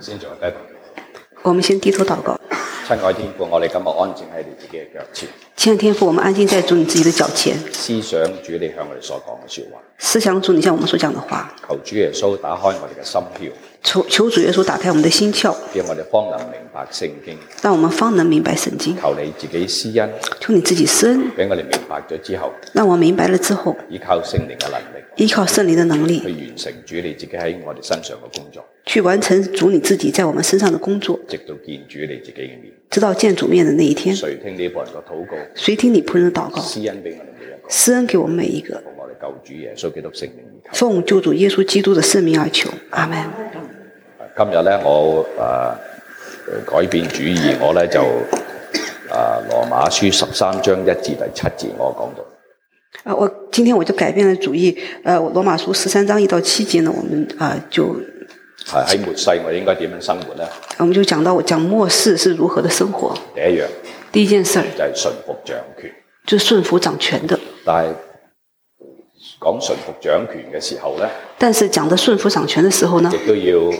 先做低頭。 我們先低頭禱告。 親愛天父，我哋今日安靜喺你自己嘅腳前。 親愛天父，我們安靜在主你自己的腳前。 思想主你向我哋所講嘅說話。 思想主你向我們所講的話。 求主耶穌打開我哋嘅心竅。 求主耶穌打開我們的心竅， 讓我哋方能明白聖經。 讓我們方能明白聖經。 求你自己施恩。 求你自己施恩。 俾我哋明白咗之後。 讓我明白了之後。 依靠聖靈嘅能力。 依靠聖靈的能力。 去完成主你自己喺我哋身上嘅工作。 去完成主你自己在我們身上的工作。 直到見主你自己嘅面。 直到見主面的那一天。 垂聽你僕人嘅禱告。 垂聽你僕人的禱告。 施恩俾我哋每一個。 施恩給我們每一個。 奉我哋救主耶穌基督聖名而求。 奉救主耶穌基督的聖名而求。阿們。 今日咧，我改變主意，我咧就羅馬書13章1至第7節，我講到。 今天我就改變了主意，羅馬書13章1到7節呢，我們就喺末世我應該點樣生活呢？ 我們就講末世是如何的生活。第一件事就係順服掌權， 就是順服掌權的。 但係講順服掌權嘅時候呢， 但是講到順服掌權的時候呢， 亦都要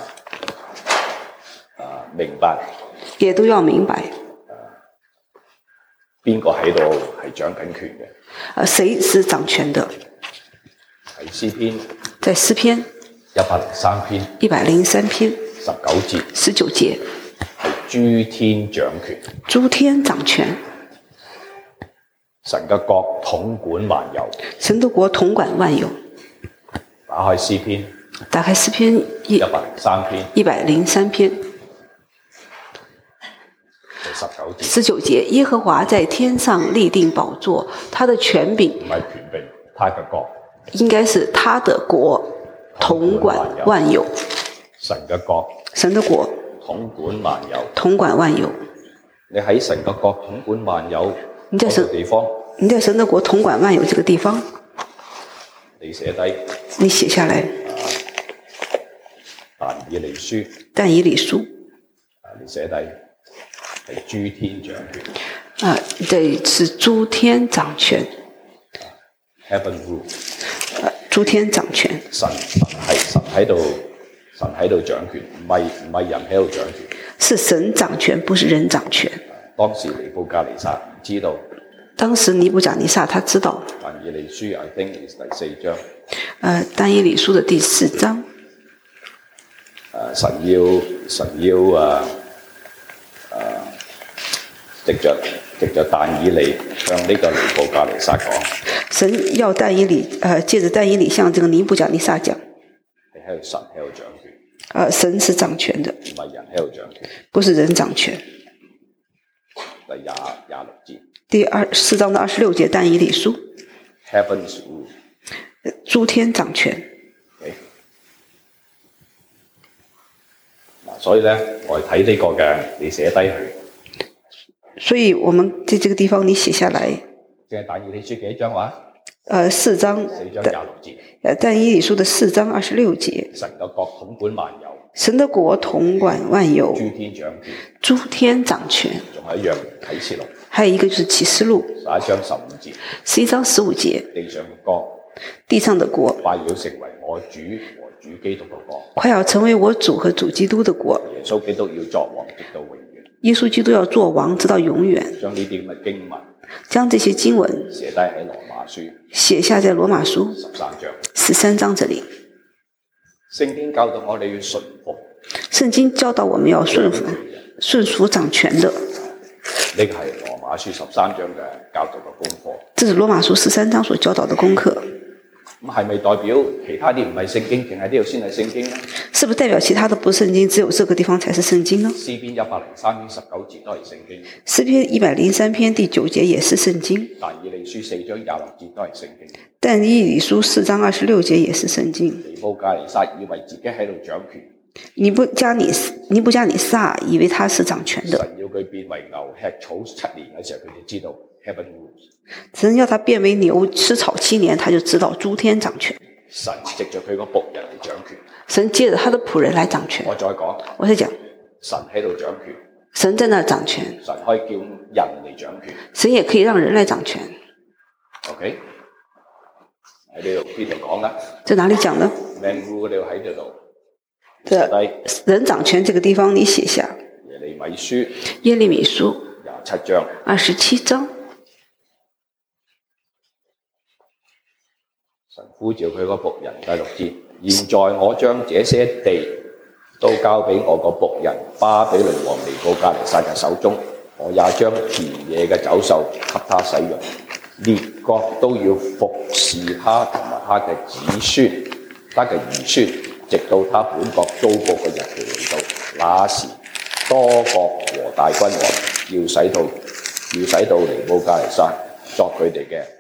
明白， 也都要明白， 邊個喺度係掌緊權嘅？ 誰是掌權的？ 喺詩篇， 在詩篇 103篇 19節係諸天掌權， 諸天掌權。 神嘅國統管萬有， 神的國統管萬有。 打開詩篇 103篇19節，耶和華在天上立定寶座，他的權柄唔係權柄，他嘅國應該是他的國統管萬有。 神嘅國統管萬有， 統管萬有。 你喺神嘅國統管萬有嗰個地方， 你在神的國統管萬有這個地方， 你寫低， 你寫下來。 但以理書， 你寫低係諸天掌權。 對，是諸天掌權。 Heaven rule。 諸天掌權。 神喺度掌權，唔係人喺度掌權。 是神掌權，不是人掌權。 當時尼布甲尼撒唔知道。 當時尼布甲尼撒他知道。 但以理書 I think is 第4章。 但以理書的第4章。 神要藉着但以理向呢個尼布甲尼撒講。 神要但以理借着但以理向這個尼布甲尼撒講。 神喺度掌權。 神是掌權的， 唔係人喺度掌權。 不是人掌權。 第26節。 第4章的26節，但以理書。 Heavens rule。 諸天掌權。 所以咧，我睇呢個嘅，你寫低佢。 所以我們在這個地方你寫下來。 即係但以理書幾章話 ？4章。 4章26節。 但以理書的4章26節。 神嘅國統管萬有。 神的國統管萬有。 諸天掌權。 諸天掌權。 仲有一樣啟示錄。 還有一個就是啟示錄。 11章15節。 11章15節。 地上嘅國。 地上的國。 快要成為我主和主基督嘅國。 快要成為我主和主基督的國。 耶穌基督要作王直到永遠。 耶穌基督要做王直到永遠。 將呢啲咁嘅經文。 將這些經文寫低喺羅馬書。 寫下在羅馬書13章這裡。 聖經教導我哋要順服。 聖經教導我們要順服掌權的。 呢個係羅馬書13章嘅教導嘅功課。 這是羅馬書13章所教導的功課。 咁係咪代表其他啲唔係聖經，淨係呢度先係聖經呢？ 是不是代表其他的不是聖經，只有這個地方才是聖經呢？ 詩篇103篇19節都係聖經。 詩篇103篇第9節也是聖經。 但以理書4章26節都係聖經。 但以理書4章26節也是聖經。 尼布甲尼撒以為自己喺度掌權。 尼布甲尼撒以為他是掌權的。 神要佢變為牛吃草7年嘅時候，佢就知道 heaven rules。 神要他變為牛吃草7年，他就知道諸天掌權。 神藉着佢個僕人嚟掌權。 神借着他的僕人來掌權。 我再講。 我再講。 神喺度掌權。 神在那掌權。 神可以叫人嚟掌權。 神也可以讓人來掌權。 OK。喺呢度邊度講啦？ 在哪裡講呢？ Man rule 喺呢度。 人掌權這個地方你寫下。 耶利米書耶利米書 27章 27章。 神呼召佢個僕人第6節，現在我將這些地都交俾我個僕人巴比倫王尼布甲尼撒嘅手中，我也將田野嘅走獸給他使用，列國都要服侍他同埋他嘅子孫、他嘅兒孫，直到他本國遭報嘅日期嚟到。那時多國和大君王要使到尼布甲尼撒作佢哋嘅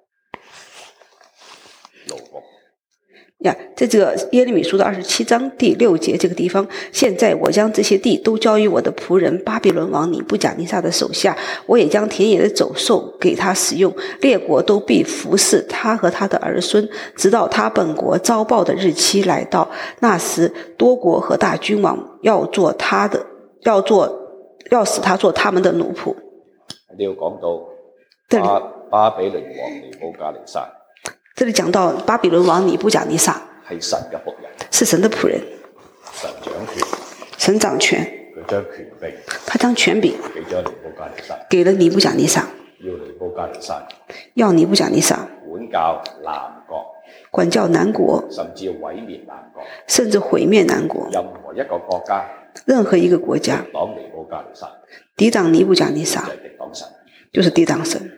奴僕。 在這個耶利米書的27章第6節這個地方，現在我將這些地都交於我的僕人巴比倫王尼布甲尼撒的手下，我也將田野的走獸給他使用，列國都必服侍他和他的兒孫，直到他本國遭報的日期來到。那時多國和大君王要使他做他們的奴僕。 你要講到巴比倫王尼布甲尼撒。 這裡講到巴比倫王尼布甲尼撒係神嘅僕人， 是神的僕人， 神掌權， 神掌權， 佢將權柄， 他將權柄俾咗尼布甲尼撒， 給了尼布甲尼撒， 要尼布甲尼撒， 要尼布甲尼撒管教南國， 管教南國， 甚至毀滅南國， 甚至毀滅南國， 任何一個國家， 任何一個國家擋尼布甲尼撒， 抵擋尼布甲尼撒， 就係敵擋神， 就是抵擋神。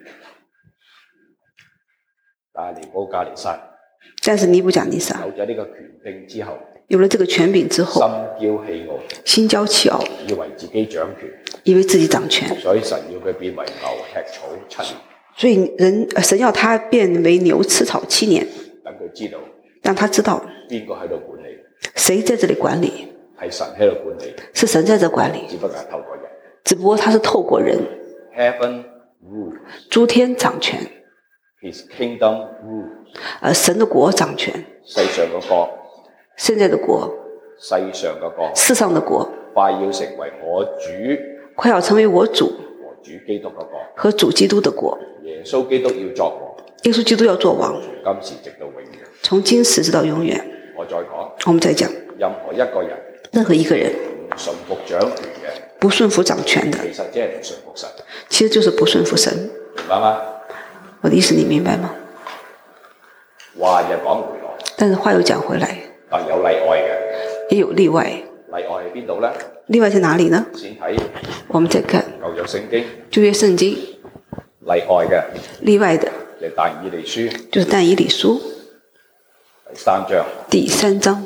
但係尼布甲尼撒， 但是尼布甲尼撒有咗呢個權柄之後， 有了這個權柄之後，心驕氣傲， 以為自己掌權， 以為自己掌權， 所以神要佢變為牛吃草7年， 所以神要他變為牛吃草7年， 等佢知道， 讓他知道邊個喺度管理， 誰在這裡管理， 係神喺度管理， 是神在這管理， 只不過係透過人， 只不過他是透過人。 Heaven rules， 諸天掌權 His kingdom rules， 神的國掌權， 世上嘅國， 現在的國， 世上嘅國， 世上的國， 快要成為我主， 快要成為我主和主基督嘅國， 和主基督的國。 耶穌基督要作王， 耶穌基督要做王， 今時直到永遠， 從今時直到永遠。 我再講， 我們再講， 任何一個人， 任何一個人唔順服掌權嘅， 不順服掌權的， 其實即係唔順服神， 其實就是不順服神。 明白嗎？ 我的意思你明白嗎？ 話又講回來， 但是話又講回來， 但有例外嘅， 也有例外。 例外喺邊度咧？ 例外在哪裡呢？ 先睇我們再看舊約聖經， 舊約聖經例外嘅， 例外的， 就但以理書， 就是但以理書第3章。 第3章。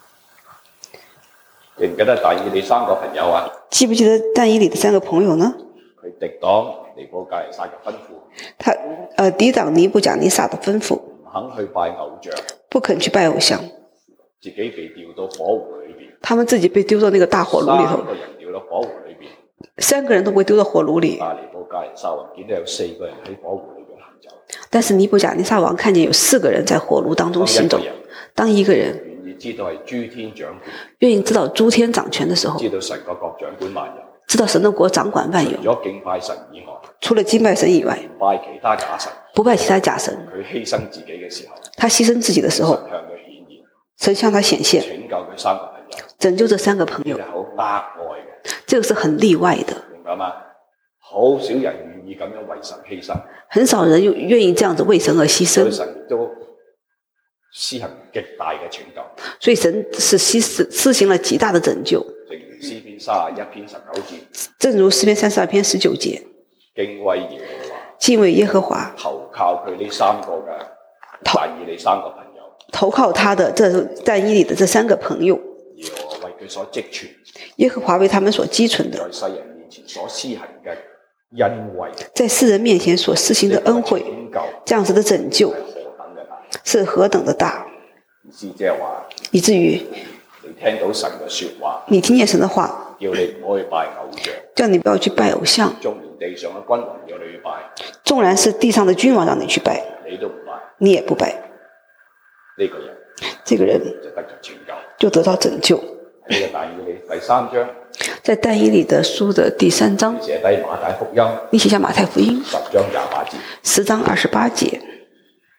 記唔記得但以理3個朋友啊？ 記不記得但以理的3個朋友呢？ 佢敵擋尼布甲尼撒嘅吩咐， 他抵擋尼布甲尼撒的吩咐， 唔肯去拜偶像， 不肯去拜偶像， 自己被掉到火湖裏邊。 他們自己被丟到那個大火爐裡頭 3個人掉到火湖裏邊 ，3個人都被丟到火爐裡。 但尼布甲尼撒王見到有4個人喺火湖裏邊行走， 但是尼布甲尼撒王看見有4個人在火爐當中行走。當一個人願意知道係諸天掌權， 願意知道諸天掌權的時候， 知道神個國掌管萬有， 知道神的國掌管萬有， 除咗敬拜神以外， 除了敬拜神以外， 唔拜其他假神， 不拜其他假神。 佢犧牲自己嘅時候， 他犧牲自己的時候， 神向佢顯現， 神向他顯現， 拯救佢3個朋友， 拯救這3個朋友， 係好額外嘅， 這個是很例外的。 明白嗎？好少人願意咁樣為神犧牲， 很少人願意這樣子為神而犧牲， 所以神都施行極大嘅拯救。 所以神是施行了極大的拯救。 正如詩篇31篇19節， 正如詩篇32篇19節， 敬畏耶和華， 敬畏耶和華， 投靠佢呢3個嘅但以理3個朋友， 投靠他的但以理的這3個朋友， 耶和華為佢所積存， 耶和華為他們所積存的， 在世人面前所施行嘅恩惠， 在世人面前所施行的恩惠，這樣子的拯救是何等的大， 意思即係話， 以至於你聽到神嘅說話， 你聽見神的話， 叫你唔可以拜偶像， 叫你不要去拜偶像， 縱然地上嘅君王要你去拜， 縱然是地上的君王讓你去拜， 你都唔拜， 你也不拜， 呢個人， 這個人就得咗拯救， 就得到拯救。 呢個但以理第3章， 在但以理的書的第3章， 寫低馬太福音， 你寫下馬太福音 10章28節， 10章28節。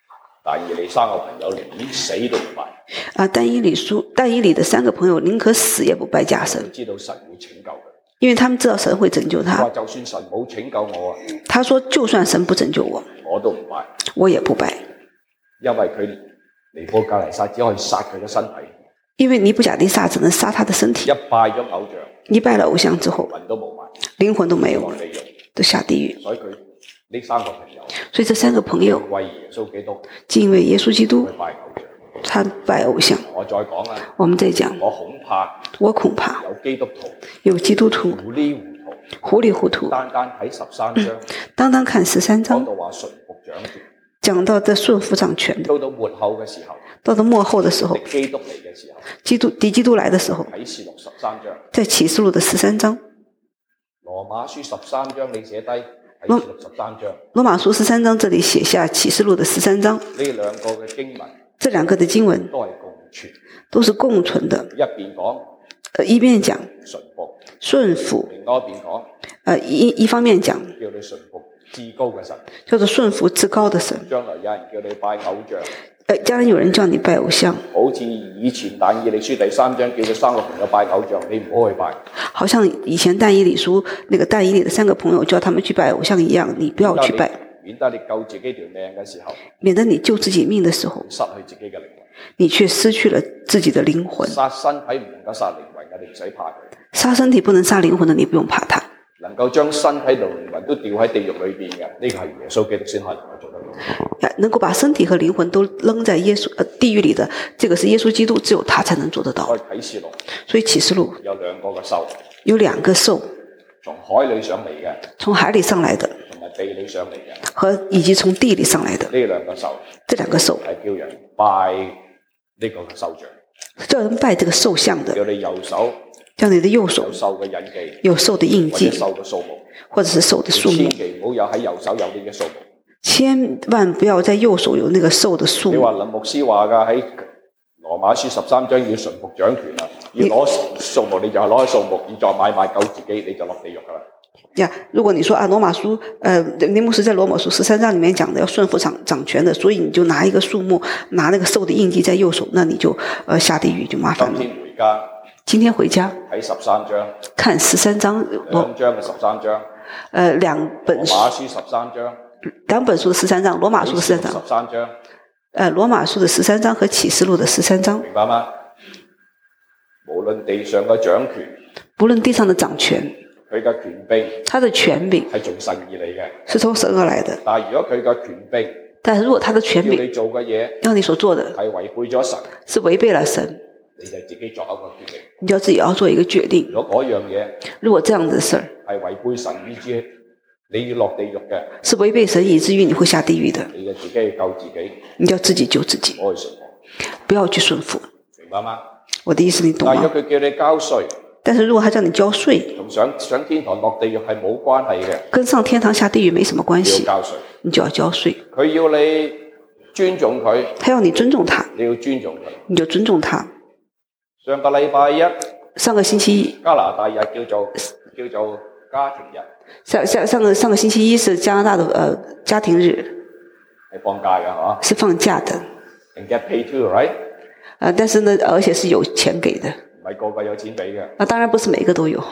但以理三個朋友連死都唔拜， 但以理的3個朋友寧可死也不拜假神， 知道神會拯救佢。 因為他們知道神會拯救他。 話就算神冇拯救我啊， 他說就算神不拯救我， 我都唔拜， 我也不拜， 因為佢尼布甲尼撒只可以殺佢嘅身體。 因為尼布甲尼撒只能殺他的身體。 一拜咗偶像， 一拜了偶像之後， 魂都冇埋， 靈魂都沒有， 落地獄， 都下地獄。 所以佢呢3個朋友， 所以這3個朋友為耶穌基督敬畏耶穌基督去，拜偶像。 他拜偶像。 我再講啊， 我們再講， 我恐怕我恐怕有基督徒有基督徒糊里糊塗， 糊里糊塗， 單單睇13章， 單單看13章， 講到話順服掌權， 講到這順服掌權的， 到到末後嘅時候， 到了末後的時候， 敵基督嚟嘅時候， 敵基督來的時候， 啟示錄13章， 在啟示錄的13章， 羅馬書13章你寫低啟示錄13章， 羅馬書13章這裡寫下啟示錄的13章， 呢兩個嘅經文， 這兩個的經文都係共存， 都是共存的。 一邊講一邊講順服， 順服， 另外一邊講一方面講叫你順服至高嘅神， 叫做順服至高的神。 將來有人叫你拜偶像， 將來有人叫你拜偶像， 好似以前但以理書第3章叫佢3個朋友拜偶像，你唔好去拜。 好像以前但以理書那個但以理的3個朋友叫他們去拜偶像一樣，你不要去拜， 免得你救自己條命嘅時候， 免得你救自己命的時候， 失去自己嘅靈魂。 你卻失去了自己的靈魂。 殺身體唔能夠殺靈魂嘅，你唔使怕佢。 殺身體不能殺靈魂的，你不用怕他。 能夠將身體同靈魂都掉喺地獄裏邊嘅，呢個係耶穌基督先係能夠做得到。 能夠把身體和靈魂都扔在地獄裏的，這個是耶穌基督，只有他才能做得到。所以啟示錄有兩個嘅獸， 有兩個獸， 從海裏上嚟嘅， 從海裏上來的， 同埋地裏上嚟嘅， 以及從地裏上來的。 呢兩個獸， 這兩個獸係叫人拜呢個獸像， 叫人拜這個獸像的， 叫你右手， 叫你的右手有獸嘅印記， 有獸的印記， 或者獸嘅數目， 或者是獸的數目。 千祈唔好有喺右手有呢啲數目， 千萬不要在右手有那個獸的數目。 你話林牧師話㗎喺羅馬書13章要順服掌權啊，要攞數目你就係攞啲數目，要再買賣救自己你就落地獄㗎啦。 呀，如果你說羅馬書，尼牧師在羅馬書13章裡面講的要順服掌權的，所以你就拿一個數目，拿那個獸的印記在右手，那你就下地獄就麻煩了。今天回家睇13章， 看13章， 兩章嘅13章， 兩本羅馬書13章， 兩本書的13章，羅馬書的13章，羅馬書的13章和啟示錄的13章， 明白嗎？無論地上嘅掌權， 無論地上的掌權， 佢嘅權柄， 他的權柄係從神而嚟嘅， 是從神而來的。 但係如果佢嘅權柄， 但如果他的權柄要你做嘅嘢， 要你所做的係違背咗神， 是違背了神， 你就自己作一個決定。 你就自己要做一個決定。 如果嗰樣嘢， 如果這樣的事係違背神以致你要落地獄嘅， 是違背神以至於你會下地獄的， 你就自己去救自己， 你要自己救自己， 唔好去順服， 不要去順服。 明白嗎？ 我的意思你懂嗎？ 但係如果佢叫你交稅， 但是如果他叫你交稅， 同上天堂落地獄係冇關係嘅， 跟上天堂下地獄沒什麼關係， 你要交稅， 你就要交稅。 佢要你尊重佢， 他要你尊重他， 你要尊重佢， 你就尊重他。 上個禮拜一， 上個星期一， 加拿大日叫做家庭日。 上個星期一是加拿大的家庭日， 係放假嘅嚇， 是放假的。 And get paid too, right？ 但是呢，而且是有錢給的。 唔係個個有錢俾嘅。 當然不是每個都有。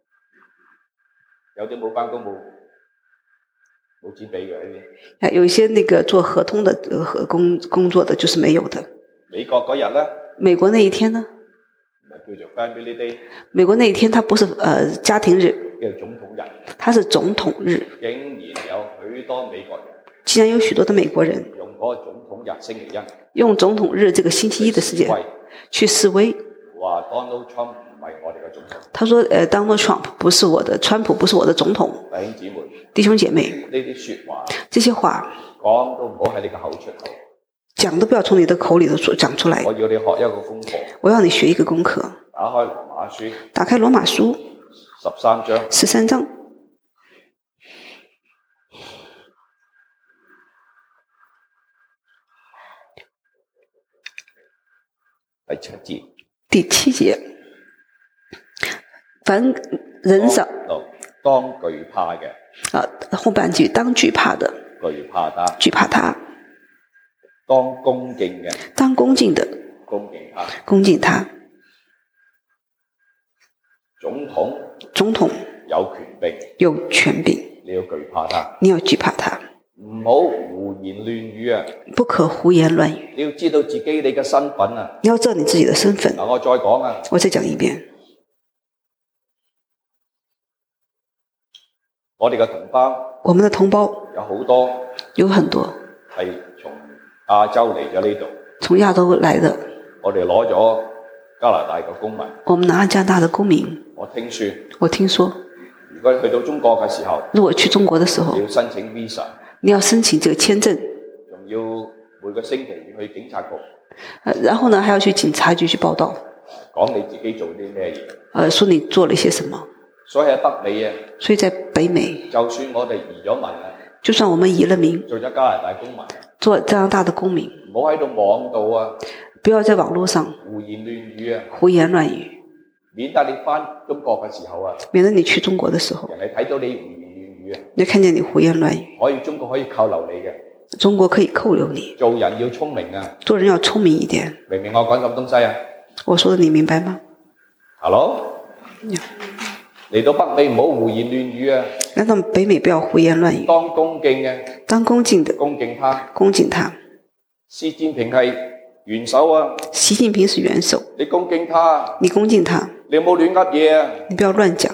有啲冇返工冇錢俾嘅呢啲。 有一些那個做合同的工作的，就是沒有的。 美國嗰日呢？美國那一天呢？ 叫做 Family Day。 美國那一天，它不是家庭日， 叫總統日。 它是總統日。 竟然有許多美國人。 竟然有許多的美國人用嗰個總統日星期一。 用總統日這個星期一的時間去示威。 話 Donald Trump 唔係我哋嘅總統。 他說Donald Trump 不是我的，川普不是我的總統。弟兄姐妹， 呢啲説話， 這些話講都唔好喺你嘅口出口。 講都不要從你的口裡頭講出來。 我要你學一個功課。 我要你學一個功課。 打開羅馬書。 打開羅馬書。 13章。 13章。第7節。凡人少。 當懼怕嘅。 後半句當懼怕的。 懼怕他。 懼怕他。 當恭敬嘅， 當恭敬的恭敬他。 恭敬他。 總統有權柄， 你要懼怕他， 你要懼怕他， 唔好胡言亂語啊！ 不可胡言亂語。 你要知道自己你嘅身份啊！ 你要知道你自己的身份。 嗱，我再講啊！ 我再講一遍。 我哋嘅同胞， 我們的同胞有很多係從亞洲嚟咗呢度， 從亞洲來的。 我哋攞咗加拿大嘅公民， 我們拿加拿大的公民。我聽說， 如果去到中國嘅時候， 如果去中國的時候， 你要申請 visa， 你要申請這個簽證， 仲要每個星期去警察局， 然後呢，還要去警察局去報到， 講你自己做啲咩嘢， 說你做了些什麼。 所以喺北美啊， 所以在北美， 就算我哋移咗民啊， 就算我們移了民， 做咗加拿大公民， 做加拿大的公民， 唔好喺度網度啊， 不要在網絡上胡言亂語啊， 胡言亂語， 免得你翻中國嘅時候啊， 免得你去中國的時候， 人哋睇到你胡言亂語啊， 你看見你胡言亂語， 中國可以扣留你嘅， 中國可以扣留你。 做人要聰明啊， 做人要聰明一點。 明唔明我講咁東西啊？ 我說的你明白嗎？ Hello？嚟到北美唔好胡言亂語啊！ 來到北美不要胡言亂語。 當恭敬嘅， 當恭敬的， 恭敬他， 恭敬他。 習近平係元首啊！ 習近平是元首， 你恭敬他， 你恭敬他， 你有冇亂噏嘢啊？ 你不要亂講。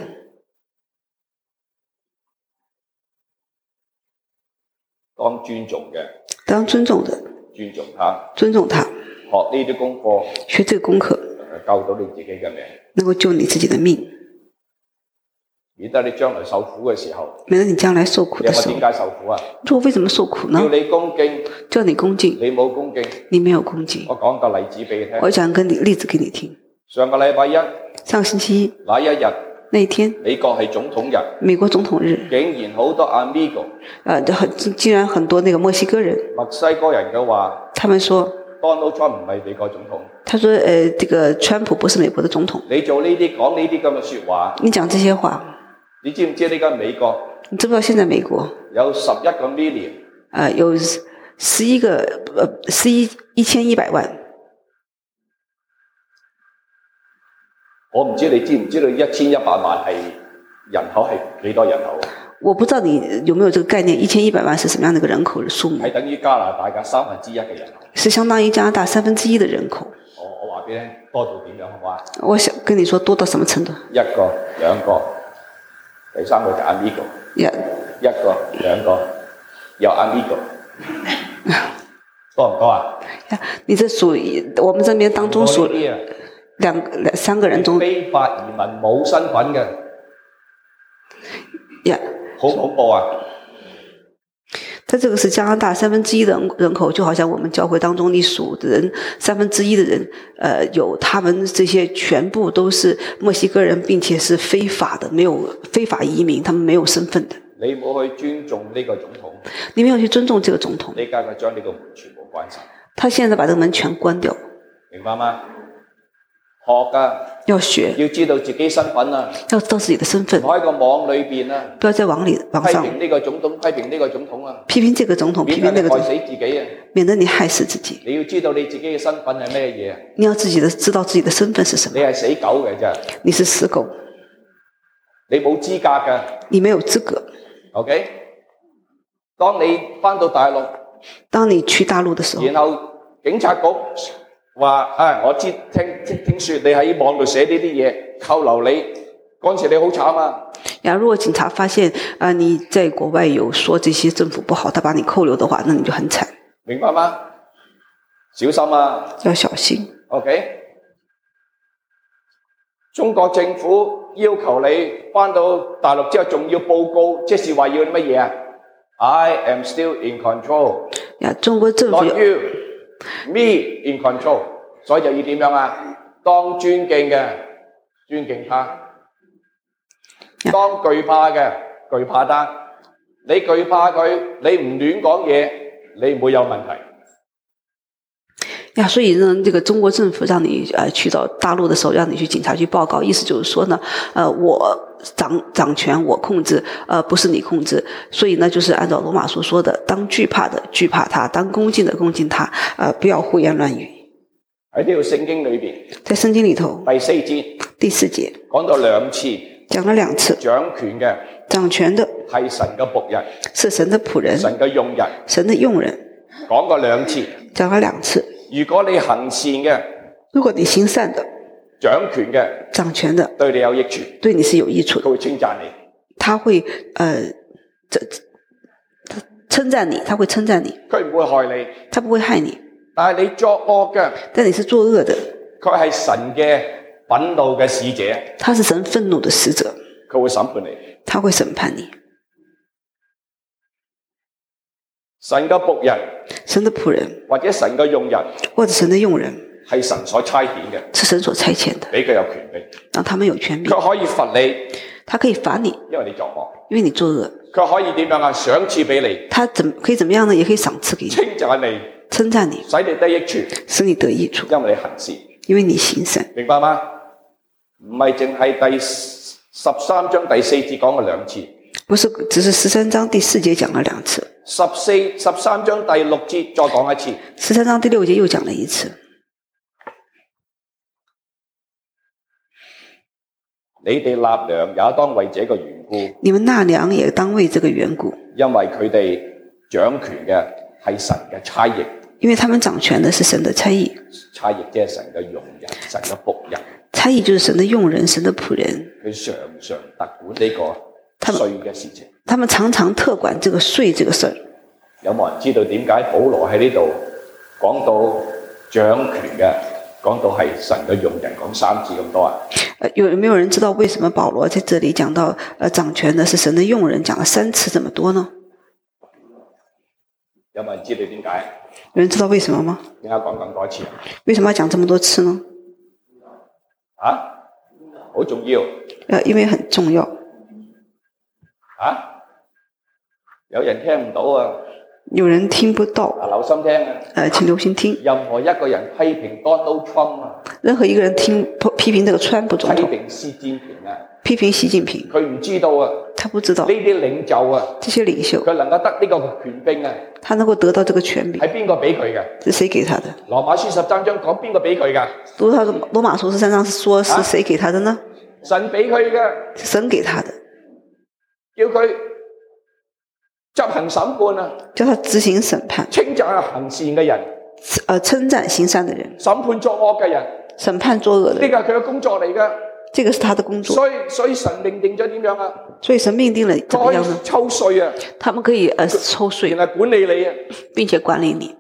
當尊重嘅， 當尊重的， 尊重他， 尊重他。 學呢啲功課， 學這個功課， 救到你自己嘅命， 能夠救你自己的命。 免得你將來受苦嘅時候， 免得你將來受苦的時候。 點解受苦啊？ 說為什麼受苦呢？ 叫你恭敬， 叫你恭敬， 你冇恭敬， 你沒有恭敬。 我講個例子俾你聽。 我講個例子給你聽。 上個禮拜一， 上個星期一， 那一日， 那一天， 美國係總統日， 美國總統日， 竟然好多 amigo， 竟然很多那個墨西哥人， 墨西哥人嘅話， 他們說 Donald Trump 唔係美國總統。 他說這個川普不是美國的總統。 你做呢啲講呢啲咁嘅說話， 你講這些話， 你知唔知呢間美國？ 你知不知道現在美國有11個 million， 有1100萬。 我唔知你知唔知道1100萬係人口係幾多人口？ 我不知道你有沒有這個概念，1100萬是什麼樣的一個人口的數目？ 係等於加拿大嘅1/3嘅人口。 是相當於加拿大1/3的人口。 我話俾你聽，多到點樣好唔好啊？ 我想跟你說多到什麼程度？ 一個、兩個，第三個就 amigo， 一個、兩個，有 amigo， 多唔多啊？ 你這屬於我們這邊當中屬三個人中非法移民冇身份嘅，好恐怖啊！ 他這個是加拿大1/3的人口，就好像我們教會當中你屬的人1/3的人，有他們這些全部都是墨西哥人，並且是非法的，沒有非法移民，他們沒有身份的。 你冇去尊重呢個總統， 你沒有去尊重這個總統， 你而家佢將呢個門全部關晒， 他現在把這個門全關掉， 明白嗎？學㗎， 要學， 要知道自己身份啊， 要知道自己的身份， 唔喺個網裏邊啊， 不要在網上批評呢個總統，批評呢個總統啊， 批評這個總統，批評那個總統， 免得你害死自己啊， 免得你害死自己。 你要知道你自己嘅身份係咩嘢， 你要知道自己的身份是什麼。 你係死狗嘅啫， 你是死狗， 你冇資格㗎， 你沒有資格。 OK， 當你返到大陸， 當你去大陸的時候， 然後警察局話我聽說你喺網度寫呢啲嘢，扣留你，嗰陣時你好慘啊！ 如果警察發現你在國外有說這些政府不好，他把你扣留的話，那你就很慘。 明白嗎？小心啊！ 要小心。 OK， 中國政府要求你返到大陸之後仲要報告，即是話要乜嘢啊 ？I am still in control。 中國政府 Not you, me in control。所以就要點樣啊？當尊敬嘅，尊敬他；當懼怕嘅，懼怕他。你懼怕佢，你唔亂講嘢，你唔會有問題。 呀，所以呢，这个中国政府让你去到大陆的时候，让你去警察局报告，意思就是说呢，我掌权，我控制，不是你控制。所以呢，就是按照罗马书说的，当惧怕的惧怕他，当恭敬的恭敬他，不要胡言乱語。 喺呢條聖經裏邊， 在聖經裏頭， 第4節第4節講到2次， 講了2次， 掌權嘅掌權的係神嘅僕人， 是神的僕人， 神嘅用人， 神的用人， 講過2次。 講了2次。 如果你行善嘅， 如果你行善的， 掌權嘅， 掌權的對你有益處， 對你是有益處的， 佢會稱讚你， 他會稱讚你，他會稱讚你， 佢唔會害你， 他不會害你。 但係你作惡嘅， 但你是作惡的， 佢係神嘅憤怒嘅使者， 他是神憤怒的使者， 佢會審判你， 他會審判你。 神嘅僕人， 神的僕人， 或者神嘅用人， 或者神的用人， 係神所差遣嘅， 是神所差遣的， 俾佢有權柄， 讓他們有權柄。 佢可以罰你， 他可以罰你， 因為你作惡， 因為你作惡。 佢可以點樣啊？賞賜俾你， 他可以怎麼樣呢？也可以賞賜給你， 稱讚你， 稱讚你， 使你得益處， 使你得益處， 因為你行善， 因為你行善。 明白嗎？唔係淨係第13章第4節講過2次， 不是只是13章第4節講了2次 13章第6節再講一次 ，13章第6節又講了一次。 你哋納糧也當為這個緣故， 你們納糧也當為這個緣故， 因為佢哋掌權嘅係神嘅差役， 因為他們掌權的是神的差役， 差役即係神嘅用人，神嘅僕人， 差役就是神的用人，神的僕人。 佢常常特管呢個稅嘅事情。 他們常常特管這個稅這個事兒。 有冇人知道點解保羅喺呢度講到掌權嘅，講到係神嘅用人，講3次咁多啊？ 有沒有人知道為什麼保羅在這裡講到掌權的是神的用人，講了3次這麼多呢？ 有冇人知道點解？ 有人知道為什麼嗎？ 點解講咁多次啊？ 為什麼要講這麼多次呢？ 好重要。 因為很重要。 有人聽唔到啊？ 有人聽不到。 留心聽啊！ 請留心聽。 任何一個人批評 Donald Trump 啊， 任何一個人批評這個川普總統， 批評習近平啊， 批評習近平， 佢唔知道啊， 他不知道呢啲領袖啊， 這些領袖， 佢能夠得呢個權柄啊， 他能夠得到這個權柄， 係邊個俾佢嘅？ 是誰給他的？ 羅馬書13章講邊個俾佢㗎？ 讀到羅馬書13章說是誰給他的呢？ 神俾佢嘅， 神給他的， 叫佢執行審判啊， 叫他執行審判， 稱讚行善嘅人， 稱讚行善的人， 審判作惡嘅人， 審判作惡的人， 呢個係佢嘅工作嚟㗎。 這個是他的工作。 所以神命定咗點樣啊？ 所以神命定了怎麼樣呢？ 抽稅啊！ 他們可以抽稅， 原來管理你啊， 並且管理你。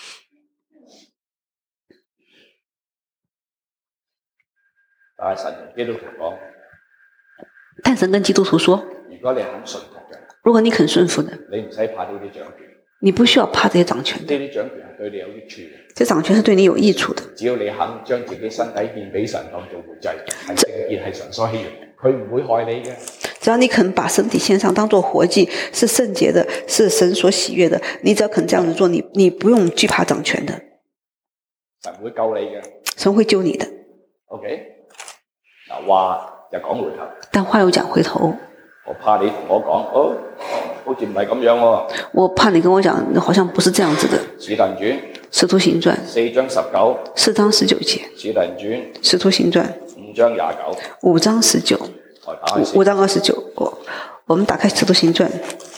但係神同基督徒講， 但神跟基督徒說： 如果你肯順服嘅， 如果你肯順服的， 你唔使怕呢啲掌權。 你不需要怕這些掌權的。 呢啲掌權係對你有益處嘅。 這掌權是對你有益處的。 只要你肯將自己身體獻俾神當做活祭，係聖潔，係神所喜悅，佢唔會害你嘅。 只要你肯把身體獻上當做活祭，是聖潔的，是神所喜悅的，你只要肯這樣子做，你不用懼怕掌權的。 神會救你嘅。 神會救你的。 OK， 嗱話就講回頭。 但話又講回頭。 我怕你同我講，好似唔係咁樣喎。 我怕你跟我講，好像不是這樣子的。 使徒傳， 使徒行傳 4章19， 4章19節。 使徒傳， 使徒行傳 5章29， 5章19。5章29。我們打開使徒行傳。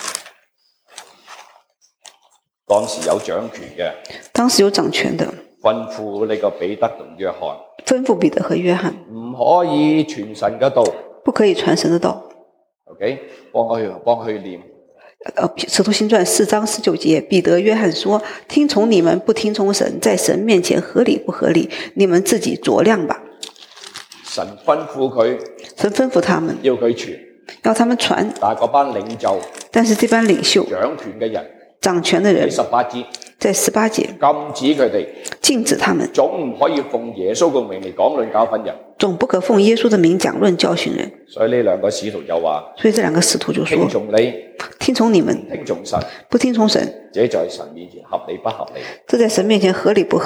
當時有掌權嘅。 當時有掌權的。 吩咐呢個彼得同約翰。 吩咐彼得和約翰。 唔可以傳神嘅道。 不可以傳神的道。 OK， 幫我去念。 使徒行傳4章19節，彼得、約翰說：聽從你們，不聽從神，在神面前合理不合理？你們自己酌量吧。 神吩咐佢， 神吩咐他們， 要佢傳， 要他們傳。 但係嗰班領袖， 但是這班領袖， 掌權嘅人， 掌權的人， 第18節， 在18節禁止佢哋， 禁止他們， 總唔可以奉耶穌嘅名嚟講論教訓人， 總不可奉耶穌的名講論教訓人。 所以呢兩個使徒就話， 所以這兩個使徒就說： 聽從你， 聽從你們， 聽從神， 不聽從神， 這在神面前合理不合理？ 這在神面前合理不合理？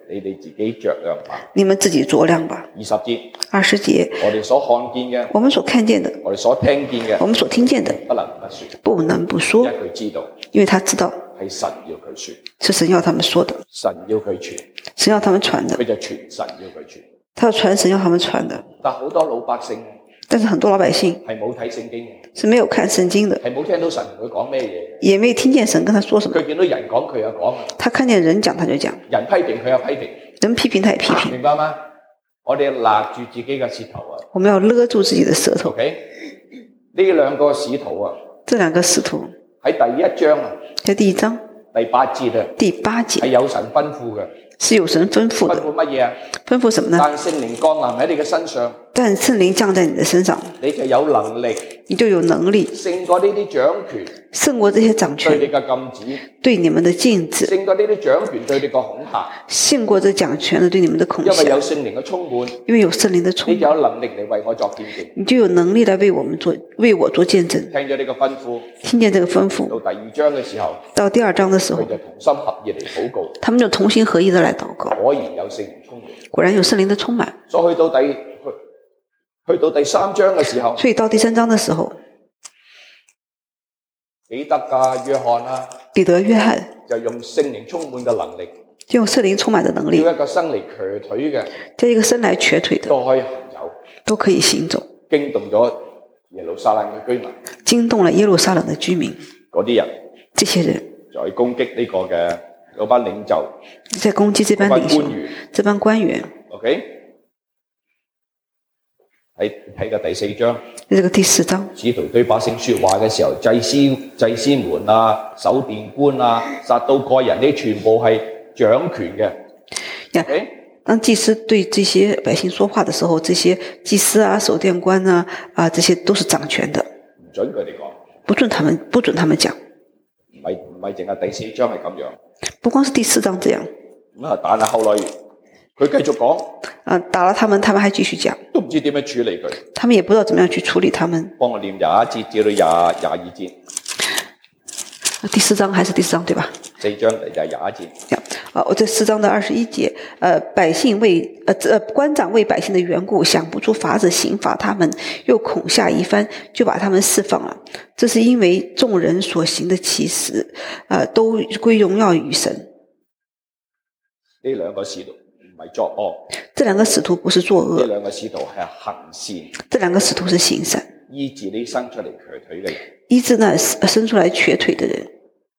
你哋自己酌量吧。 你們自己酌量吧。 20節， 20節， 我哋所看見嘅， 我們所看見的， 我哋所聽見嘅， 我們所聽見的， 不能不說， 不能不說， 因為佢知道因為他知道係神要佢說， 是神要他們說的， 神要佢傳， 神要他們傳的， 佢就傳神要佢傳。 他要傳神要他們傳的。 但好多老百姓但是很多老百姓係冇睇聖經嘅， 是沒有看聖經的， 係冇聽到神同佢講咩嘢， 也沒聽見神跟他說什麼。 佢見到人講佢又講， 他看見人講他就講， 人批評佢又批評， 人批評他也批評。 明白嗎？我哋勒住自己嘅舌頭啊我們要勒住自己的舌頭。 ，OK？呢兩個使徒啊， 這兩個使徒喺第一章啊， 在第1章第8節啊， 第8節係有神吩咐嘅， 是有神吩咐吩的。 咐乜嘢啊？ 吩咐什麼呢？ 但聖靈降臨喺你嘅身上， 但聖靈降在你的身上， 你就有能力你就有能力勝過呢啲掌權勝過這些掌對你權嘅禁止， 對你們的禁止， 勝過呢啲掌權對你嘅恐嚇， 勝過這掌權的對你們的恐因為有嚇。 聖靈嘅充滿， 因為有聖靈的充滿， 你就有能力嚟為我作見證。 你就有能力來為我做見證。 聽咗呢個吩咐， 聽見這個吩咐， 到第2章嘅時候， 到第2章的時候佢，就同心合意嚟禱告， 他們就同心合意的來禱告， 果然有聖靈充滿。 果然有聖靈的充滿。 所以去到第3章嘅時候， 所以到第3章的時候， 彼得啊、約翰啊， 彼得、約翰就用聖靈充滿嘅能力， 就用聖靈充滿的能力， 叫一個生嚟瘸腿嘅叫一個生來瘸腿的都可以行走， 都可以行走， 驚動咗耶路撒冷嘅居民， 驚動了耶路撒冷的居民。 嗰啲人這些人就去攻擊呢個嘅嗰班領袖、 在攻擊這班領袖嗰班官員。 這班官員。 OK，睇個第4章， 這個第4章， 使徒對百姓說話嘅時候，祭司們啊、守殿官啊、撒都該人呢，全部係掌權嘅。OK， 當祭司對這些百姓說話的時候，這些祭司啊、守殿官啊、這些都是掌權的， 唔准佢哋講， 不准他們講。 唔係淨係第4章係咁樣。 不光是第4章這樣。 咁啊，但係後來佢繼續講， 打了他們還繼續講， 都唔知點樣處理佢。 他們也不知道怎麼樣去處理他們。 幫我念21節至到22節。 第4章還是第4章對吧 4章第21節。 我這4章的21節，官長為百姓的緣故，想不出法子刑罰他們，又恐嚇一番，就把他們釋放了。這是因為眾人所行的奇事，都歸榮耀於神。 呢兩個使徒唔係作惡， 這兩個使徒不是作惡， 呢兩個使徒係行善， 這兩個使徒是行善， 醫治呢生出嚟瘸腿嘅人。 醫治那生出來瘸腿的人。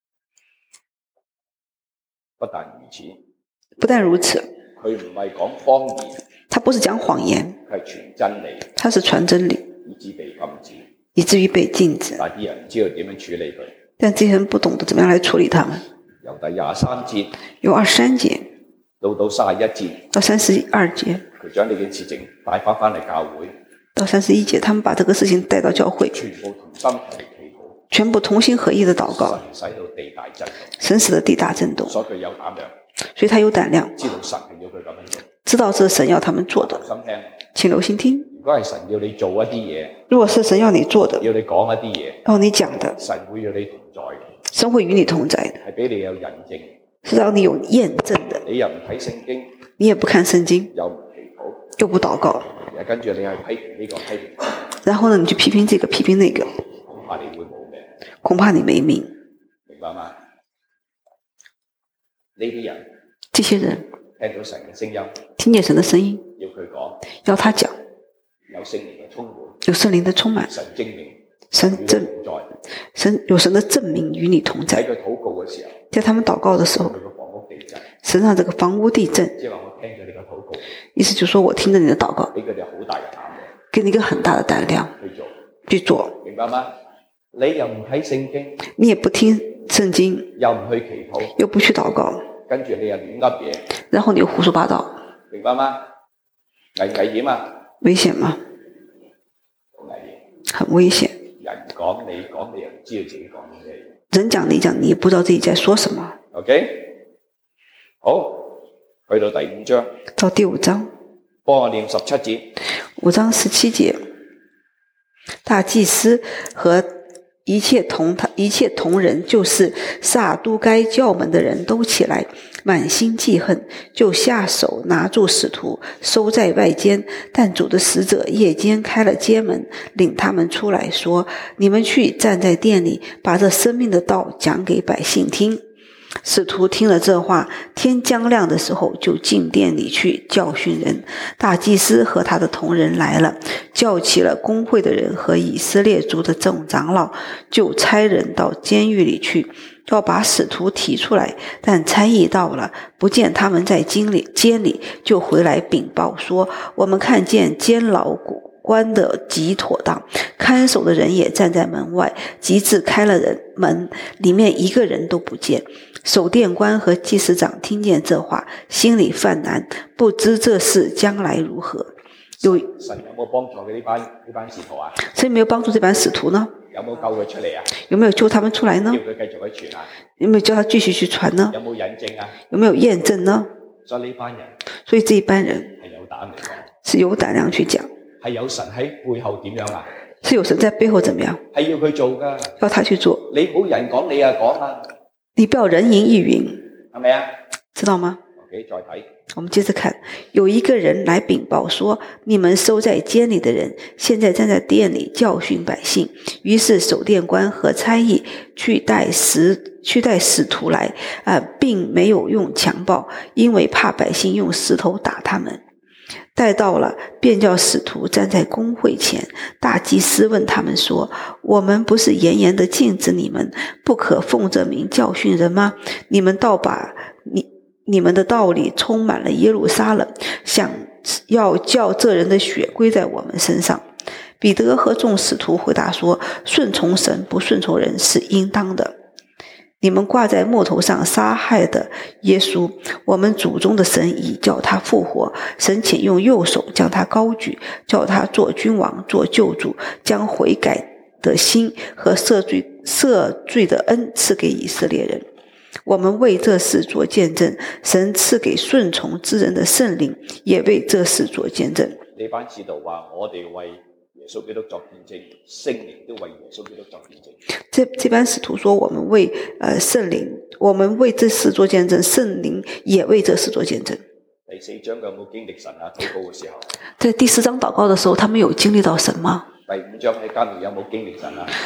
不但如此， 不但如此， 佢唔係講謊言， 他不是講謊言， 佢係傳真理， 他是傳真理， 以致被禁止。 以至於被禁止。 但啲人唔知道點樣處理佢。 但這些人不懂得怎麼樣來處理他們。 由第23節由23節到31節， 到32節， 佢將呢件事情帶翻嚟教會， 到31節，他們把這個事情帶到教會， 全部同心嚟祈禱， 全部同心合意的禱告， 神使到地大震動， 神使得地大震動， 所以佢有膽量， 所以他有膽量， 知道神係要佢咁樣做， 知道這是神要他們做的。 留心聽。 請留心聽。 如果係神要你做一啲嘢， 如果是神要你做的， 要你講一啲嘢， 要你講的， 神會與你同在嘅， 神會與你同在的， 係俾你有印證。 是讓你有驗證的。 你又唔睇聖經， 你也不看聖經， 又唔祈禱， 又不禱告， 跟住你係批評呢個批評， 然後呢，你去批評這個批評那個， 恐怕你會冇命， 恐怕你沒命。 明白嗎？呢啲人這些人聽到神嘅聲音， 聽見神的聲音， 要佢講， 要他講， 有聖靈嘅充滿， 有聖靈的充滿， 神證明神與你同在。 有神的證明與你同在。 喺佢禱告嘅時候， 在他們禱告的時候， 佢個房屋地震， 神讓這個房屋地震， 即係話我聽咗你嘅禱告， 意思就是說我聽着你的禱告， 俾佢哋好大嘅膽量給你一個很大的膽量去做， 去做。 明白嗎？你又唔睇聖經， 你也不聽聖經， 又唔去祈禱， 又不去禱告， 跟住你又亂噏嘢， 然後你又胡說八道， 明白嗎？危險啊！ 危險嗎？ 好危險。 很危險。 人講你講，你又唔知道自己講啲咩。 人講你講，你也不知道自己在說什麼。 OK，好，去到第5章， 到第5章， 幫我念17節。 5章17節，大祭司和一切同人，就是撒都该教门的人都起来，满心记恨，就下手拿住使徒，收在外间。但主的使者夜间开了街门，领他们出来，说：你们去站在店里，把这生命的道讲给百姓听。使徒听了这话，天将亮的时候，就进店里去教训人。大祭司和他的同人来了，叫起了公会的人和以色列族的众长老，就差人到监狱里去，要把使徒提出来。但差役到了，不见他们在监里，就回来禀报说：我们看见监牢关的极妥当，看守的人也站在门外，及至开了门，里面一个人都不见。守店官和祭司长听见这话，心里犯难，不知这事将来如何。 神有冇幫助佢呢班使徒啊？ 神有沒有幫助這班使徒呢？ 有冇救佢出嚟啊？ 有沒有救他們出來呢？ 叫佢繼續去傳啊？ 有沒有叫他繼續去傳呢？ 有冇引證啊？ 有沒有驗證呢？ 所以呢班人， 所以這一班人係有膽嚟講， 是有膽量去講， 係有神喺背後點樣啊？ 是有神在背後怎麼樣？ 係要佢做㗎， 要他去做。 你唔好人講你啊講啊， 你不要人云亦云， 係咪啊？ 知道嗎？ OK，再睇。 我們接着看，有一個人來稟報說，你們收在監裡的人，現在站在店裡教訓百姓。於是守店官和差役去帶使徒來，並沒有用強暴，因為怕百姓用石頭打他們。帶到了，便叫使徒站在公會前。大祭司問他們說：我們不是嚴嚴地禁止你們，不可奉這名教訓人嗎？你們倒把你們的道理充滿了耶路撒冷，想要叫這人的血歸在我們身上。彼得和眾使徒回答說：順從神，不順從人是應當的。你們掛在木頭上殺害的耶穌，我們祖宗的神已叫他復活，神且用右手將他高舉，叫他做君王，做救主，將悔改的心和赦罪的恩賜給以色列人。我們為這事作見證，神賜給順從之人的聖靈也為這事作見證。 呢班使徒話：我哋為耶穌基督作見證，聖靈都為耶穌基督作見證。 這班使徒說：我們為聖靈，我們為這事作見證，聖靈也為這事作見證。 第四章有冇經歷神啊？禱告嘅時候， 在第四章禱告的時候，他們有經歷到神嗎？ 第五章喺監獄有冇經歷神啊？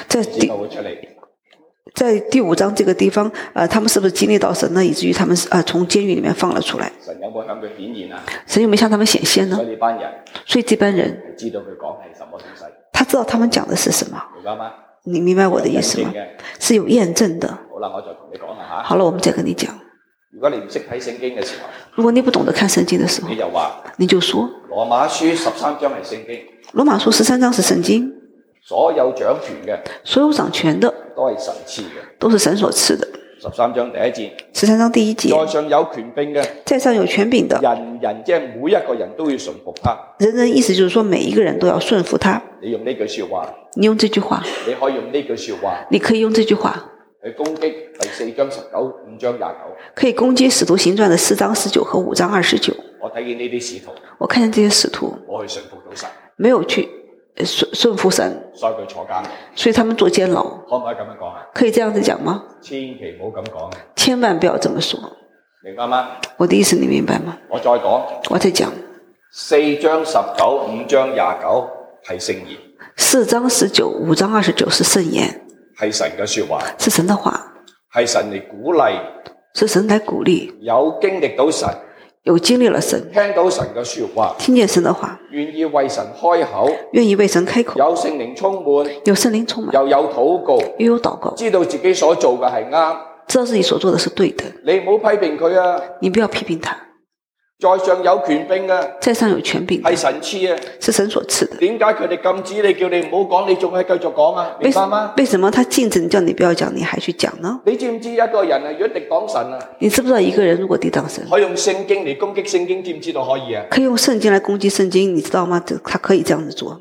在第五章這個地方，他們是不是經歷到神呢？以至於他們從監獄裡面放了出來。 神有冇向佢顯現啊？ 神有沒有向他們顯現呢？ 所以呢班人， 所以這班人知道佢講係什麼東西。 他知道他們講的是什麼。 明白嗎？ 你明白我的意思嗎？是有驗證的。 好啦，我再同你講啦嚇。 好了，我們再跟你講。 如果你唔識睇聖經嘅時候， 如果你不懂得看聖經的時候，你就說羅馬書13章係聖經。 羅馬書13章是聖經。 所有掌權嘅， 所有掌權的都係神賜嘅， 都是神所賜的。 13章第一節 ，13章第一節， 在上有權柄嘅， 在上有權柄的， 人人即係每一個人都要順服他。 人人意思就是說每一個人都要順服他。 你用呢句說話， 你用這句話， 你可以用呢句說話， 你可以用這句話去攻擊第4章19、5章29， 可以攻擊使徒行傳的4章19和5章29。 我睇見呢啲使徒， 我看見這些使徒， 我去順服到神， 沒有去順服神， 所以佢坐監， 所以他們坐監牢。 可唔可以咁樣講啊？ 可以這樣子講嗎？ 千祈唔好咁講， 千萬不要這麼說。 明白嗎？ 我的意思你明白嗎？ 我再講， 我再講 4章19、5章29係聖言 ，4章19、5章29是聖言， 係神嘅說話， 是神的話， 係神嚟鼓勵， 是神來鼓勵， 有經歷到神。 有經歷了神， 聽到神嘅說話， 聽見神的話， 願意為神開口， 願意為神開口， 有聖靈充滿， 有聖靈充滿， 又有禱告， 又有禱告， 知道自己所做嘅係啱， 知道自己所做的是對的， 你唔好批評佢啊， 你不要批評他。 在上有權柄啊， 在上有權柄， 係神賜啊， 是神所賜的。 點解佢哋禁止你，叫你唔好講，你仲係繼續講啊？明白嗎？ 為什麼他禁止你，叫你不要講，你還去講呢？ 你知唔知一個人啊，如果敵擋神啊， 你知不知道一個人如果敵擋神， 可以用聖經嚟攻擊聖經，知唔知道可以啊？ 可以用聖經來攻擊聖經，你知道嗎？他可以這樣子做。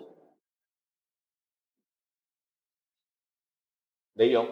你用。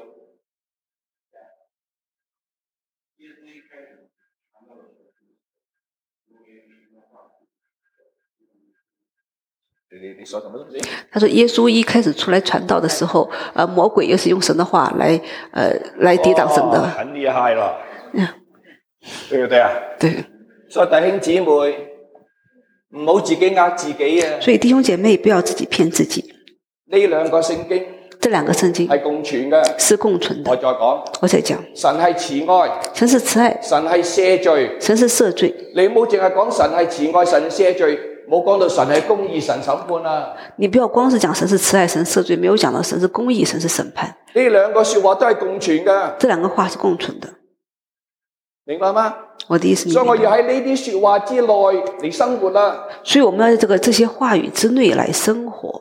你说什么东西？ 他说耶稣一开始出来传道的时候，魔鬼又是用神的话来抵挡神的。 很厉害了， 嗯， 對不對啊？ 对。 所以弟兄姊妹唔好自己呃自己啊！ 所以弟兄姐妹不要自己骗自己。 呢兩個聖經这两个圣经係共存嘅， 是共存我的。 再講， 我在讲， 神係慈愛， 神是慈爱， 神係赦罪。 神是赦罪。 你唔好淨係講神係慈愛，神赦罪，冇講到神係公義，神審判啊！ 你不要光是讲神是慈爱，神赦罪，没有讲到神是公义，神是审判。 呢兩個說話都係共存嘅， 这两个话是共存的， 明白嗎？ 我的意思你所以我明白。 要喺呢啲說話之內嚟生活啦。 所以我们要在这些话语之内来生活。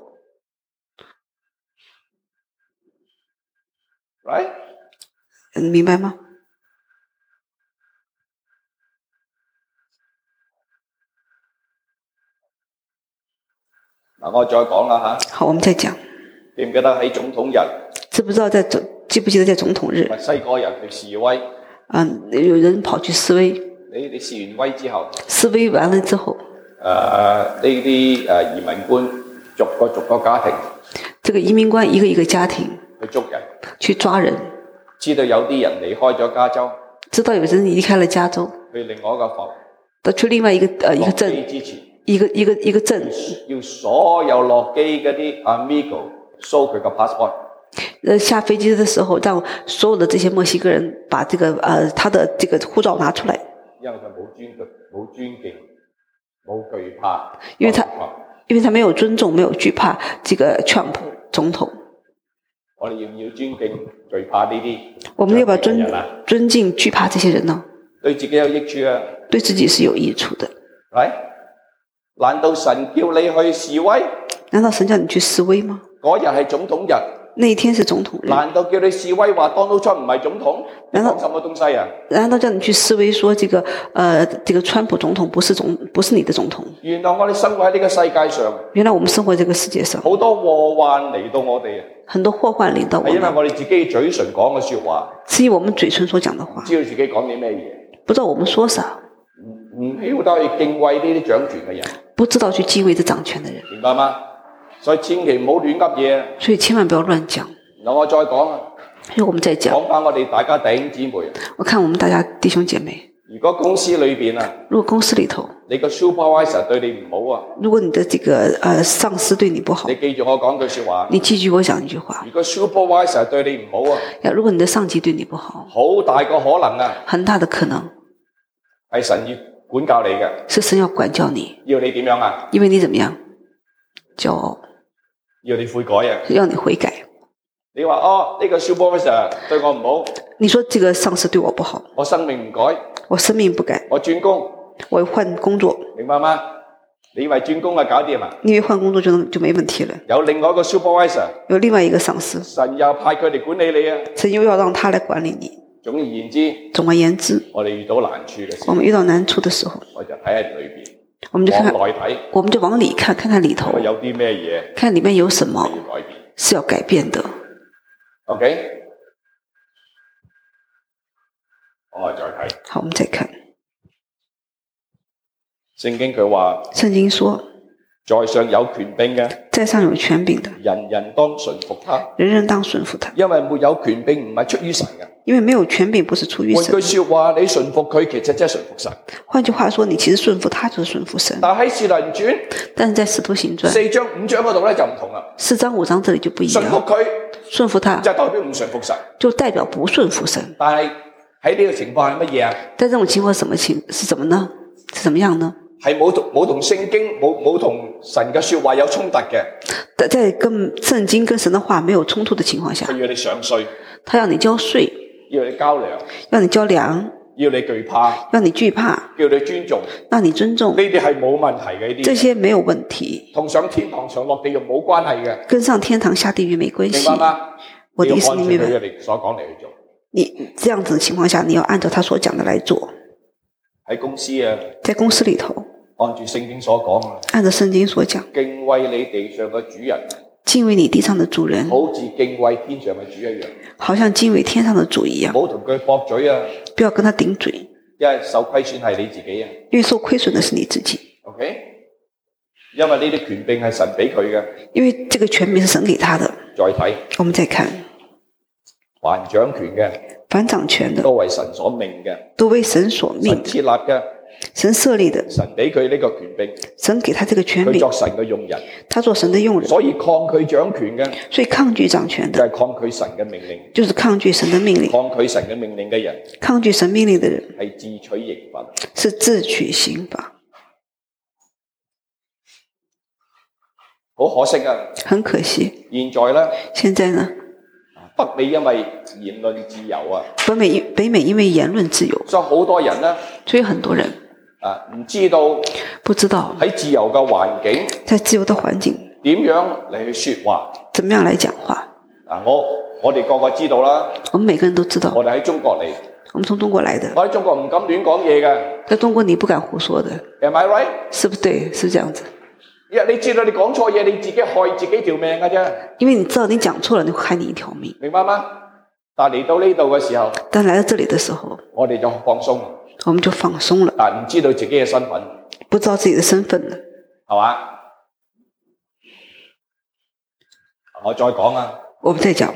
Right？ 明白吗？ 嗱，我再講啦吓， 好，我们再讲。 記唔記得喺總統日， 记不記得在總統日， 墨西哥人去示威， 有人跑去示威， 你示完威之後， 示威完了之後， 呢啲移民官逐個家庭， 這個移民官一個一個家庭去捉人， 去抓人， 知道有啲人離開咗加州， 知道有人離開了加州， 去另外一個埠， 到去另外一個鎮， 之前一個鎮， 要所有落機嗰啲 amigo show 佢個 passport。 下飛機的時候，讓所有的這些墨西哥人把這個他的這個護照拿出來， 因為佢冇尊敬，冇懼怕， 因為他沒有尊重，沒有懼怕這個 Trump 總統。 我哋要唔要尊敬懼怕呢啲？ 我們要不要尊敬懼怕這些人呢？ 對自己有益處啊！ 對自己是有益處的。 係？難道神叫你去示威？ 難道神叫你去示威嗎？ 嗰日係總統日。 那一天是總統日。 難道叫你示威話 Donald Trump 唔係總統？你講什麼東西啊？ 難道叫你去示威說這個川普總統不是你的總統？ 原來我哋生活喺呢個世界上， 原來我們生活喺這個世界上， 好多禍患嚟到我哋啊！ 很多禍患臨到我們， 係因為我哋自己嘴唇講嘅說話， 至於我們嘴唇所講的話， 知道自己講啲咩嘢， 不知道我們說啥， 唔曉得去敬畏呢啲掌權嘅人， 不知道去敬畏這掌權的人， 明白嗎？所以千祈唔好亂噏嘢。 所以千萬不要亂講。 嗱，我再講啊， 所以我們再講。 講翻我哋大家弟兄姊妹。 我看我們大家弟兄姐妹， 如果公司裏邊啊， 如果公司裏頭， 你個 supervisor 對你唔好啊， 如果你的這個上司對你不好， 你記住我講句說話。 你記住我講一句話。 如果 supervisor 對你唔好啊， 如果你的上級對你不好， 好大個可能啊， 很大的可能係神要管教你嘅， 是神要管教你， 要你點樣啊？ 因為你怎麼樣？驕傲， 要你悔改啊！ 要你悔改。 你話呢個 supervisor 對我唔好， 你說這個上司對我不好， 我生命唔改， 我生命不改， 我轉工， 我換工作， 明白嗎？你以為轉工啊搞掂啊？ 你以為換工作就沒問題了？ 有另外一個 supervisor， 有另外一個上司， 神又派佢嚟管理你啊！ 神又要讓他來管理你。 總而言之， 我哋遇到難處嘅時候， 我們遇到難處的時候， 我就睇下裏邊， 我們就看看往內睇， 我們就往裡看，看看裡頭有啲咩嘢， 看裡面有什麼要改變， 是要改變的。 OK， 我哋再睇。 好，我們再看聖經佢話， 聖經說， 在上有權柄嘅， 在上有權柄的， 人人當順服他， 人人當順服他， 因為沒有權柄唔係出於神嘅。 因為沒有權柄不是出於神。 換句說話，你順服佢，其實即係順服神。 換句話說，你其實順服他就是順服神。 但喺《使徒行傳》， 但是在《使徒行傳》 4章5章嗰度咧就唔同啦。 4章5章這裡就不一樣。 順服佢， 順服他就代表唔順服神， 就代表不順服神。 但係喺呢個情況係乜嘢啊？ 在這種情況是什麼呢？是怎麼樣呢？ 係冇同聖經冇同神嘅說話有衝突嘅。 在跟聖經跟神的話沒有衝突的情況下， 佢要你上稅， 他要你交稅， 要你交糧， 要你交糧， 要你懼怕， 要你懼怕， 叫你尊重， 讓你尊重。 呢啲係冇問題嘅，呢啲這些沒有問題， 同上天堂上落地獄冇關係嘅， 跟上天堂下地獄沒關係。 明白嗎？ 我的意思你明白？ 你要按照佢所講嚟去做。 你這樣子的情況下，你要按照他所講的來做。 喺公司啊， 在公司裡頭， 按住聖經所講啊， 按照聖經所講， 敬畏你地上嘅主人， 敬畏你地上的主人， 好似敬畏天上嘅主一樣， 好像敬畏天上的主一樣。 唔好同佢駁嘴啊， 不要跟他頂嘴， 因為受虧損係你自己啊。 因為受虧損的是你自己。 OK， 因為呢啲權柄係神俾佢嘅。 因為這個權柄是神給他的。 再睇， 我們再看， 凡掌權嘅， 凡掌權的都為神所命嘅， 都為神所命神設立嘅， 神設立的， 神俾佢呢個權柄， 神給他這個權柄， 佢作神嘅用人， 他做神的用人， 所以抗拒掌權嘅， 所以抗拒掌權就的， 係抗拒神嘅命令， 就是抗拒神的命令， 抗拒神嘅命令嘅人， 抗拒神命令的人係自取刑罰。 是自取刑罰。 好可惜啊！ 很可惜， 現在呢， 現在呢， 北美因為言論自由啊， 北美因為言論自由， 所以好多人呢， 所以很多人唔知道不知道喺自由嘅環境在自由的環境點樣嚟去說話。 怎麼樣來講話。 我哋個個知道啦， 我們每個人都知道， 我哋喺中國嚟， 我們從中國來的， 我喺中國唔敢亂講嘢嘅。 在中國你不敢胡說的， Am I right？ 是不是對？是這樣子。 因為你知道你講錯嘢，你自己害自己條命嘅啫。 因為你知道你講錯了，你會害你一條命。 明白嗎？但嚟到呢度嘅時候， 但來到這裡的時候， 我哋就放鬆， 我們就放鬆了， 但唔知道自己嘅身份， 不知道自己的身份了， 係嘛？我再講啊， 我們再講，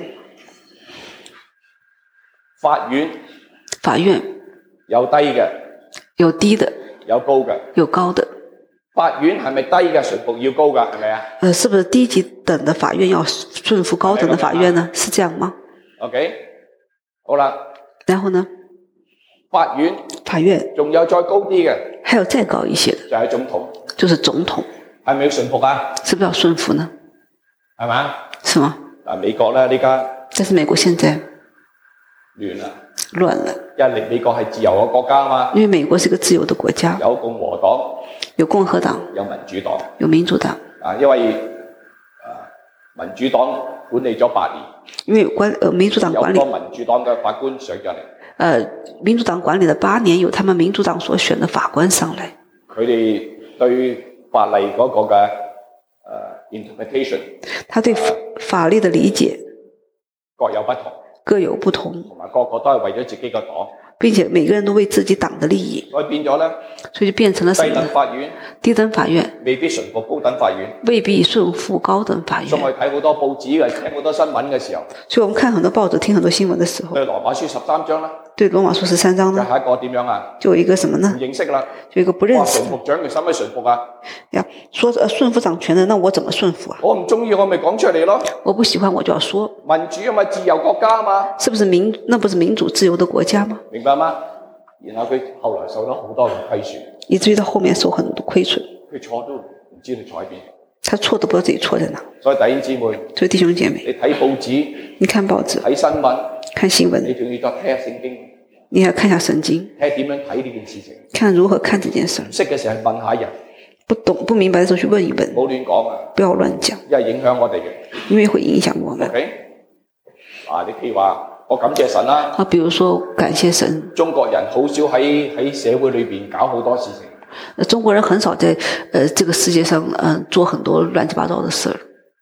法院有低嘅， 有低的， 有高嘅。 有高的。 法院係咪低嘅順服要高㗎？係咪啊？ 是不是低級等的法院要順服高等的法院呢？是這樣嗎 ？OK， 好啦。 然後呢？ 法院仲有再高啲嘅， 還有再高一些的， 就係總統， 就是總統， 係咪要順服啊？ 是不是要順服呢？ 係嘛？ 是嗎？ 美國咧呢家， 但是美國現在亂啦， 亂了， 因為美國係自由嘅國家嘛， 因為美國是個自由的國家， 有共和黨， 有共和黨， 有民主黨， 有民主黨。 因為民主黨管理咗8年， 因為民主黨管理， 有個民主黨嘅法官上咗嚟， 民主黨管理了8年，有他們民主黨所選的法官上來， 佢哋對法例嗰個嘅interpretation， 他對法律的理解各有不同，同埋個個都係為咗自己個黨， 並且每個人都為自己黨的利益， 所以變咗咧， 所以就變成了什麼？低等法院未必順服高等法院， 未必順服高等法院。 所以我睇好多報紙嘅，聽好多新聞嘅時候， 所以我們看很多報紙，聽很多新聞的時候， 對羅馬書13章啦， 對羅馬書13章呢， 下一個點樣啊？ 就有一個什麼呢？ 唔認識啦， 就有一個不認識。 順服長嘅使唔使順服啊？ 呀，說順服掌權的，那我怎麼順服啊？ 我唔中意，我咪講出嚟咯。 我不喜歡，我就要說。 民主咪自由國家嘛？ 是不是那不是民主自由的國家嗎？ 明白嗎？然後佢後來受咗好多嘅虧損， 以至於到後面受很多虧損。 佢錯都唔知道錯喺邊， 他錯都不知道自己錯在哪。 所以弟兄姊妹， 所以弟兄姐妹， 你睇報紙， 你看報紙， 睇新聞， 看新聞， 你仲要再睇下聖經， 你要看下聖經， 睇下點樣睇呢件事情， 看如何看這件事。 唔識嘅時候問下人， 不懂不明白的時候去問一問， 唔好亂講啊， 不要亂講， 因為影響我哋嘅， 因為會影響我們。 OK，你譬如話我感謝神啦， 比如說感謝神， 中國人好少喺社會裏邊搞好多事情， 中國人很少在這個世界上做很多亂七八糟的事。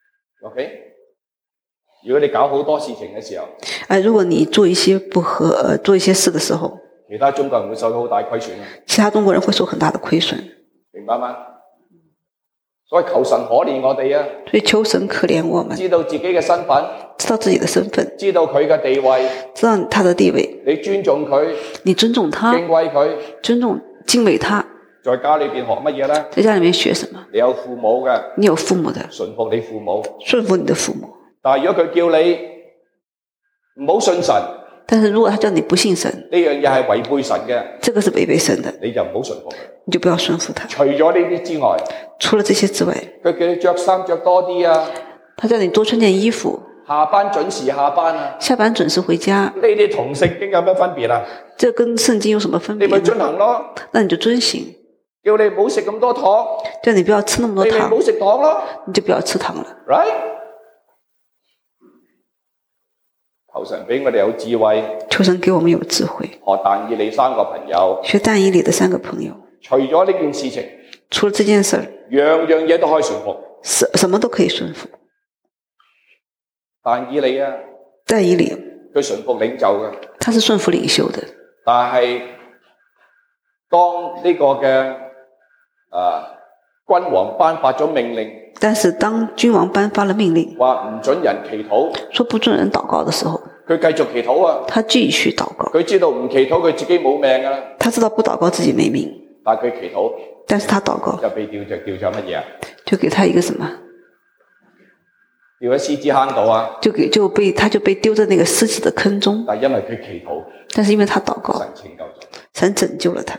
OK， 如果你搞好多事情嘅時候， 如果你做一些做一些事的時候， 其他中國人會受到好大虧損， 其他中國人會受很大的虧損， 明白嗎？所以求神可憐我哋啊！ 所以求神可憐我們， 知道自己嘅身份， 知道自己的身份， 知道佢嘅地位， 知道他的地位， 你尊重佢， 你尊重他， 敬畏佢， 尊重敬畏他。 在家裏邊學乜嘢呢？ 在家裏面學什麼？ 你有父母嘅， 你有父母的， 順服你父母， 順服你的父母。 但係如果佢叫你唔好信神， 但是如果他叫你不信神， 呢樣嘢係違背神嘅， 這個是違背神的， 你就唔好順服佢， 你就不要順服他。 除咗呢啲之外， 除了這些之外， 佢叫你着衫着多啲啊， 他叫你多穿件衣服， 下班準時下班啊， 下班準時回家， 呢啲同聖經有咩分別啊？ 這跟聖經有什麼分別？ 你咪遵行咯， 那你就遵行。 叫你唔好食咁多糖， 叫你不要吃那麼多糖， 你咪唔好食糖咯， 你就不要吃糖了。 right？ 求神俾我哋有智慧， 求神給我們有智慧。 學但以理3個朋友， 學但以理的3個朋友， 除咗呢件事情， 除了這件事， 樣樣嘢都可以順服， 什麼都可以順服。 但以理啊， 但以理， 佢順服領袖嘅， 他是順服領袖的。 但係當呢個嘅君王頒發咗命令， 但是當君王頒發了命令， 話唔准人祈禱， 說不准人禱告的時候， 佢繼續祈禱啊！ 他繼續禱告。 佢知道唔祈禱佢自己冇命㗎啦， 他知道不禱告自己沒命， 但係佢祈禱但是他禱告就被掉咗乜嘢啊？ 就給他一個什麼？ 掉喺獅子坑度啊！ 他就被丟在那個獅子的坑中。 但係因為佢祈禱， 但是因為他禱告， 神拯救咗， 神拯救了他。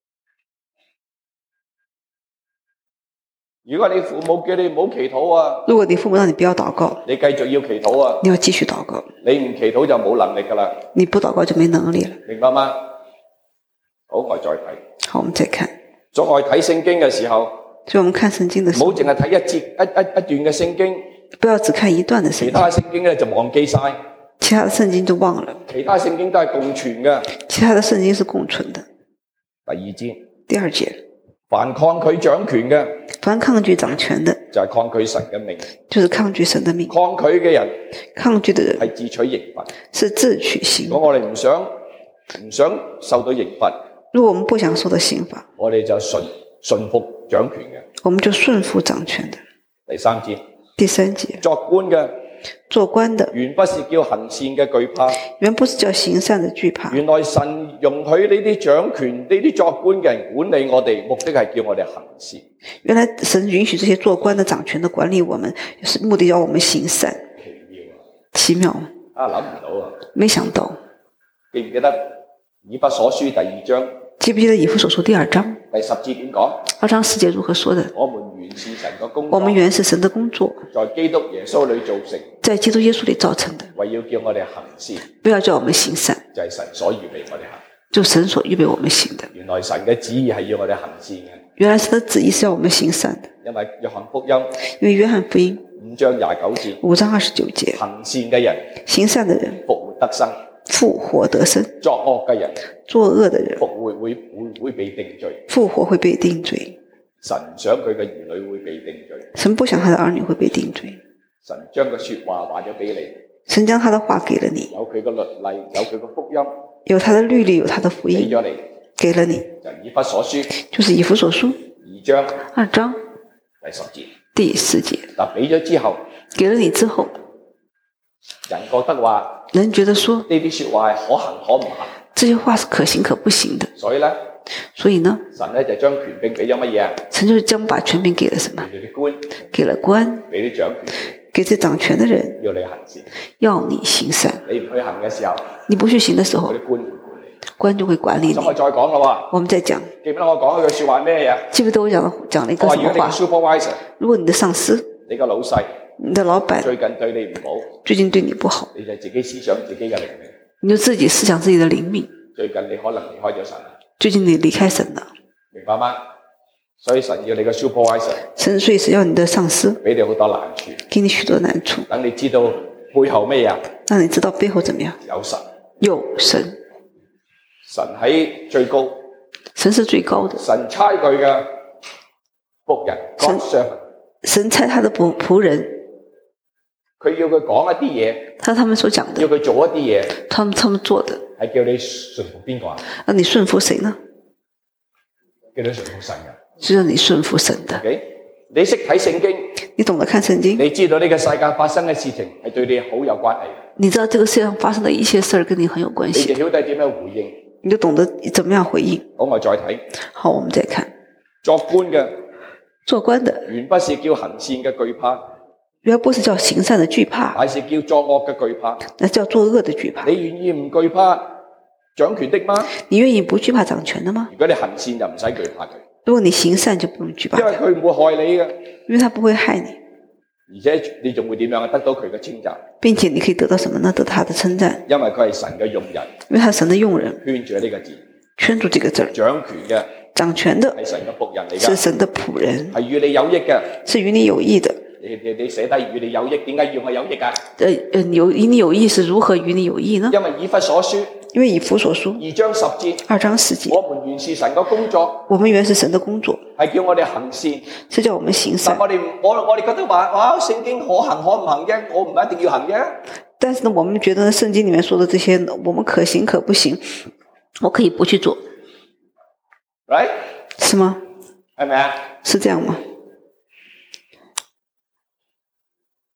如果你父母叫你唔好祈禱啊， 如果你父母讓你不要禱告， 你繼續要祈禱啊， 你要繼續禱告。 你唔祈禱就冇能力㗎啦， 你不禱告就沒能力了。 明白嗎？好，我再睇。 好，我們再看。 在我睇聖經嘅時候， 所以我們看聖經的時候， 唔好淨係睇一段嘅聖經， 不要只看一段的聖經， 其他聖經咧就忘記晒， 其他的聖經就忘了。 其他聖經都係共存嘅。 其他的聖經是共存的。 第二節， 第二節， 凡抗拒掌權嘅， 凡抗拒掌權的， 就係抗拒神嘅命， 就是抗拒神的命。 抗拒嘅人， 抗拒的人係自取刑罰， 是自取刑如。果我哋唔想受到刑罰， 如果我們不想受到刑罰， 我哋就順服掌權嘅。 我們就順服掌權的。 第三節， 第三節， 作官嘅， 做官的原不是叫行善嘅懼怕， 原不是叫行善的懼怕。 原來神容許呢啲掌權、呢啲作官嘅人管理我哋，目的係叫我哋行善。 原來神允許這些做官的、掌權的管理我們，是目的要我們行善。奇妙啊！諗唔到啊！ 沒想到。 記唔記得以弗所書第2章？ 記不記得以弗所書第2章第10節點講 ？2章10節如何說的？ 我們原是神嘅工作， 我們原是神的工作， 在基督耶穌裏造成， 在基督耶穌裏造成的， 為要叫我哋行善， 不要叫我們行善， 就係神所預備我哋行。 就神所預備我們行的。 原來神嘅旨意係要我哋行善嘅。 原來神的旨意是要我們行善的。 因為約翰福音約翰福音 5章29節 ，5章29節， 行善嘅人， 行善的人復活得生， 復活得生； 作惡嘅人， 作惡的人復活會被定罪。 復活會被定罪。 神想佢嘅兒女會被定罪， 神不想他的兒女會被定罪。 神將個說話話咗俾你， 神將他的話給了你， 有佢嘅律例，有佢嘅福音， 有他的律例，有他的福音， 俾咗你， 給了你， 就以弗所書， 就是以弗所書 2章 2章第10節。 第10節， 嗱，俾咗之後， 給了你之後， 人覺得話人覺得說呢啲說話係可行可唔行， 這些話是可行可不行的。 所以咧，神咧就將權柄俾咗乜嘢啊？ 神就是將把權柄給了什麼？ 俾咗啲官， 給了官， 俾啲掌權， 給這掌權的人， 要你行善， 要你行善。 你唔去行嘅時候， 你不去行的時候嗰，啲官會管你。 官就會管理你。 咁我再講啦喎， 我們再講， 記唔記得我講嗰句說話咩嘢？ 記不得我講了一個我話如果你什麼話？ 嘅 supervisor， 如果你的上司、 你個老細你的老闆最近對你唔好， 最近對你不好， 你就自己思想自己嘅靈命。 你就自己思想自己的靈命。 最近你可能離開咗神啦， 最近你離開神了， 明白嗎？所以神要你嘅 supervisor 神所以是要你的上司俾你好多難處， 給你許多難處， 等你知道背後咩啊？ 讓你知道背後怎麼樣。 有神， 有神， 神喺最高， 神是最高的。 神差佢嘅僕人神 God servant， 神差他的僕人， 佢要佢講一啲嘢， 他們所講的， 要佢做一啲嘢， 他們做的， 係叫你順服邊個啊？ 讓你順服誰呢？ 叫你順服神嘅。 是讓你順服神的。 Okay？你識睇聖經， 你懂得看聖經， 你知道呢個世界發生嘅事情係對你好有關係嘅， 你知道這個世界上發生的一切事兒跟你很有關你係， 就曉得點樣回應。 你就懂得怎麼樣回應。 好，我再睇好，我們再看作官嘅， 做官的， 原不是叫行善嘅懼怕， 原不是叫行善的懼怕， 乃是叫作惡嘅懼怕。 那叫作惡的懼怕。 你願意唔懼怕掌權的嗎？ 你願意不懼怕掌權的嗎？ 如果你行善就唔使懼怕佢， 如果你行善就不用懼怕因為他， 佢唔會害你嘅， 因為他不會害你， 而且你仲會點樣啊？得到佢嘅稱讚， 並且你可以得到什麼呢？得到他的稱讚， 因為佢係神嘅用人， 因為他是神的用人， 圈住呢個字， 圈住這個字兒。 掌權嘅掌權的係神嘅僕人嚟㗎， 是神的僕人， 係與你有益嘅。 是與你有益的。 你寫低與你有益，點解要我有益啊？ 與你有益是如何與你有益呢？ 因為以弗所書因為以弗所書 2章10節， 2章10節， 我們原是神嘅工作， 我們原是神的工作， 係叫我哋行善。 是叫我們行善但。我哋覺得話，哇，聖經可行可唔行啫，我唔一定要行啫。 但是呢，我們覺得聖經裡面說的這些，我們可行可不行，我可以不去做， Right？ 是嗎？ 係咪啊？ 是這樣嗎？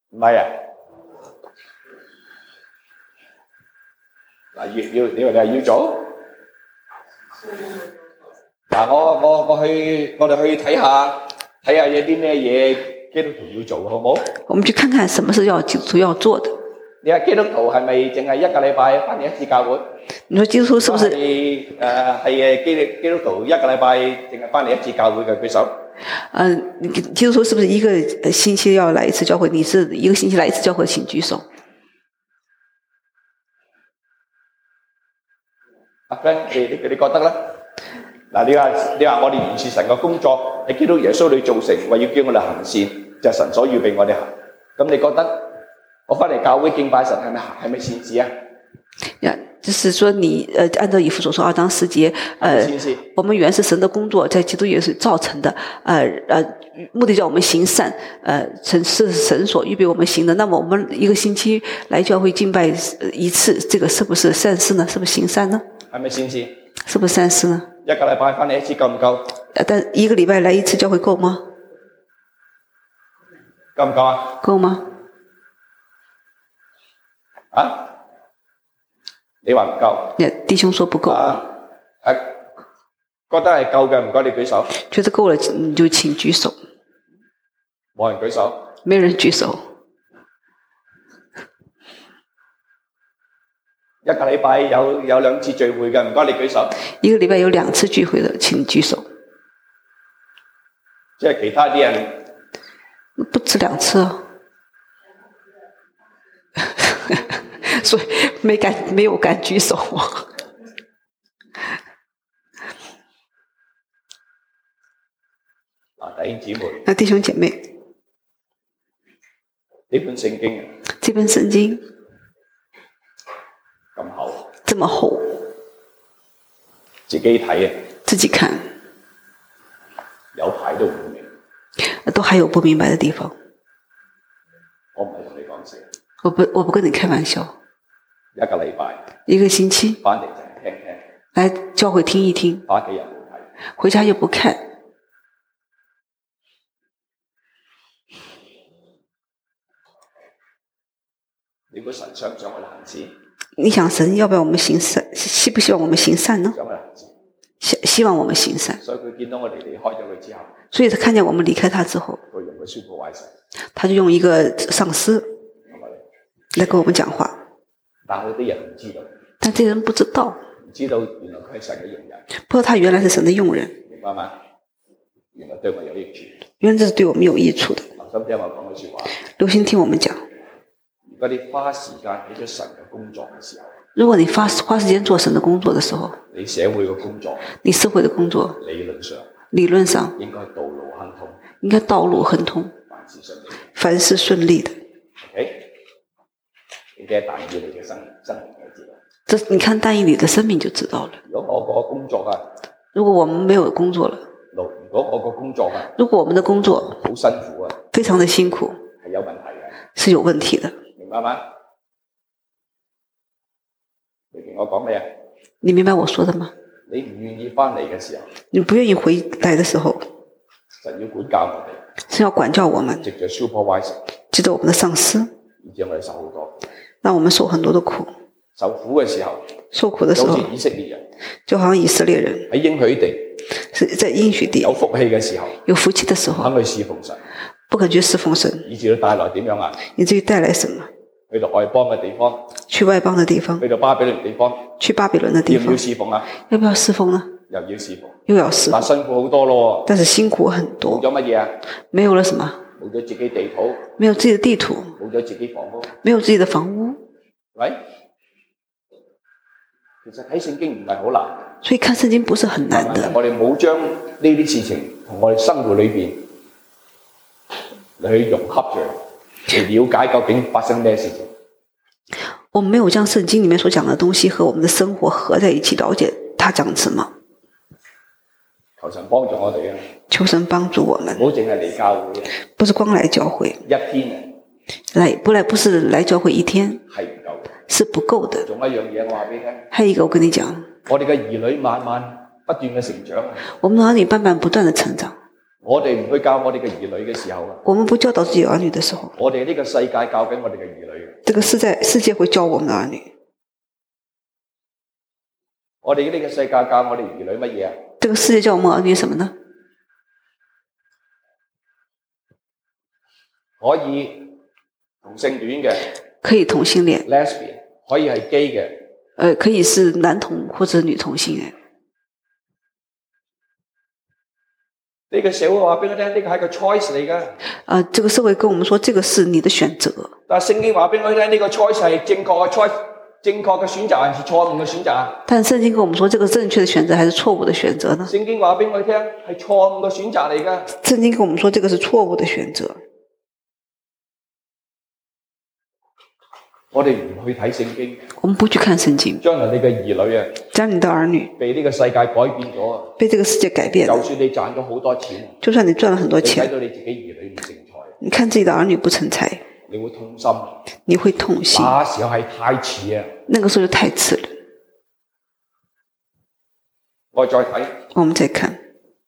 唔係啊？嗱，你話要做？嗱，我哋去睇下有啲咩嘢基督徒要做，好唔好？ 我們去看看什麼是基督徒要做的。 你話基督徒係咪淨係一個禮拜返嚟一次教會？ 你說基督徒是不是？ 係基督徒一個禮拜淨係返嚟一次教會嘅舉手。 基督徒是不是一個星期要來一次教會？你是一個星期來一次教會，請舉手。 阿 friend， 你覺得咧？嗱，你話我哋完成神嘅工作喺基督耶穌裏做成，為要叫我哋行善，就係神所預備我哋行。咁你覺得我返嚟教會敬拜神係咪善事啊？ 就是說你按照以弗所書2章10節，我們原是神的工作，在基督耶穌造成的，目的叫我們行善，是神所預備我們行的。那麼我們一個星期來教會敬拜一次，這個是不是善事呢？是不是行善呢？ 係咪善事？ 是不是善事呢？ 一個禮拜返嚟一次夠唔夠？ 但一個禮拜來一次教會夠嗎？ 夠唔夠啊？ 夠嗎？ 啊？你話唔夠？ 弟兄說不夠。 覺得係夠嘅，唔該你舉手。 覺得夠了，你就請舉手。 冇人舉手。 沒人舉手。 一個禮拜有2次聚會嘅，唔該你舉手。 一個禮拜有2次聚會的，請舉手。 即係其他啲人不止2次啊。所以沒有敢舉手。 弟兄姊妹。 弟兄姐妹。 呢本聖經。 這本聖經。 咁厚。 這麼厚。 自己睇啊。 自己看。 有排都唔明。 都還有不明白的地方。 我唔係同你講笑。 我不跟你開玩笑。 一個禮拜。 一個星期。 返嚟就係聽。 來教會聽一聽。 返屋企又冇睇。 回家又不看。 你估神想唔想我哋行善？ 你想神要不要我們行善？希不希望我們行善呢？希望我們行善。 所以佢見到我哋離開咗佢之後， 所以他看見我們離開他之後， 佢用個supervisor， 他就用一個上司來跟我們講話。 但係啲人唔知道， 但這人不知道， 唔知道原來佢係神嘅用人， 不知道他原來是神的用人， 明白嗎？原來對我有益處， 原來這是對我們有益處的。 留心聽我講句說話， 留心聽我們講。 如果你花時間喺咗神嘅工作嘅時候， 如果你花時間做神的工作的時候， 你社會嘅工作， 你社會的工作，理論上應該道路亨通， 應該道路亨通，凡事順利的。 OK， 你睇但以理嘅生命就知道。 這你看但以理的生命就知道了。 如果我個工作啊， 如果我們沒有工作了， 如果我個工作啊， 如果我們的工作好辛苦啊， 非常的辛苦， 係有問題嘅， 是有問題的。 明白嗎？你明我講咩啊？ 你明白我說的嗎？ 你唔願意翻嚟嘅時候， 你不願意回來的時候， 神要管教我哋， 是要管教我們， 藉着 supervisor， 藉着我們的上司， 而且我哋受好多， 讓我們受很多的苦。 受苦嘅時候， 受苦的時候， 好似以色列人， 就好像以色列人喺應許地， 是在應許地有福氣嘅時候， 有福氣的時候， 肯去侍奉神， 不肯去侍奉神， 以至到帶來點樣啊？ 以至於帶來什麼？ 去到外邦嘅地方， 去外邦的地方， 去到巴比倫地方， 去巴比倫的地方， 要唔要侍奉啊？ 要不要侍奉呢？ 又要侍奉， 又要侍奉， 但辛苦好多咯。 但是辛苦很多。 冇咗乜嘢啊？ 沒有了什麼？ 冇咗自己地土， 沒有自己的地土， 冇咗自己房屋， 沒有自己的房屋。 喂，其實睇聖經唔係好難， 所以看聖經不是很難的。 我哋冇將呢啲事情同我哋生活裏邊嚟去融合住，嚟了解究竟發生咩事情。 我們沒有將聖經裡面所講的東西和我們的生活合在一起，了解他講什麼。 求神幫助我哋啊！ 求神幫助我們， 唔好淨係嚟教會， 不是光來教會一天不是來教會一天係唔夠嘅， 是不夠的。 仲有一樣嘢我話俾你聽， 還有一個我跟你講， 我哋嘅兒女慢慢不斷嘅成長， 我們兒女慢慢不斷的成長， 我哋唔去教我哋嘅兒女嘅時候啊， 我們不教導自己兒女的時候， 我哋呢個世界教緊我哋嘅兒女。 這個世界會教我們的兒女。 我哋呢個世界教我哋兒女乜嘢啊？ 這個世界教我們兒女什麼呢？ 可以同性戀嘅， 可以同性戀 lesbian， 可以係 gay 嘅， 可以是男同或者女同性戀。 呢個社會話俾我聽，呢個係個 choice 嚟㗎。 這個社會跟我們說，這個是你的選擇。 但係聖經話俾我聽，呢個 choice 係正確嘅 choice，正確嘅選擇還是錯誤嘅選擇？ 但聖經跟我們說，這個正確的選擇還是錯誤的選擇呢？ 聖經話俾我聽，係錯誤嘅選擇嚟㗎。 聖經跟我們說，這個是錯誤的選擇。 我哋唔去睇聖經， 我們不去看聖經。 將來你嘅兒女啊， 將你的兒女被呢個世界改變咗啊， 被這個世界改變了。 就算你賺咗好多錢， 就算你賺了很多錢， 你睇到你自己兒女唔成才， 你看自己的兒女不成才， 你會痛心， 你會痛心。 那時候係太遲啊！ 那個時候就太遲了。 我再睇， 我們再看，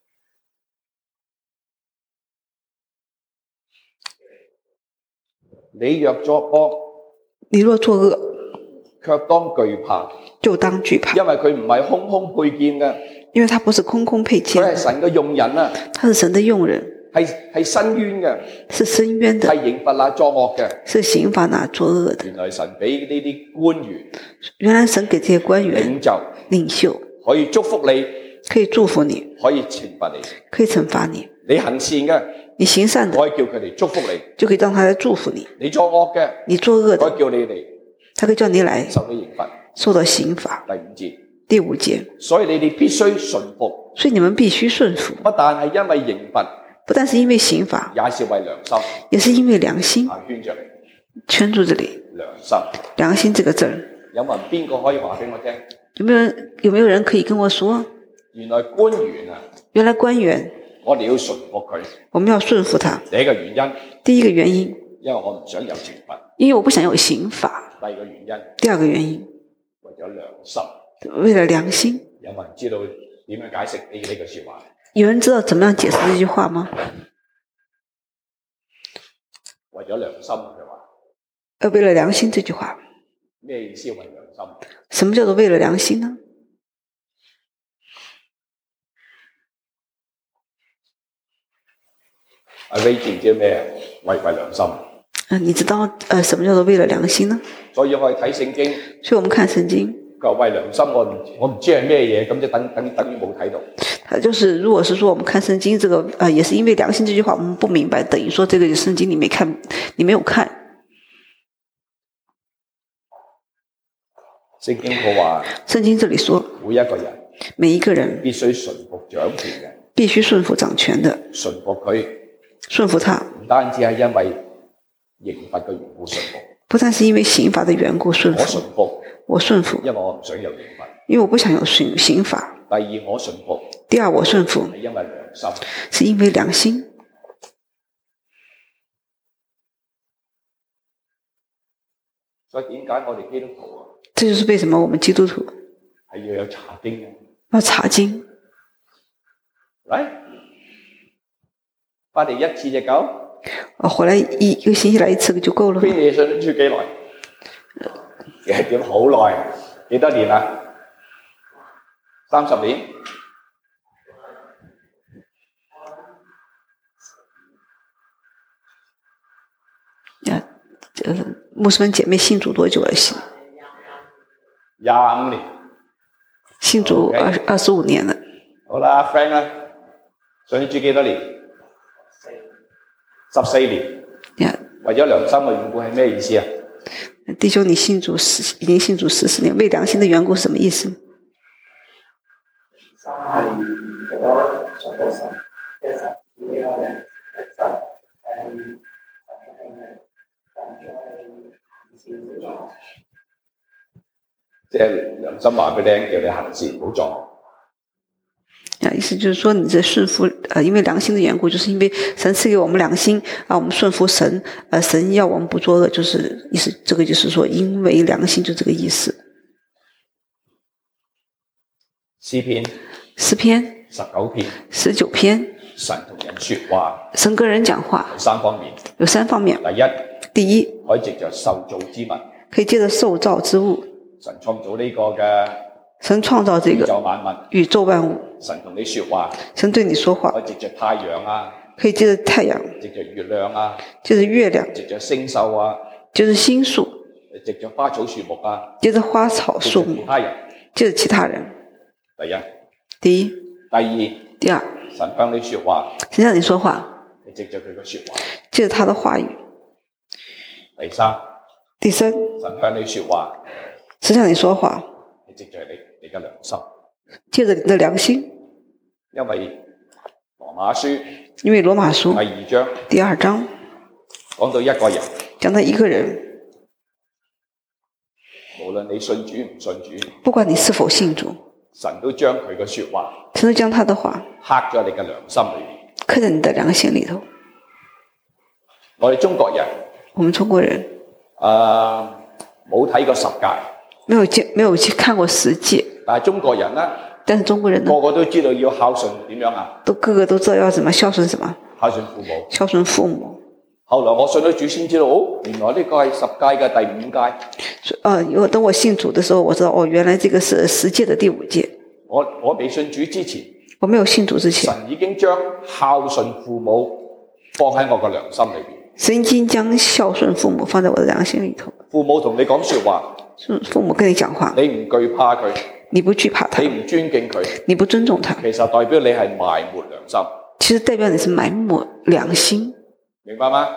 你若作惡， 你若作惡， 卻當懼怕， 就當懼怕， 因為佢唔係空空配件嘅， 因為他不是空空配件， 佢係神嘅用人啊， 他是神的用人， 係伸冤嘅， 是伸冤的， 係刑罰那作惡嘅， 是刑罰那作惡的。 原來神俾呢啲官員， 原來神給這些官員、領袖可以祝福你， 可以祝福你， 可以懲罰你， 可以懲罰你。 你行善嘅， 你行善的， 可以叫佢哋祝福你， 就可以讓他來祝福你。 你作惡嘅， 你作惡的， 可以叫你哋， 他可以叫你來受到刑罰。 受到刑罰。 第五節， 第五節， 所以你哋必須順服， 所以你們必須順服， 不但係因為刑罰， 不但是因為刑罰， 也是為良心。 也是因為良心。 圈着嚟， 圈住這裡， 良心。 良心這個字兒， 有冇人邊個可以話俾我聽？ 有沒有人可以跟我說？ 原來官員啊， 原來官員， 我哋要順服佢。 我們要順服他。 第一個原因， 第一個原因， 因為我唔想有懲罰。 因為我不想有刑罰。 第二個原因， 第二個原因， 為咗良心。 為了良心。 有冇人知道點樣解釋呢句説話？ 有人知道怎麼樣解釋這句話嗎？ 為咗良心佢話。 為了良心這句話， 咩意思？為良心？ 什麼叫做為了良心呢？ 阿威知唔知咩？為良心。 你知道什麼叫做為了良心呢？ 所以我哋睇聖經， 所以我們看聖經。 個為良心，我唔知係咩嘢，咁就等於冇睇到。 就是如果是說我們看聖經，這個也是因為良心這句話，我們不明白，等於說這個聖經你沒看，你沒有看。 聖經佢話， 聖經這裡說， 每一個人必須順服掌權嘅， 必須順服掌權的， 順服佢， 順服他， 唔單止係因為刑罰嘅緣故順服， 不但是因為刑罰的緣故順服，我順服， 因為我唔想有刑罰， 因為我不想有刑罰。 第二我順服， 第二我順服， 係因為良心， 是因為良心。 所以點解我哋基督徒啊？ 這就是為什麼我們基督徒係要有查經嘅， 要查經。 嚟，返嚟一次就夠。 回來一個星期來一次就夠了。 邊嘢信得住幾耐？點好耐？幾多年啊？30年。 牧師們姐妹信主多久了 ？25年。 信主25年了。 好啦 ，friend 啦，信主幾多年？14年。為咗良心嘅緣故係咩意思啊？ 弟兄，你已經信主14年，為良心的緣故是什麼意思？ 即係良心話俾你聽，叫你行善，唔好作惡。 意思就是說，你在順服，因為良心的緣故，就是因為神賜給我們良心，我們順服神，神要我們不作惡，就是意思，這個就是說，因為良心就這個意思。 詩篇 19篇， 19篇神同人說話， 神跟人講話 3方面。 有3方面。第一， 可以藉着受造之物， 可以借着受造之物， 神創造呢個嘅神創造這宇宙個萬物， 宇宙萬物， 神同你說話， 神對你說話， 可以藉着太陽啊， 可以借着太陽， 藉着月亮啊， 借着月亮， 藉着星宿啊， 借着星宿， 藉着花草樹木啊， 借着花草樹木藉着其，他人。 借着其他人。 第一， 第一， 第二， 第二， 神向你說話， 神向你說話， 你藉着佢嘅說話。 借着他的話語。 第三， 第三， 神向你說話， 神向你說話， 你藉着你嘅良心。 借着你的良心。 因為羅馬書因為羅馬書第2章講到一個人， 講到一個人， 無論你信主唔信主， 不管你是否信主， 神都將佢嘅說話神都將他的話刻咗你嘅良心裏面。 刻在你的良心裏頭。 我哋中國人， 我們中國人冇睇過十誡， 沒有去看過十誡， 但係中國人呢， 但是中國人呢， 個個都知道要孝順點樣啊？ 個個都知道要怎麼孝順什麼？ 孝順父母。 孝順父母。 後來我信咗主先知道，原來呢個係10誡嘅第5誡。 等我信主的時候，我知道原來這個是10誡的第5誡。 我未信主之前， 我沒有信主之前， 神已經將孝順父母放喺我個良心裏邊。 神已經將孝順父母放在我的良心裏頭。 父母同你講說話， 父母跟你講話， 你唔懼怕佢， 你不懼怕他， 你唔尊敬佢， 你不尊重他， 其實代表你係埋沒良心。 其實代表你是埋沒良心， 明白嗎？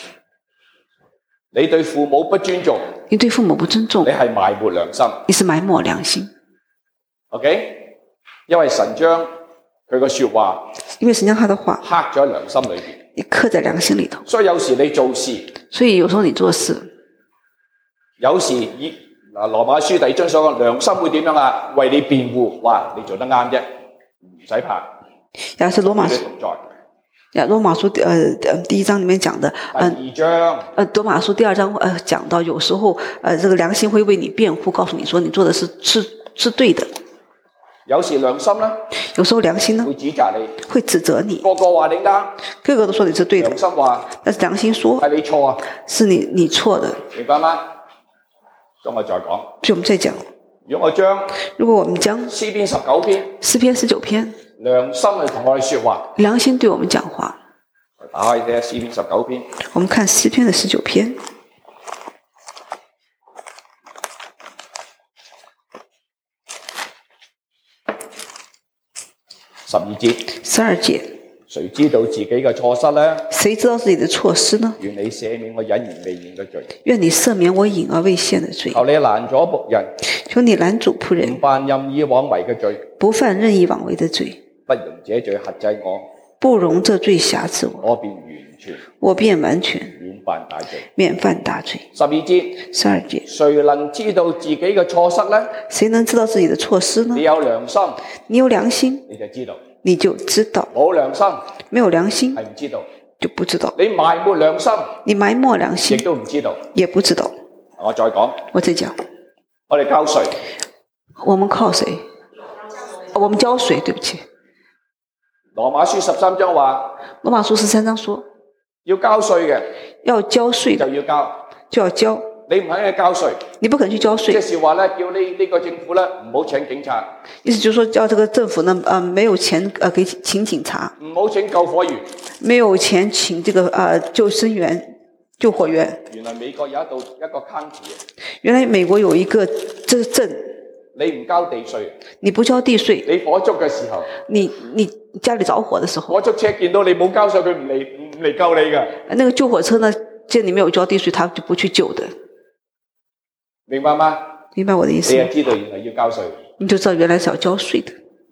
你對父母不尊重， 你對父母不尊重， 你係埋沒良心， 你是埋沒良心。 OK？因為神將佢個說話， 因為神將他的話刻咗喺良心裏邊， 你刻在良心裏頭。 所以有時你做事， 所以有時候你做事， 有時以羅馬書第2章所講，良心會點樣啊？為你辯護，哇！你做得啱啫，唔使怕。 也是羅馬書。羅馬書第1章裡面講的， 第2章， 羅馬書第2章講到，有時候這個良心會為你辯護，告訴你說你做的是對的。 有時良心呢， 有時候良心呢會指責你， 會指責你， 個個話你啱， 個個都說你是對的。 良心話， 但是良心說係你錯啊， 是你錯的， 明白嗎？咁我再講， 所以我們再講，如果我們將詩篇19篇， 詩篇19篇， 良心嚟同我哋說話， 良心對我們講話。 打開睇下詩篇19篇， 我們看詩篇的19篇。 12節。 12節。 誰知道自己嘅錯失呢？ 誰知道自己的錯失呢？ 願你赦免我隱而未現嘅罪。 願你赦免我隱而未現的罪。 求你攔阻僕人。 求你攔阻僕人。 唔犯任意妄為嘅罪。 不犯任意妄為的罪。 不容這罪轄制我。 不容這罪轄制我。 我便完全。 我便完全。 免犯大罪。 免犯大罪。 12節。 12節。 誰能知道自己嘅錯失呢？ 誰能知道自己的錯失呢？ 你有良心。 你有良心。 你就知道。 你就知道。 冇良心。 沒有良心。 係唔知道。 就不知道。 你埋沒良心。 你埋沒良心。 亦都唔知道。 也不知道。 我再講。 我再講。 我哋交稅。 我們靠誰？我們交稅，對不起。 羅馬書13章話。 羅馬書13章說。 要交稅嘅。 要交稅。 就要交。 就要交。 你唔肯去交稅， 你不肯去交稅。 即是話咧，叫呢個政府咧唔好請警察。 意思就是說，叫這個政府呢，沒有錢給請警察。 唔好請救火員。 沒有錢請這個救生員、救火員。 原來美國有一個 county。 原來美國有一個這個鎮。你唔交地稅。 你不交地稅。 你火燭嘅時候。 你家裏着火的時候。 火燭車見到你冇交稅，佢唔嚟救你㗎。 那個救火車呢，見你沒有交地稅，他就不去救的。 明白嗎？ 明白我的意思。 你就知道原來要交稅。 你就知道原來是要交稅的。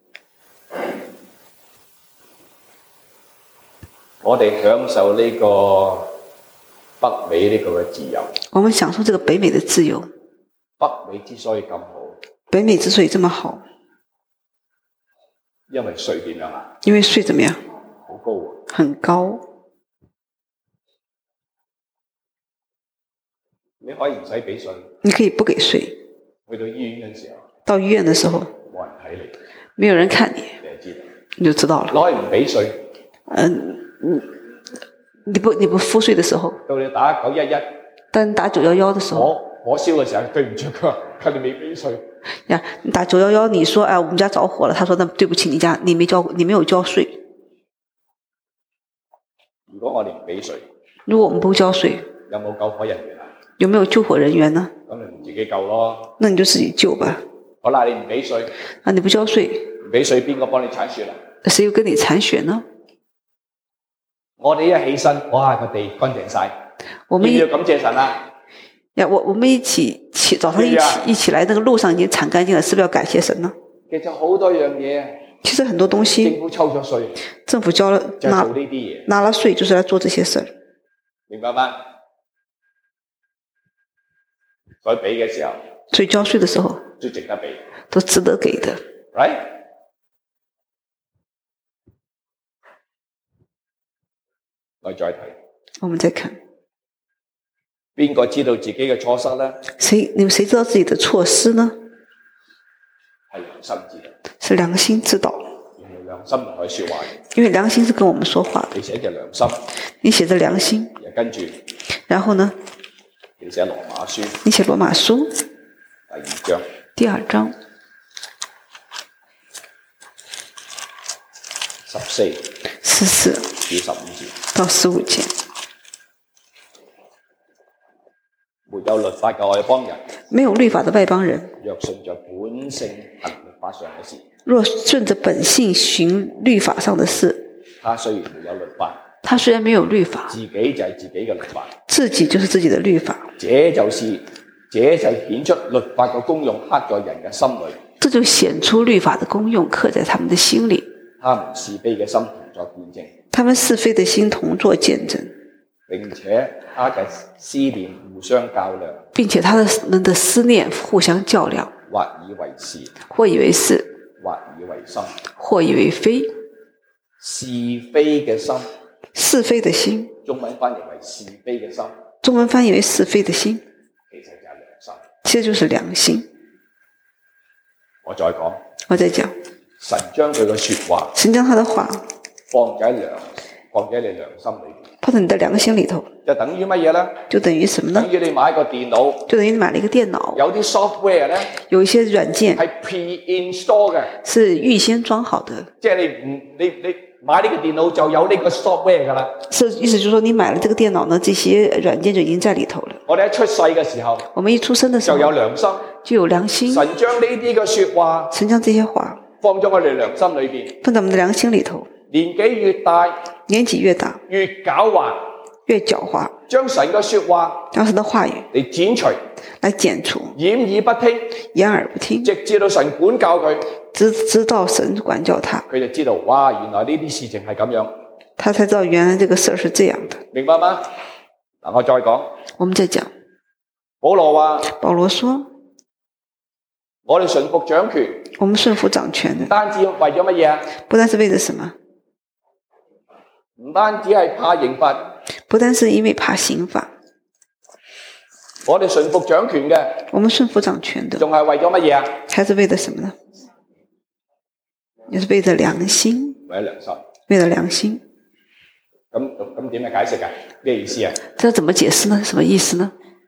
我哋享受呢個北美呢個嘅自由。 我們享受這個北美的自由。 北美之所以咁好。 北美之所以這麼好。 因為稅點樣啊？ 因為稅怎麼樣？ 好高啊。 很高。 你可以唔使俾稅。 你可以不給稅。 去到醫院嘅時候。 到醫院的時候。 冇人睇你。 沒有人看你。 你就知道。 你就知道了。 攞去唔俾稅。 你不敷睡的时候， 到你打911， 當你打911的時候， 火燒嘅時候，對唔住佢哋未俾稅。 呀，你打911，你說我們家着火了，他說那對不起，你沒有交稅。 如果我哋唔俾稅， 如果我們不交稅， 有冇救火人員啊？ 有沒有救火人員呢？ 咁你唔自己救咯。 那你就自己救吧。 好啦，你唔俾稅， 你不交稅， 唔俾稅邊個幫你鏟雪啊？ 誰又跟你鏟雪呢？ 我哋一起身，哇，個地乾淨晒， 我們要感謝神啊！ 我們早上一起來，那個路上已經鏟乾淨了，是不是要感謝神呢？ 其實好多樣嘢， 其實很多東西， 政府抽咗稅， 政府交了就係做呢啲嘢， 拿了稅就是來做這些事。 明白嗎？所以俾嘅時候， 所以交稅的時候都值得俾， 都值得給的。 right？我再睇， 我們再看， 邊個知道自己嘅錯失呢？ 你們誰知道自己的錯失呢？ 係良心知道， 是良心知道。 原來良心同佢說話， 因為良心是跟我們說話的。 你寫嘅良心， 你寫着良心， 跟住， 然後呢？ 你寫羅馬書， 你寫羅馬書第2章14至15節到15節。 沒有律法嘅外邦人， 沒有律法的外邦人， 若順着本性行律法上嘅事， 若順着本性行律法上的事， 他雖然沒有律法， 他雖然沒有律法， 自己就係自己嘅律法， 自己就是自己的律法。 這就顯出律法嘅功用刻在人嘅心裏， 這就顯出律法的功用刻在他們的心裏。 他們是非嘅心同作見證， 他們是非的心同作見證， 並且他嘅思念互相較量， 並且他們的思念互相較量， 或以為是， 或以為是， 或以為深， 或以為非。 是非嘅心， 是非的心， 中文翻譯為是非嘅心， 中文翻譯為是非的心， 其實就係良心， 其實就是良心。 我再講， 神將佢嘅說話， 神將他的話放喺你良心裏邊， 放在你的良心裏頭， 就等於乜嘢呢？ 就等於什麼呢？ 等於你買個電腦， 就等於你買了一個電腦， 有啲 software 呢， 有一些軟件係 pre-install 嘅， 是預先裝好的。 即係你買呢個電腦就有呢個 software 噶啦。 意思就是說，你買了這個電腦呢，這些軟件就已經在裏頭了。 我哋一出世嘅時候， 我們一出生的時候就有良心， 就有良心。 神將呢啲嘅說話， 神將這些話放咗我哋良心裏邊， 放在我們的良心裏頭。 年紀越大， 年紀越大， 越狡猾， 越狡猾， 將神嘅說話， 將神的話語嚟剪除， 來剪除， 掩耳不聽， 掩耳不聽， 直至到神管教佢， 直到神管教他， 佢就知道，哇，原來呢啲事情係咁樣， 他才知道原來這個事是這樣的。 明白嗎？嗱，我再講， 我們再講， 保羅說，我哋順服掌權， 我們順服掌權的， 唔單止為咗乜嘢啊？ 不單是為了什麼？ 唔單止係怕刑罰， 不單是因為怕刑罰， 我哋順服掌權嘅， 我們順服掌權的， 仲係為咗乜嘢啊？ 還是為了什麼呢？也是為了良心， 為咗良心， 為了良心。 咁點樣解釋啊？咩意思啊？ 這怎麼解釋呢？什麼意思呢？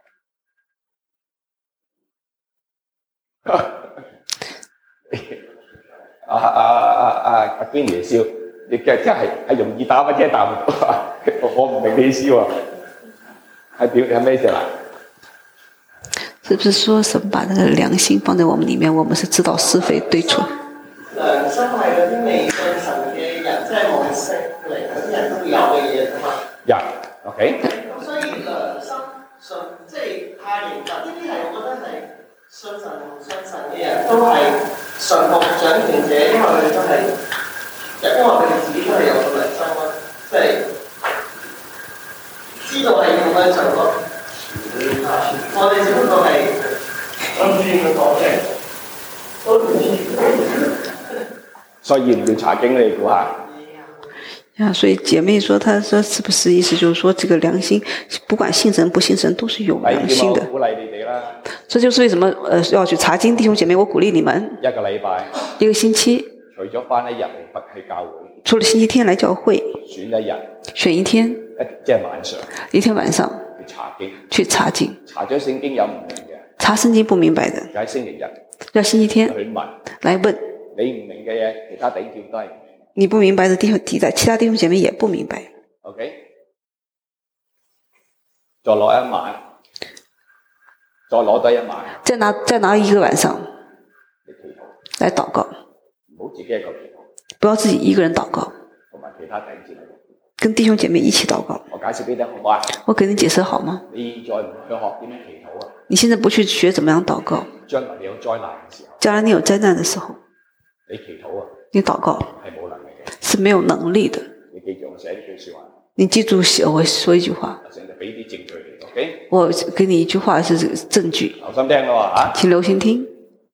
阿娟爺笑，你真係容易答乜啫？答唔到，我唔明你意思喎。係咩意思啊？ 是不是說神把那個良心放在我們裡面，我們是知道是非對錯？ 良心係嗰啲未信神嘅人，即係冇識嚟嗰啲人都會有嘅嘢㗎嘛。 OK。 咁所以良心信即係怕刑罰呢啲係我覺得係信神同信神嘅人都係順服掌權者，因為佢哋都係，因為佢哋自己都係有個良心咯，即係知道係要咁樣做咯。我哋只不過係跟住佢講嘅，都唔知。 所以要唔要查經你估下？ 所以姐妹說，她說是不是意思就是說，這個良心，不管信神不信神，都是有良心的。 鼓勵你哋啦。 這就是為什麼要去查經，弟兄姐妹，我鼓勵你們。 一個禮拜， 一個星期， 除咗返一日去教會， 除了星期天来教會， 選一日， 選一天， 即係晚上一天晚上去查經， 去查經， 查咗聖經有唔明嘅， 查聖經不明白的， 喺星期日要星期天去問， 來問。 你唔明嘅嘢，其他弟兄都係唔明。 你不明白的弟兄其他弟兄姐妹也不明白。 OK， 再攞一晚，再攞多一晚， 再拿一個晚上你祈禱， 來禱告， 唔好自己一個祈禱， 不要自己一個人禱告， 同埋其他弟兄姊妹。 跟弟兄姐妹一起禱告。 我解釋俾你聽好唔好啊？ 我給你解釋好嗎？ 你現在唔去學點樣祈禱啊？ 你現在不去學怎麼樣禱告， 將來你有災難嘅時候， 將來你有災難的時候， 你祈禱啊， 你禱告係冇能力嘅。 是沒有能力的。 你記住我寫呢句説話， 你記住我說一句話， 阿成就俾啲證據你 ，OK？ 我給你一句話是這個證據， 留心聽咯嚇。 請留心聽。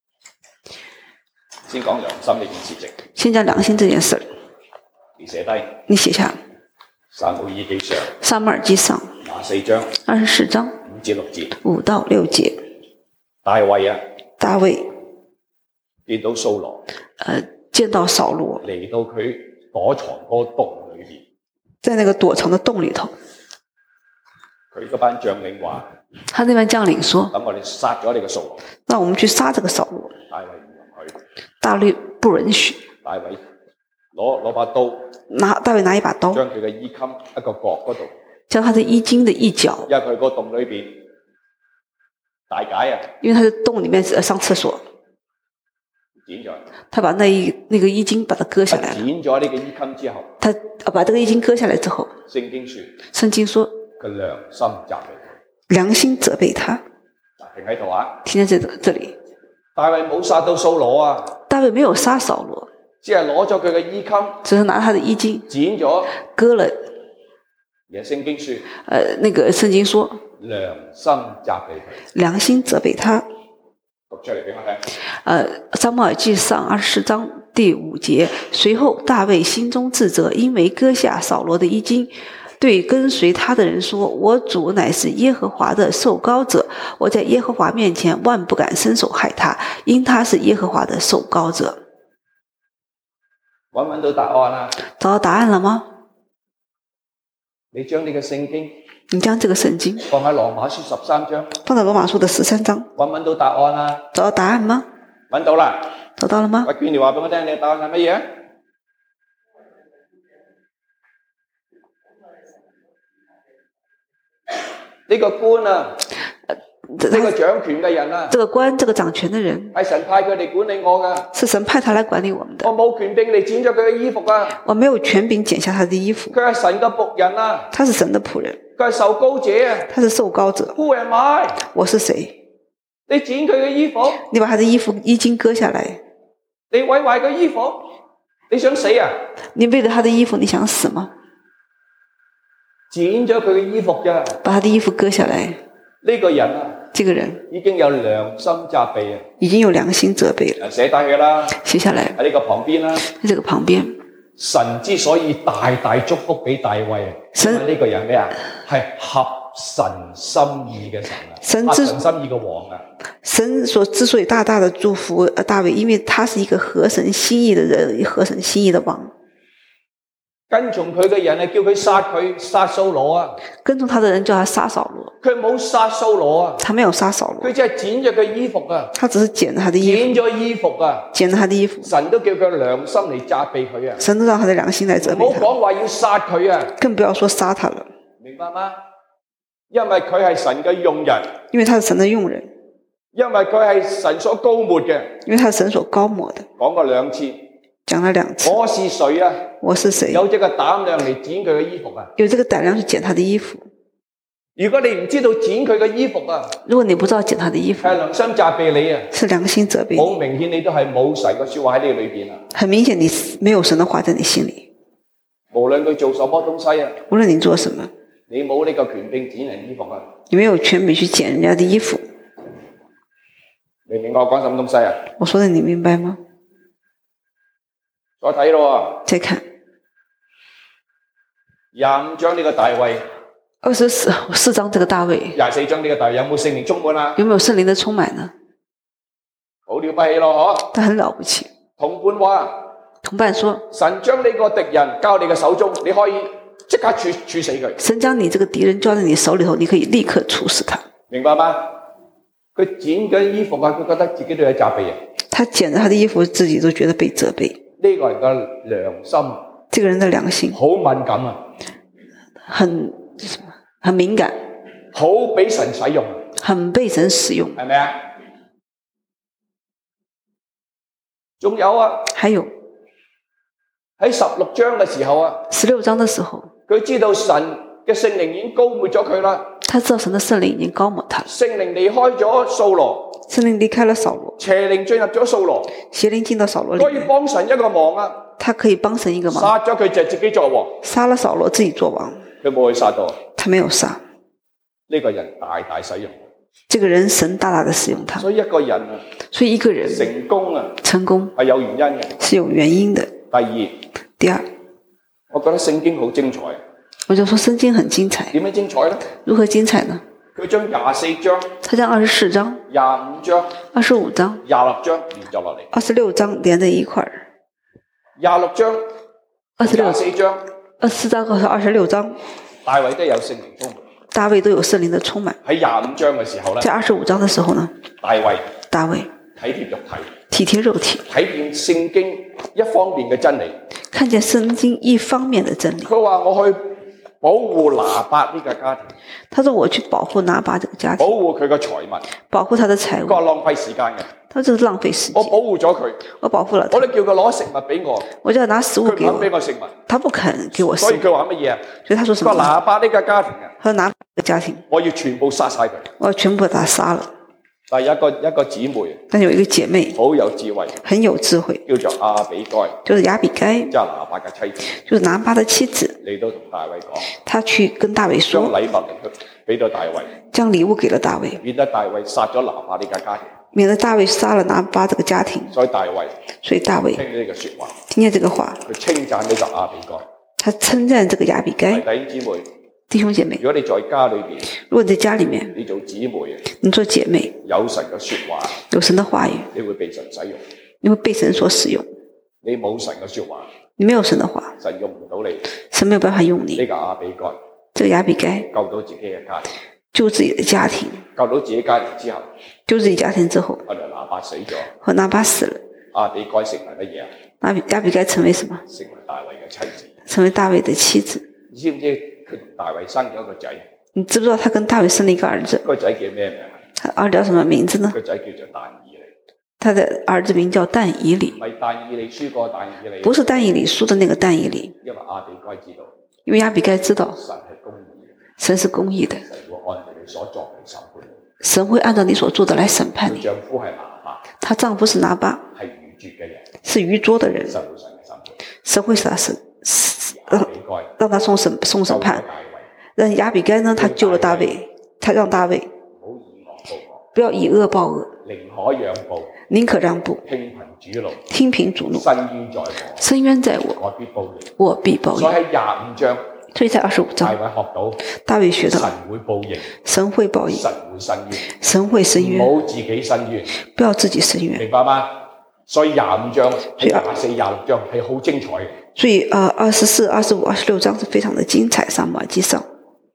先講良心呢件事情， 先講良心這件事， 你寫低你寫下。 撒母耳記上撒母耳記上 24章 24章 5至6節， 5到6節， 大衛啊， 大衛見到掃羅見到掃羅嚟到佢躲藏嗰個洞裏邊， 在那個躲藏的洞裏頭， 佢嗰班將領話： 他那班將領說， 等我哋殺咗你個掃羅。 讓我們去殺這個掃羅。 大衛唔容許， 大衛不允許。 大衛攞把刀， 大衛拿一把刀， 將佢嘅衣襟一個角嗰度， 將他的衣襟的一角， 因為佢個洞裏邊大解啊， 因為他的洞裏面上廁所， 剪咗， 他把那個衣襟把它割下來了。 剪咗呢個衣襟之後， 他把這個衣襟割下來之後， 聖經說， 聖經說佢良心責備佢， 良心責備他。 停喺度啊！ 停在這裡。 大衛冇殺到掃羅啊， 大衛沒有殺掃羅， 只係攞咗佢嘅衣襟， 只是拿他的衣襟剪咗， 割了。 而聖經說， 那個聖經說良心責備佢， 良心責備他。 讀出嚟俾我聽。 撒母耳記上24章第5節，隨後大衛心中自責，因為割下掃羅的衣襟，對跟隨他的人說：我主乃是耶和華的受膏者，我在耶和華面前萬不敢伸手害他，因他是耶和華的受膏者。 揾唔揾到答案啊？ 找到答案了嗎？ 你將呢個聖經， 你將這個聖經放喺羅馬書13章， 放在羅馬書的13章， 揾唔揾到答案啊？ 找到答案嗎？ 揾到啦！ 找到了嗎？ 阿娟，你話俾我聽，你嘅答案係乜嘢？呢個官啊，呢個掌權嘅人啊， 這個官，這個掌權的人， 係神派佢哋管理我噶， 是神派他來管理我們的。 我冇權柄嚟剪咗佢嘅衣服啊！ 我沒有權柄剪下他的衣服。 佢係神嘅僕人啊！ 他是神的僕人， 佢係受膏者啊！ 他是受膏者。 Who am I？ 我是誰？ 你剪佢嘅衣服， 你把他的衣襟割下來， 你毀壞佢衣服，你想死啊？ 你為了他的衣服，你想死嗎？ 剪咗佢嘅衣服咋？ 把他的衣服割下來， 呢個人啊， 這個人已經有良心責備啊！ 已經有良心責備了。 寫低佢啦， 寫下來喺呢個旁邊啦。 在這個旁邊， 神之所以大大祝福俾大衛，因為呢個人咩啊？係合神心意嘅神啊，合神心意嘅王啊！ 神之所以大大的祝福大衛，因為他是一個合神心意的人，合神心意的王。 跟從佢嘅人係叫佢殺掃羅啊！ 跟從他的人叫他殺掃羅， 佢冇殺掃羅啊！ 他沒有殺掃羅， 佢只係剪咗佢衣服啊！ 他只是剪了他的衣服， 剪咗衣服啊！ 剪了他的衣服。 神都叫佢良心嚟責備佢啊！ 神都讓他的良心來責備他。 唔好講話要殺佢啊！ 更不要說殺他了。 明白嗎？因為佢係神嘅用人， 因為他是神的用人， 因為佢係神所膏抹嘅， 因為他是神所膏抹的。 講過2次， 講了2次。 我是誰啊？ 我是誰？ 有這個膽量嚟剪佢嘅衣服啊？ 有這個膽量去剪他的衣服。 如果你唔知道剪佢嘅衣服啊， 如果你不知道剪他的衣服， 係良心責備你啊， 是良心責備你。 好明顯你都係冇神嘅說話喺你裏邊啊。 很明顯你沒有神的話在你心裏。 無論佢做什麼東西啊， 無論你做什麼， 你冇呢個權柄剪人衣服啊。 你沒有權柄去剪人家的衣服。 明唔明我講什麼東西啊？ 我說的你明白嗎？ 再睇咯， 再看 25章呢個大衛 ，24章這個大衛 ，24章呢個大衛有冇聖靈充滿啊？ 有沒有聖靈的充滿呢？ 好了不起咯，嗬！ 他很了不起。 同伴話， 同伴說： 神將你個敵人交你嘅手中，你可以即刻處死佢。 神將你這個敵人交在你手裏頭，你可以立刻處死他。 明白嗎？佢剪緊衣服啊，佢覺得自己都有責備啊。 他剪咗他的衣服，自己都覺得被責備。 呢個人嘅良心， 這個人的良心好敏感啊， 很敏感， 好俾神使用， 很被神使用， 係咪啊？仲有啊， 還有喺16章嘅時候啊 ，16章的時候， 佢知道神嘅聖靈已經膏抹咗佢啦。 他知道神的聖靈已經膏抹他， 聖靈離開咗掃羅， 聖靈離開了掃羅， 邪靈進入咗掃羅， 邪靈進到掃羅裏可以幫神一個忙啊。 他可以幫神一個忙， 殺咗佢就自己作王， 殺了掃羅自己做王， 佢冇去殺到， 他沒有殺。 呢個人大大使用， 這個人神大大的使用他， 所以一個人啊， 所以一個人成功啊， 成功係有原因嘅， 是有原因的。第二， 我覺得聖經好精彩。 我就說聖經很精彩， 點樣精彩呢？ 如何精彩呢？ 佢將24章、 他將24章、 25章、 25章、 26章連咗落嚟。 26章連在一塊兒。 26章、24章、 24章和26章， 大衛都有聖靈充滿。 大衛都有聖靈的充滿。 喺25章嘅時候呢， 在25章的時候呢， 大衛體體貼肉體， 體貼肉體， 睇見聖經一方面嘅真理。 看見聖經一方面的真理。 佢話我去保護拿八呢個家庭， 他說我去保護拿八這個家庭， 保護佢嘅財物， 保護他的財物。 佢話浪費時間嘅， 他這是浪費時間。 我保護咗佢， 我保護了他， 我哋叫佢攞食物俾我， 我叫他拿食物給佢唔肯俾我食物， 他不肯給我食物。 所以佢話乜嘢啊？ 所以他說什佢話麼？ 拿八呢個家庭啊， 他說拿八這個家庭， 我要全部殺晒佢。 我要全部把他殺了。 但係一個姊妹， 但有一個姐妹好有智慧， 很有智慧， 叫做亞比該， 就是亞比該， 即係拿八嘅妻子， 就是拿八的妻子。 嚟到同大衛講， 他去跟大衛說， 將禮物俾到大衛， 將禮物給了大衛， 免得大衛殺咗拿八呢個家庭。 免得大衛殺了拿八這個家庭。 所以大衛聽聽呢個說話， 聽見這個話， 佢稱讚呢個亞比該。 他稱讚這個亞比該。 弟兄姊妹， 弟兄姐妹， 如果你在家裏邊， 如果你在家裏面， 你做姊妹， 你做姐妹， 有神嘅說話， 有神的話語， 你會被神使用。 你會被神所使用。 你冇神嘅說話， 你沒有神的話， 神用唔到你。 神沒有辦法用你。 呢個亞比該， 這個亞比該救到自己嘅家庭， 救自己的家庭， 救到自己家庭之後， 救自己家庭之後， 後來拿八死咗， 和拿八死了， 亞比該成為乜嘢啊？ 亞比該成為什麼？ 成為大衛嘅妻子。 成為大衛的妻子。 你知唔知佢同大衛生咗一個仔？ 你知不知道他跟大衛生了一個兒子？ 個仔叫咩名？ 他兒子叫什麼名字呢？ 個仔叫做但以理。 他的兒子名叫但以理。 唔係但以理書個但以理。 不是但以理書的那個但以理。 因為亞比該知道。 因為亞比該知道。 神係公義嘅。 神是公義的。 神會按你所作嚟審判。 神會按照你所做的來審判你。 佢丈夫係拿八。 她丈夫是拿八。 係愚拙嘅人。 是愚拙的人。 神會神嘅審判。 神會讓他送審判。讓亞比該呢，他救了大衛，他讓大衛不要以惡報惡，寧可讓步，聽憑主怒，伸冤在我，我必報應。所以在25章，大衛學到神會報應，神會伸冤，不要自己伸冤， 明白嗎？所以25章、24、26章係好精彩嘅。 所以24、25、26章是非常的精彩，撒母耳記上。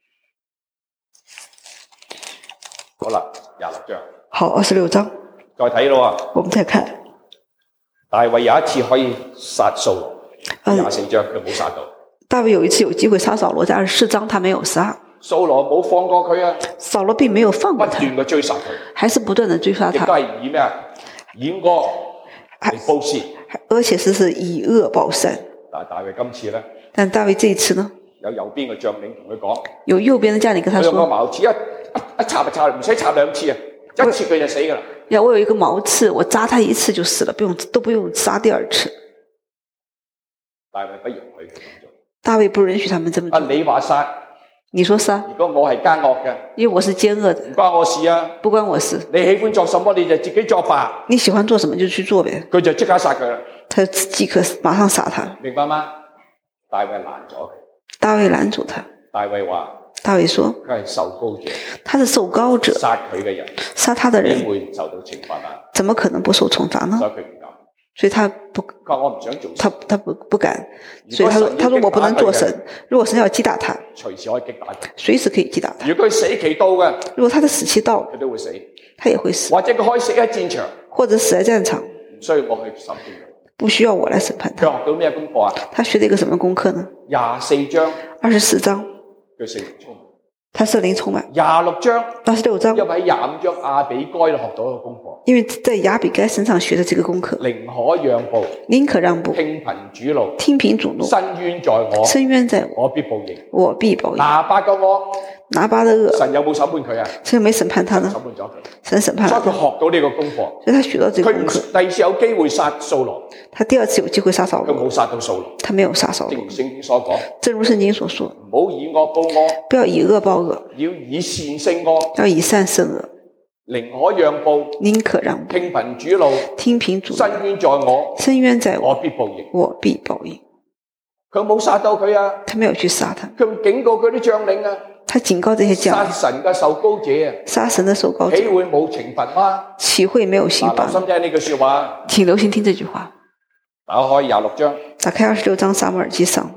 好啦，26章。 好，26章。 再睇咯。 我們再看。 大衛有一次可以殺掃羅，24章佢冇殺到。 大衛有一次有機會殺掃羅，在24章他沒有殺。 掃羅冇放過佢啊。 掃羅並沒有放過他。 不斷嘅追殺佢。 還是不斷的追殺他。 亦都係以咩啊？以惡嚟報善。 而且是以惡報善。 但係大衛今次呢？ 但大衛這一次呢？ 有右邊嘅將領同佢講。 有右邊的將領跟他說。 佢用個矛刺一插就插，唔使插兩次啊！一次佢就死噶啦。 我有一個矛刺，我扎他一次就死了，都不用殺第二次。 大衛不容許佢咁做。 大衛不允許他們這麼做。 你話殺？ 你說殺？ 如果我係奸惡嘅， 因為我是奸惡的， 唔關我事啊。 不關我事。 你喜歡做什麼你就自己作吧。 你喜歡做什麼就去做唄。 佢就即刻殺佢啦。 他就即刻馬上殺他。 明白嗎？大衛攔咗佢。 大衛攔住他。 大衛話。 大衛說： 佢係受膏者， 他是受膏者， 殺佢嘅人， 殺他的人點會受到懲罰啊？ 怎麼可能不受懲罰呢？ 所以佢唔敢， 所以他不， 佢話我唔想做神， 他不敢，所以他說我不能做神。如果神要擊打他， 隨時可以擊打佢。 隨時可以擊打他。 如果佢死期到嘅， 如果他的死期到了， 佢都會死， 他也會死， 或者佢可以死喺戰場， 或者死在戰場， 唔需要我去審判佢。 不需要我來審判他。 佢學到咩功課啊？ 他學了一個什麼功課呢 24章， ？24章， 佢聖靈充滿。 他聖靈充滿。 26章， 26章， 因為喺25章亞比該學到一個功課， 因為在亞比該身上學的這個功課， 寧可讓步， 寧可讓步， 聽憑主怒， 聽憑主怒， 伸冤在我， 伸冤在我， 我必報應。 我必報應。 拿八個惡， 拿八的惡， 神有冇審判佢啊？ 神有沒審判他呢？ 審判咗佢， 神審判了他， 所以佢學到呢個功課。 所以他學到這個佢唔功課。 第二次有機會殺掃羅， 他第二次有機會殺掃羅， 佢冇殺到掃羅。 他沒有殺掃羅。 正如聖經所講， 正如聖經所說， 唔好以惡報惡， 不要以惡報惡， 要以善勝惡， 要以善勝惡， 寧可讓步， 寧可讓步， 聽憑主怒， 聽憑主怒， 伸冤在我， 伸冤在我我， 必報應。 我必報應。 佢冇殺到佢啊， 他沒有去殺他， 佢警告佢啲將領啊， 他警告這些將領， 殺神嘅受膏者啊， 殺神的受膏者， 豈會冇懲罰嗎？ 豈會沒有刑留心罰？ 聽呢句說話， 請留心聽這句話。 打開26章， 打開26章撒母耳記上，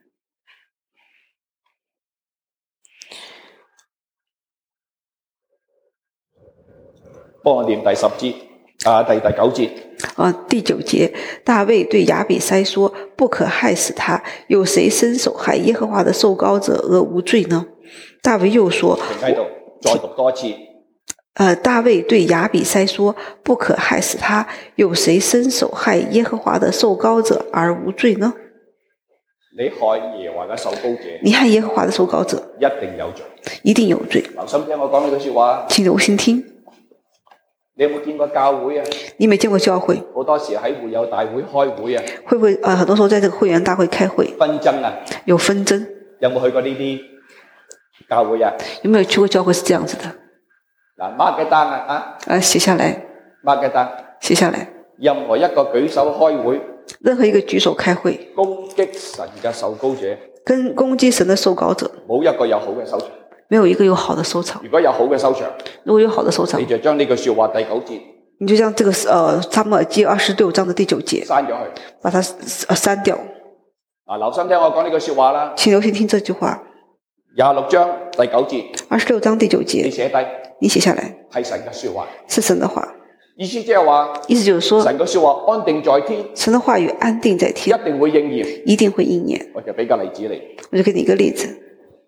幫我念第10節，第9節。 第9節，大衛對亞比篩說：不可害死他，有誰伸手害耶和華的受膏者而無罪呢？大衛又說： 停喺度，再讀多次。 大衛對亞比篩說：不可害死他，有誰伸手害耶和華的受膏者而無罪呢？ 你害耶和華嘅受膏者， 你害耶和華的受膏者， 一定有罪。 一定有罪。 留心聽我講呢句說話。 請留心聽。 你有冇見過教會啊？ 你沒見過教會？ 好多時喺會友大會開會啊， 會不會很多時候在這個會員大會開會紛爭啊？ 有紛爭？ 有冇去過呢啲教會啊？ 有沒有去過教會是這樣子的？ 嗱，mark 嘅單啊， 寫下來。 mark 嘅單， 寫下來。 任何一個舉手開會， 任何一個舉手開會， 攻擊神嘅受膏者， 跟攻擊神的受膏者， 冇一個有好嘅收場。 沒有一個有好的收場。 如果有好嘅收場， 如果有好的收場， 你就將呢句說話第9節， 你就將這個撒母耳記26章的第9節刪咗佢， 把它刪掉。 留心聽我講呢句說話啦。 請留心聽這句話。 26章第9節 ，26章第9 你節， 寫低， 你寫下來， 係神嘅說話， 是神的話。 意思即係話， 意思就是說， 神嘅說話安定在天， 神的話語安定在天， 一定會應驗， 一定會應驗。 我就俾個例子你， 我就給你一個例子，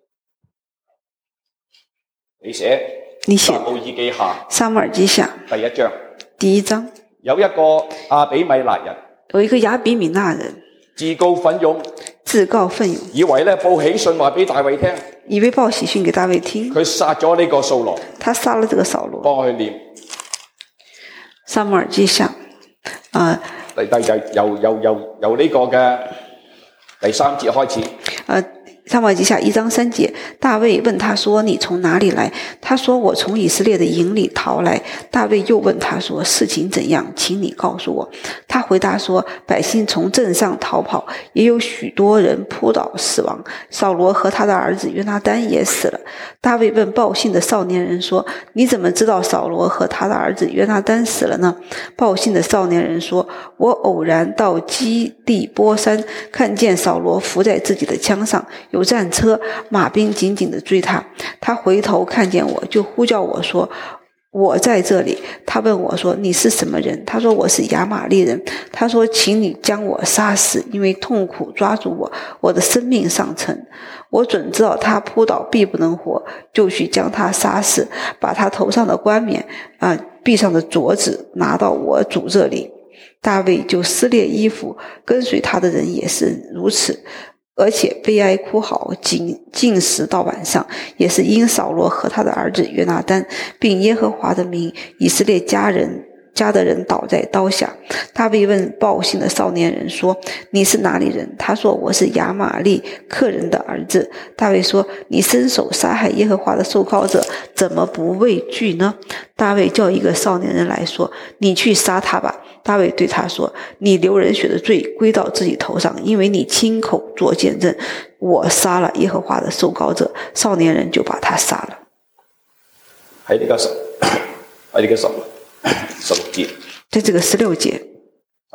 你寫撒母耳記下撒母耳記下第1章， 第1章， 有一個亞比米勒人， 有一個亞比米勒人， 自告奮勇，以為報喜訊話俾大衛聽， 以為報喜訊給大衛聽， 佢殺咗呢個掃羅， 他殺了這個掃羅。 幫我去念撒母耳記下， 由呢個嘅第3節開始。 撒母耳記下1章3節，大衛問他說：你從哪裡來？他說：我從以色列的營裡逃來。大衛又問他說：事情怎樣？請你告訴我。他回答說：百姓從陣上逃跑，也有許多人撲倒死亡。掃羅和他的兒子約拿單也死了。大衛問報信的少年人說：你怎麼知道掃羅和他的兒子約拿單死了呢？報信的少年人說：我偶然到基利波山，看見掃羅伏在自己的槍上，有戰車，馬兵緊緊地追他。他回頭看見我，就呼叫我說：我在這裡。他問我說：你是什麼人？他說：我是亞瑪力人。他說：請你將我殺死，因為痛苦抓住我，我的生命上乘。我準知道他撲倒必不能活，就去將他殺死，把他頭上的冠冕臂上的鐲子拿到我主這裡。大衛就撕裂衣服，跟隨他的人也是如此，而且悲哀哭嚎，禁食到晚上，也是因掃羅和他的兒子約拿單，並耶和華的名，以色列家的人倒在刀下。大衛問報信的少年人說：你是哪裡人？他說：我是亞瑪力客人的兒子。大衛說：你伸手殺害耶和華的受膏者，怎麼不畏懼呢？大衛叫一個少年人來說：你去殺他吧。大衛對他說：你流人血的罪歸到自己頭上，因為你親口作見證，我殺了耶和華的受膏者。少年人就把他殺了。 喺呢個16節， 在這個16節，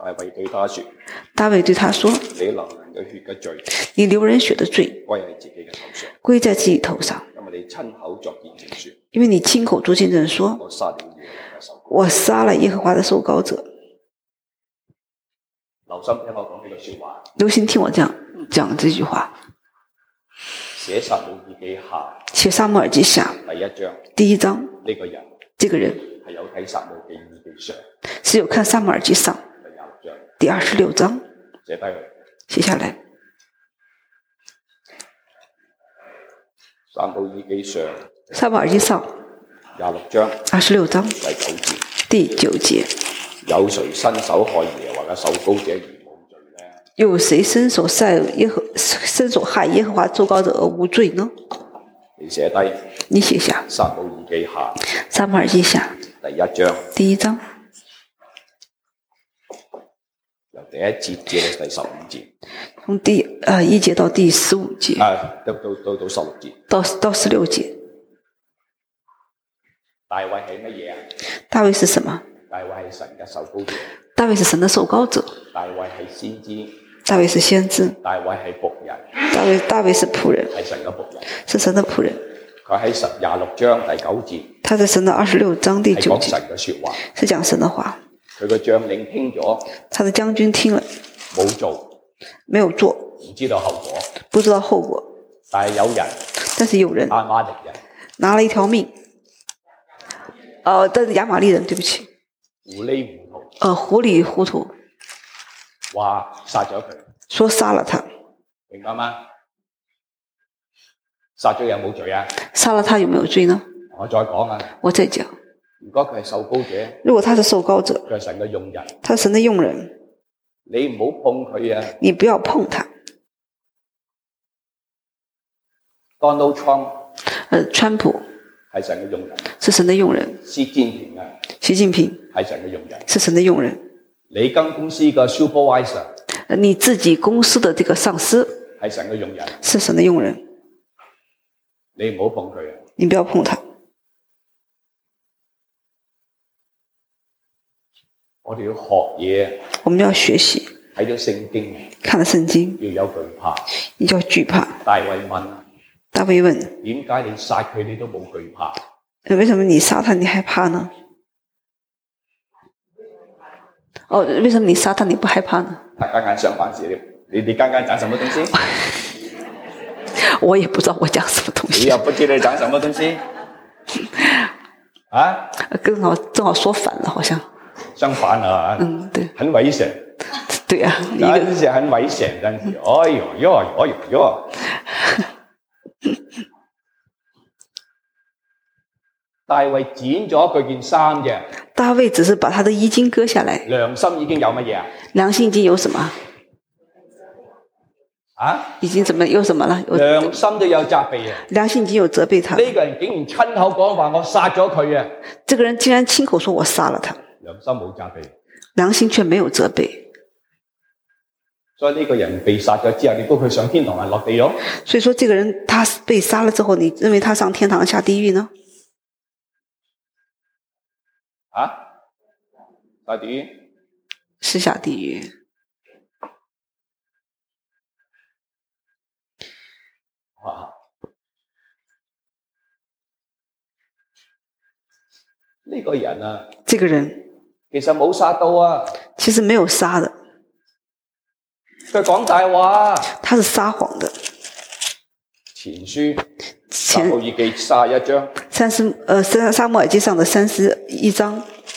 大衛對他說： 大衛對他說： 你流人嘅血嘅罪你流人血的罪歸喺自己嘅頭上， 歸在自己頭上， 因為你親口作見證說， 因為你親口作見證說， 我殺了耶和華嘅受膏我殺了耶和華的受膏者。 留心聽我講呢句說話， 留心聽我講這句話。 寫撒母耳記下， 寫撒母耳記下第一章， 第一章， 呢個人這個人係有睇撒母耳記上是有看撒母耳記上第26章， 寫低佢， 寫下來。 撒母耳記上撒母耳記上 26章 26章第9節， 第9節， 有誰伸手害耶和華嘅受膏者而無罪呢？ 有誰伸手害耶和華受膏者而無罪呢？ 你寫低， 你寫下撒母耳記下撒母耳記下第一章第一章， 由第一節至到第15節， 從第1節到第15節， 到16節， 到16節。 大衛係乜嘢啊？ 大衛是什麼？ 大衛係神嘅受膏者， 大衛是神的受膏者， 大衛係先知， 大衛是先知， 大衛係僕人， 大衛是僕人， 係神嘅僕人。 是神的僕人。 佢喺26章第9節， 他在神的26章第9節係講神嘅說話， 是講神的話。 佢個將領聽咗， 他的將軍聽了冇做， 沒有做， 唔知道後果， 不知道後果。 但係有人亞瑪力人拿了一條命，但是亞瑪力人，對不起， 糊裡糊塗， 糊裡糊塗， 話殺咗佢， 說殺了他， 明白嗎？殺咗有冇罪啊？ 殺了他有沒有罪呢？ 我再講啊， 我再講， 如果佢係受膏者， 如果他是受膏者， 佢係神嘅用人， 他是神的用人， 你唔好碰佢啊。 你不要碰他。 Donald Trump 川普係神嘅用人， 是神的用人。 習近平啊， 習近平係神嘅用人， 是神的用人。 你間公司嘅 supervisor 你自己公司的這個上司係神嘅用人， 是神的用人， 你唔好碰佢啊。 你不要碰他。 我哋要學嘢， 我們要學習， 睇咗聖經， 看了聖經， 要有懼怕。 你就要懼怕。 大衛問： 大衛問： 點解你殺佢你都冇懼怕？ 為什麼你殺他你害怕呢？為什麼你殺他你不害怕呢？ 他剛剛相反是你剛剛講什麼東西？ 我也不知道我講什麼東西。 你又不知道你講什麼東西？啊？ 正好說反了，好像。 相反啊！ 對。 很危險。 對啊。 真是很危險，真是。哎呦！大衛剪咗佢件衫啫。 大衛只是把他的衣襟割下來。 良心已經有乜嘢啊？ 良心已經有什麼？ 啊？ 已經有什麼了？ 良心都有責備啊！ 良心已經有責備他。 呢個人竟然親口講話，我殺咗佢啊！ 這個人竟然親口說我殺了他。 良心冇責備。 良心卻沒有責備。 所以呢個人被殺咗之後，你估佢上天堂還落地獄？ 所以說這個人他被殺了之後，你認為他上天堂下地獄呢？ 啊？下地獄？ 是下地獄。 哇！呢個人啊， 這個人其實冇殺到啊， 其實沒有殺的， 佢講大話， 他是撒謊的。 前書撒母耳記31章撒母耳記上的31章，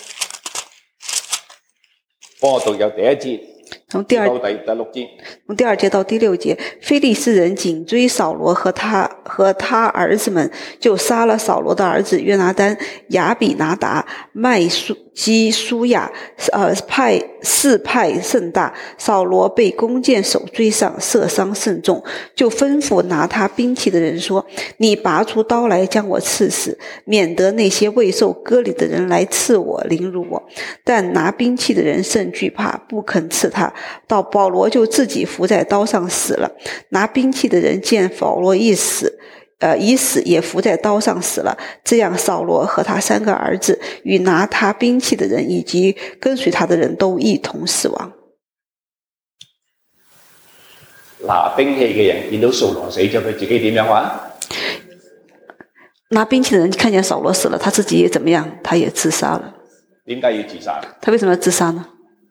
幫我讀由第一節從到第6節。 從第2節到第6節，非利士人緊追掃羅和他兒子們，就殺了掃羅的兒子約拿單、亞比拿達、麥基舒亞，四派甚大。掃羅被弓箭手追上，射傷甚重，就吩咐拿他兵器的人說：你拔出刀來將我刺死，免得那些未受割禮的人來刺我，凌辱我。但拿兵器的人甚懼怕，不肯刺他。到保羅就自己伏在刀上死了。拿兵器的人見保羅一死， 已死，也伏在刀上死了。这样扫罗和他3个儿子与拿他兵器的人以及跟随他的人都一同死亡。 拿兵器嘅人見到掃羅死咗，佢自己點樣話？ 拿兵器的人看見掃羅死了，他自己也怎麼樣？他也自殺了。 點解要自殺？ 他為什麼要自殺呢？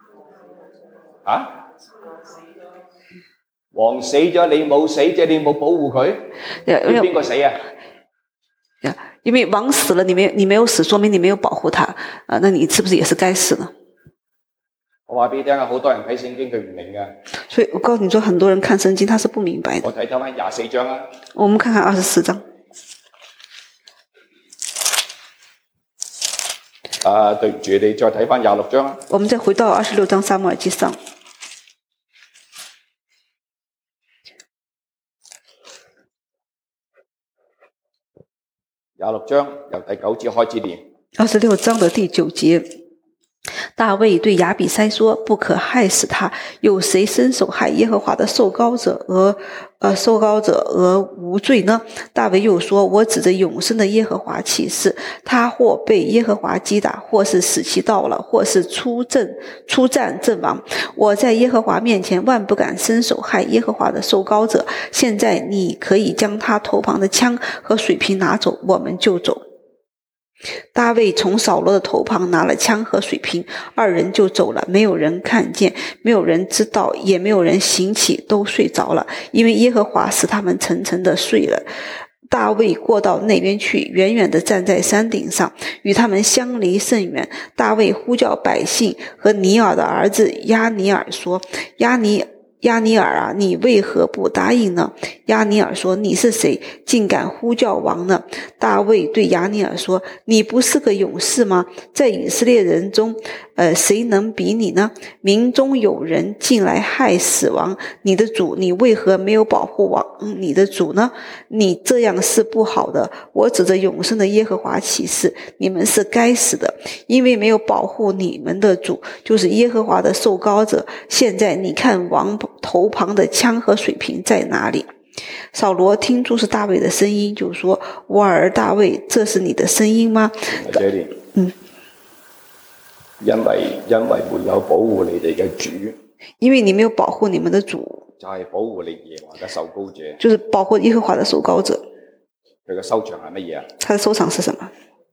王死咗，你冇死，即係你冇保護佢，要邊個死啊？ 因為王死了，你沒有死，說明你沒有保護他那你是不是也是該死呢？ 我話俾你聽啊，好多人睇聖經佢唔明㗎。 所以我告訴你說，很多人看聖經他是不明白的。 我睇翻24章啊。 我們看看24章。 對唔住，你再睇翻26章啊。 我們再回到26章撒母耳記上。 26章由第9節開始念。 26章的第9節。大衛對亞比篩說：不可害死他，有誰伸手害耶和華的受膏者而無罪呢？大衛又說：我指着永生的耶和華起誓，他或被耶和華擊打，或是死期到了，或是出戰陣亡，我在耶和華面前萬不敢伸手害耶和華的受膏者。現在你可以將他頭旁的槍和水瓶拿走，我們就走。大衛從掃羅的頭旁拿了槍和水瓶，2人就走了，沒有人看見，沒有人知道，也沒有人醒起，都睡着了，因為耶和華使他們沉沉的睡了。大衛過到那邊去，遠遠地站在山頂上，與他們相離甚遠。大衛呼叫百姓和尼爾的兒子押尼爾說：押尼爾啊，你為何不答應呢？押尼爾說：你是誰，竟敢呼叫王呢？大衛對押尼爾說：你不是個勇士嗎？在以色列人中誰能比你呢？民中有人進來害死王你的主，你為何沒有保護王你的主呢？你這樣是不好的。我指着永生的耶和華起誓，你們是該死的，因為沒有保護你們的主，就是耶和華的受膏者。現在你看王頭旁的槍和水瓶在哪裡？掃羅聽出是大衛的聲音，就說：我兒大衛，這是你的聲音嗎？ 因為沒有保護你哋嘅主， 因為你沒有保護你們的主， 就係保護你耶和華嘅受膏者， 就是保護耶和華的受膏者。 佢嘅收場係乜嘢啊？ 他的收場是什麼？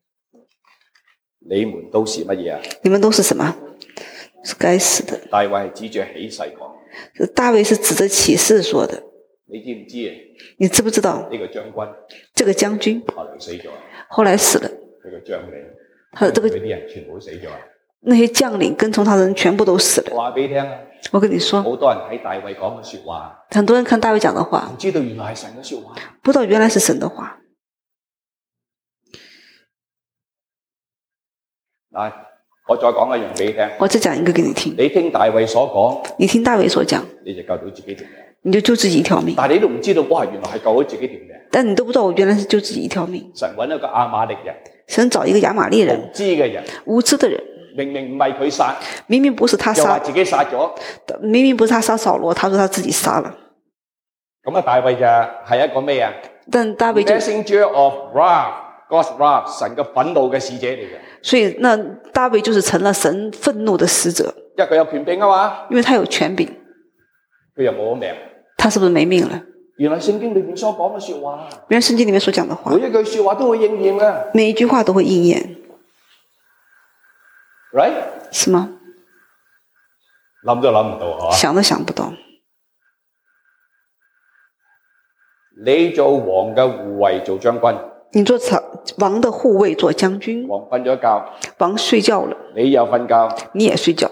你們都是乜嘢啊？ 你們都是什麼？是該死的。 大衛係指着起誓講， 大衛是指着起誓說的。 你知唔知啊？ 你知不知道呢個將軍？ 這個將軍後來死咗， 後來死了。 佢個將領， 他這個啲人全部都死咗。 那些將領跟從他的人全部都死了。 話俾你聽啊！ 我跟你說， 好多人睇大衛講嘅說話， 很多人看大衛講的話， 唔知道原來係神嘅說話， 不知道原來是神的話。 嗱，我再講一樣俾你聽。 我再講一個給你聽。 你聽大衛所講， 你聽大衛所講， 你就救到自己條命。 你就救自己一條命。 但係你都唔知道，哇！原來係救咗自己條命。 但你都不知道，我原來是救自己一條命。 神揾一個亞瑪力人， 神找一個亞瑪力人， 無知嘅人， 無知的人， 明明唔係佢殺， 明明不是他殺， 又話自己殺咗， 明明不是他殺掃羅，他說他自己殺了。 咁啊，大衛就係一個咩啊？ 但大衛就 messenger of wrath，God's wrath， 神嘅憤怒嘅使者嚟嘅。 所以，那大衛就是成了神憤怒的使者。 因為佢有權柄啊嘛。 因為他有權柄， 佢又冇咗命。 他是不是沒命了？ 原來聖經裏面所講嘅說話， 原來聖經裏面所講的話， 每一句說話都會應驗嘅。 每一句話都會應驗。 Right？ 是嗎？ 諗都諗唔到嚇。 想都想不到。 你做王嘅護衛，做將軍。 你做王的護衛，做將軍。 王瞓咗覺， 王睡覺了， 你又瞓覺， 你也睡覺。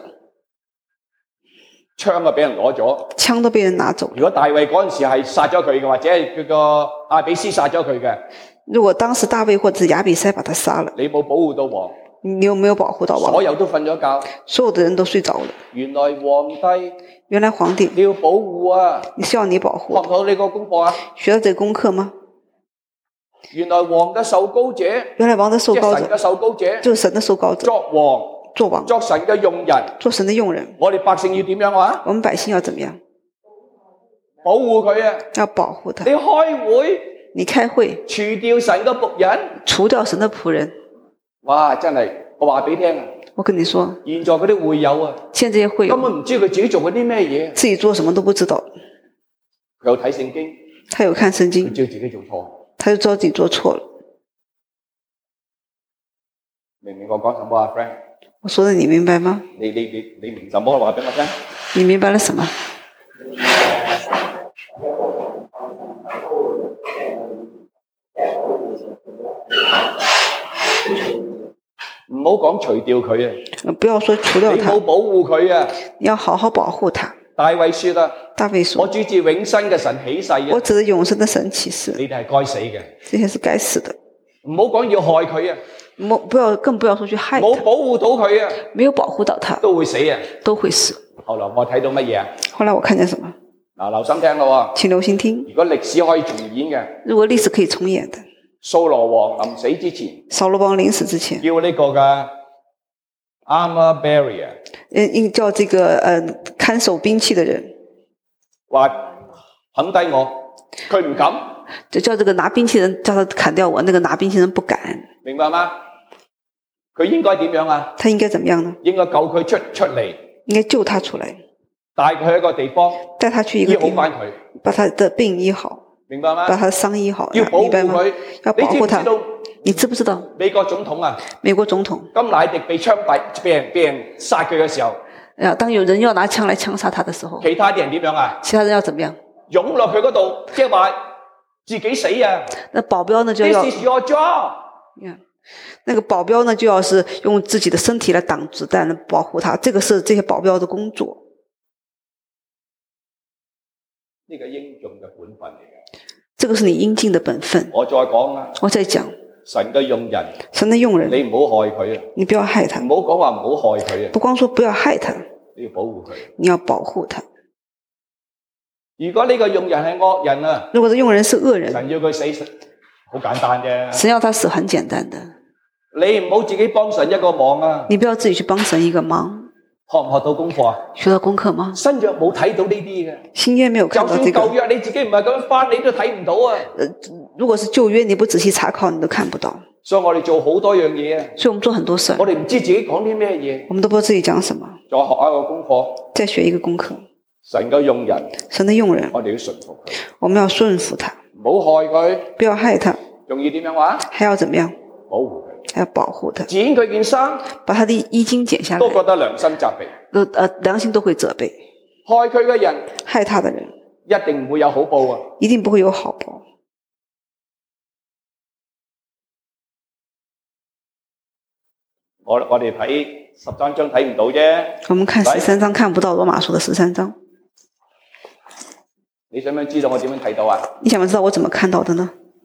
槍啊俾人攞咗， 槍都被人拿走。 如果大衛嗰陣時係殺咗佢嘅，或者係佢個亞比斯殺咗佢嘅， 如果當時大衛或者亞比篩把他殺了， 你冇保護到王， 你有沒有保護到王？ 所有都瞓咗覺， 所有的人都睡着了。 原來皇帝你要保護啊， 你需要你保護。 學到呢個功課啊？ 學到這個功課嗎？ 原來王嘅受膏者， 原來王的受膏者， 神嘅受膏者， 就是神的受膏者。作王， 作神嘅用人， 做神的用人。 我哋百姓要點樣啊？ 我們百姓要怎麼樣？ 保護佢啊！ 要保護他。 你開會你開會， 除掉神嘅僕人， 除掉神的僕人。 哇！真係，我話俾你聽啊！ 我跟你說， 現在嗰啲會友啊， 現在這些會友根本唔知佢自己做緊啲咩嘢。 自己做什麼都不知道。 佢有睇聖經， 他有看聖經， 佢知道自己做錯， 他就知道自己做錯了。 明唔明我講什麼啊 ，friend？ 我說的你明白嗎？ 你明什麼？話俾我聽。 你明白了什麼？ 唔好講除掉佢啊！ 不要說除掉他， 你冇保護佢啊！ 你要好好保護他。 大衛說啊， 大衛說： 我主治永生嘅神起誓啊！ 我指着永生的神起誓， 你哋係該死嘅， 這些是該死的。 唔好講要害佢啊！ 更不要說去害他。 冇保護到佢啊， 沒有保護到他， 都會死啊！ 都會死。 後來我睇到乜嘢啊？ 後來我看見什麼？ 嗱，留心聽咯， 請留心聽。 如果歷史可以重演嘅， 如果歷史可以重演的， 掃羅王臨死之前， 掃羅王臨死之前， 叫呢個嘅 armor bearer， 叫這個看守兵器的人， 話砍低我，佢唔敢， 就叫這個拿兵器人叫他砍掉我，那個拿兵器人不敢， 明白嗎？佢應該點樣啊？ 他應該怎麼樣呢？ 應該救佢出嚟， 應該救他出來， 帶佢去一個地方， 帶他去一個地方， 醫好返佢， 把他的病醫好， 明白嗎？ 把他的傷醫好， 要保護佢， 要保護他。 你知唔知道美國總統啊？ 美國總統甘乃迪被槍斃，被人殺佢嘅時候， 當有人要拿槍來槍殺他的時候， 其他啲人點樣啊？ 其他人要怎麼樣？ 湧落去嗰度，即係話自己死啊！ 那保鏢呢就要 This is your job。 那個保鏢呢就要是用自己的身體來擋子彈，來保護他，這個是這些保鏢的工作。 呢個應盡嘅本分嚟嘅。 這個是你應盡的本分。 我再講啦。 我再講。 神嘅用人。 神的用人。 你唔好害佢啊！ 你不要害他。 唔好講話唔好害佢啊！ 不光說不要害他， 你要保護佢。 你要保護他。 如果呢個用人係惡人啊， 如果這用人是惡人， 神要佢死，好簡單啫。 神要他死很簡單的。 你唔好自己幫神一個忙啊！ 你不要自己去幫神一個忙。 學唔學到功課啊？ 學到功課嗎？ 新約冇睇到呢啲嘅。 新約沒有看到這個。 就算舊約你自己唔係咁樣翻，你都睇唔到啊！ 如果是舊約，你不仔細查考，你都看不到。 所以我哋做好多樣嘢啊！ 所以我們做很多事。 我哋唔知自己講啲咩嘢。 我們都不知道自己講什麼。 再學一個功課。 再學一個功課。 神嘅用人。 神的用人。 我哋要順服佢。 我們要順服他。 唔好害佢。 不要害他。 仲要點樣話？ 還要怎麼樣？ 保護佢。 還要保護他。 剪佢件衫。 把他的衣襟剪下來。 都覺得良心責備。 良心都會責備。 害佢嘅人。 害他的人。 一定唔會有好報啊！ 一定不會有好報。 我哋睇13章睇唔到啫。 我們看13章看不到羅馬書的13章。 你想唔想知道我點樣睇到啊？ 你想唔想知道我怎麼看到的呢？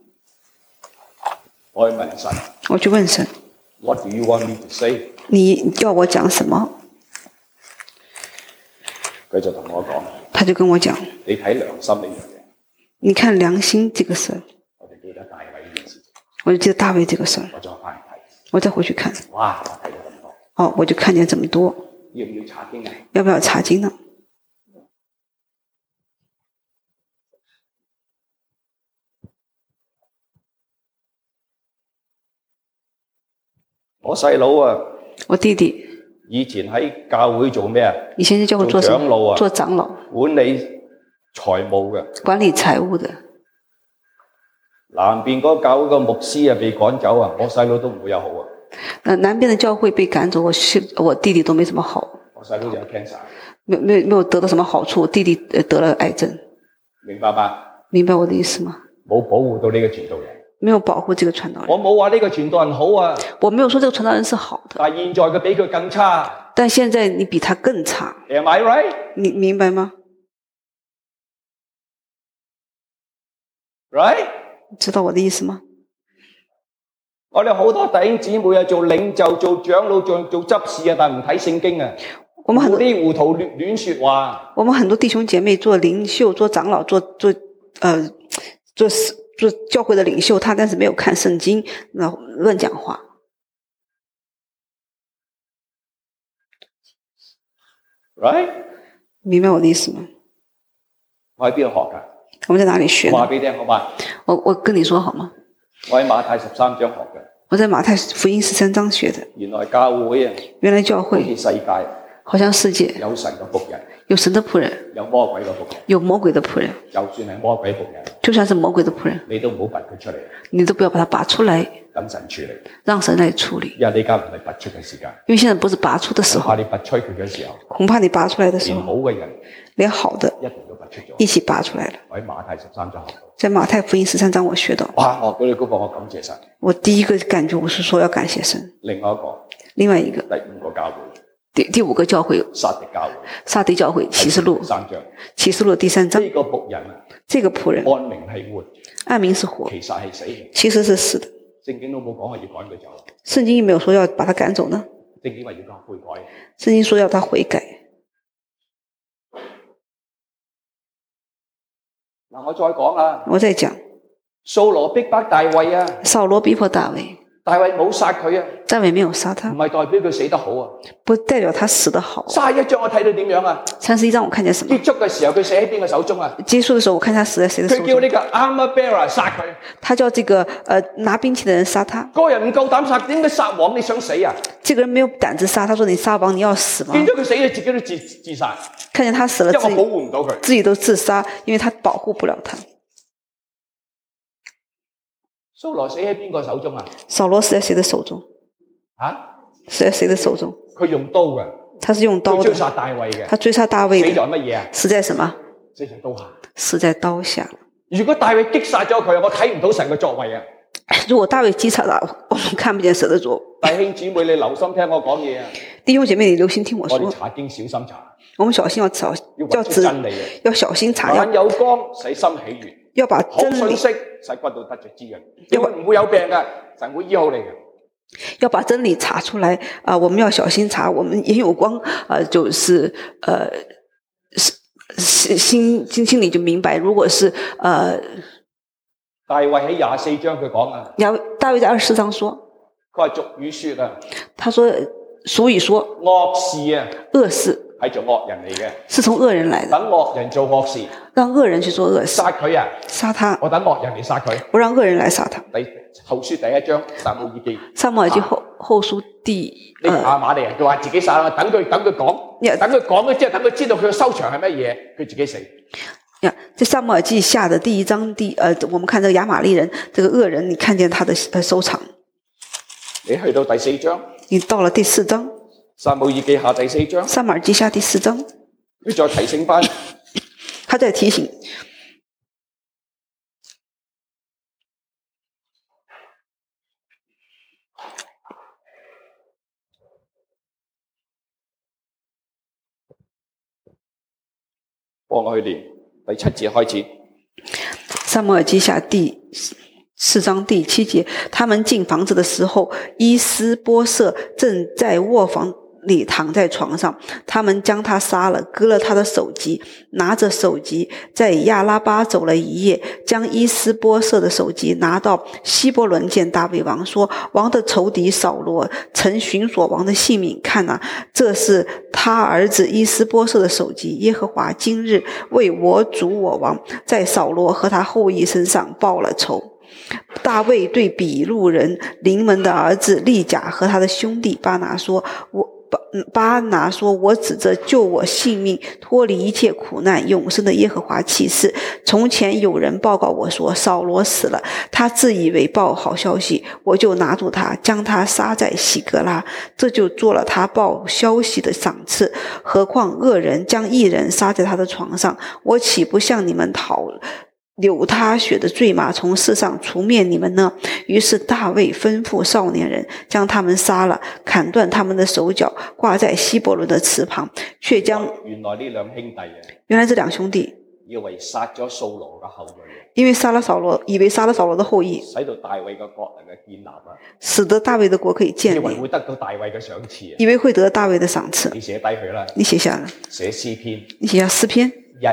我去問神。 我去問神。 What do you want me to say？ 你要我講什麼？ 佢就同我講。 他就跟我講。 你睇良心呢樣嘢。 你看良心這個事。 我就記得大衛呢件事。 我就記得大衛這個事。 我再翻嚟睇。 我再回去看。 哇！我睇到咁多。 哦，我就看見這麼多。 要唔要查經啊？ 要不要查經呢？ 我細佬啊。 我弟弟。 以前喺教會做咩啊？ 以前在教會做長老啊。 做長老。 管理財務嘅。 管理財務的。 南邊嗰個教會個牧師啊被趕走啊，我細佬都唔會有好啊。 南邊的教會被趕走，我弟弟都沒什麼好。 我細佬就有 cancer。 沒有得到什麼好處，我弟弟得了癌症。 明白嗎？ 明白我的意思嗎？ 冇保護到呢個傳道人。 沒有保護這個傳道人。 我冇話呢個傳道人好啊。 我沒有說這個傳道人是好的。 但係現在佢比佢更差。 但現在你比他更差。 Am I right？ 你明白嗎 ？Right？ 知道我的意思嗎？ 我哋好多弟兄姊妹啊，做領袖、做長老、做執事啊，但係唔睇聖經啊，糊裡糊塗亂說話。 我們很多弟兄姐妹做領袖、做長老、做教會的領袖，但是沒有看聖經，然後亂講話。 Right？ 明白我的意思嗎？ 我喺邊度學㗎？ 我們在哪裡學的？ 話俾你聽好嘛？ 我跟你說好嗎？ 我喺馬太13章學嘅。 我在馬太福音13章學的。 原來教會啊， 原來教會好似世界， 好像世界有神嘅僕人， 有神的僕人， 有魔鬼嘅僕人， 有魔鬼的僕人。 就算係魔鬼僕人， 就算是魔鬼的僕人， 你都唔好拔佢出嚟， 你都不要把它拔出來， 等神處理， 讓神來處理。 因為呢家唔係拔出嘅時間， 因為現在不是拔出的時候， 怕你拔出佢嘅時候， 恐怕你拔出來的時連候， 好嘅人連好的一定都拔出咗。 一起拔出來了。 我喺馬太13章學到， 在馬太福音13章我學到， 哇！我嗰啲功課我感謝神。 我第一個感覺我是說要感謝神。 另外一個， 另外一個， 第5個教會， 第5個教會， 撒狄教會， 撒狄教會，啟示錄 3章， 啟示錄第3章， 呢個僕人啊， 這個僕人按名係活， 按名是活， 其實係死嘅。 其實是死的。 聖經都冇講話要趕佢走， 聖經有沒有說要把他趕走呢？ 聖經話要佢悔改。 聖經說要他悔改。 嗱，我再講啊， 我再講， 掃羅逼迫大衛啊， 掃羅逼迫大衛， 大衛冇殺佢啊， 大衛沒有殺他唔，係代表佢死得好啊。 不代表他死得好。 31章我睇到點樣啊？ 31章我看見什麼？ 結束嘅時候佢死喺邊個手中啊？ 結束的時候我看他死在誰的手中？ 佢叫呢個 armor bearer 殺佢， 他叫這個拿兵器的人殺他。 個人唔夠膽殺，點解殺王你想死啊？ 這個人沒有膽子殺，他說你殺王你要死嗎？ 見咗佢死咗，自己都自殺， 看見他死了， 因為我保護唔到佢。 自己都自殺，因為他保護不了他。 掃羅死喺邊個手中啊？ 掃羅死在誰的手中？ 啊？ 死在誰的手中？ 佢用刀嘅， 他是用刀的。 佢追殺大衛嘅， 他追殺大衛的。 死在乜嘢啊？ 死在什麼？ 死在刀下。 死在刀下。 如果大衛擊殺咗佢，我睇唔到神嘅作為啊！ 如果大衛擊殺了，我們看不見神的作為。 弟兄姊妹，你留心聽我講嘢啊！ 弟兄姐妹，你留心聽我說。 我哋查經小心查， 我們小心要揾出真理啊！ 要小心查。 眼有光，使心喜悅。 要把好信息使骨頭得着滋潤，因為唔會有病嘅，神會醫好你嘅。 要把真理查出來我們要小心查。我們眼有光就是心裏就明白。如果是大衛喺24章佢講啊， 大衛在24章說， 佢話俗語說啊， 他說俗語說惡事啊， 惡事係做惡人嚟嘅， 是從惡人來的。 等惡人做惡事， 讓惡人去做惡事， 殺佢啊， 殺他， 我等惡人嚟殺佢。 我讓惡人來殺他。 後書第1章撒母耳記， 撒母耳記後書第呢個亞瑪利人佢話自己殺啦，等佢講，等佢講咗之後，等佢知道佢嘅收場係乜嘢，佢自己死。 這撒母耳記下的第1章我們看這個亞瑪利人，這個惡人，你看見他的收場。 你去到第4章， 你到了第4章， 撒母耳記下第4章， 撒母耳記下第4章， 佢再提醒翻， 他在提醒。 幫我去念第7節開始。 撒母耳記下第4章第7節，他們進房子的時候，伊施波設正在臥房裏躺在床上，他們將他殺了，割了他的首級，拿着首級在亞拉巴走了1夜，將伊施波設的首級拿到希伯倫見大衛王，說：王的仇敵掃羅曾尋索王的性命，看哪，這是他兒子伊施波設的首級，耶和華今日為我主我王在掃羅和他後裔身上報了仇。大衛對比路人臨門的兒子利甲和他的兄弟巴拿說：我指着救我性命脫離一切苦難永生的耶和華起誓，從前有人報告我說掃羅死了，他自以為報好消息，我就拿住他，將他殺在喜革拉，這就做了他報消息的賞賜。何況惡人將義人殺在他的床上，我豈不向你們流他血的罪嗎？從世上除滅你們呢？於是大衛吩咐少年人將他們殺了，砍斷他們的手腳，掛在希伯倫的池旁，卻將原來呢兩兄弟啊， 原來這兩兄弟以為殺咗掃羅嘅後裔， 因為殺了掃羅，以為殺了掃羅的後裔， 使到大衛嘅國能夠建立啊， 使得大衛的國可以建立， 以為會得到大衛嘅賞賜啊， 以為會得到大衛的賞賜。 你寫低佢啦， 你寫下來， 寫詩篇， 你寫下詩篇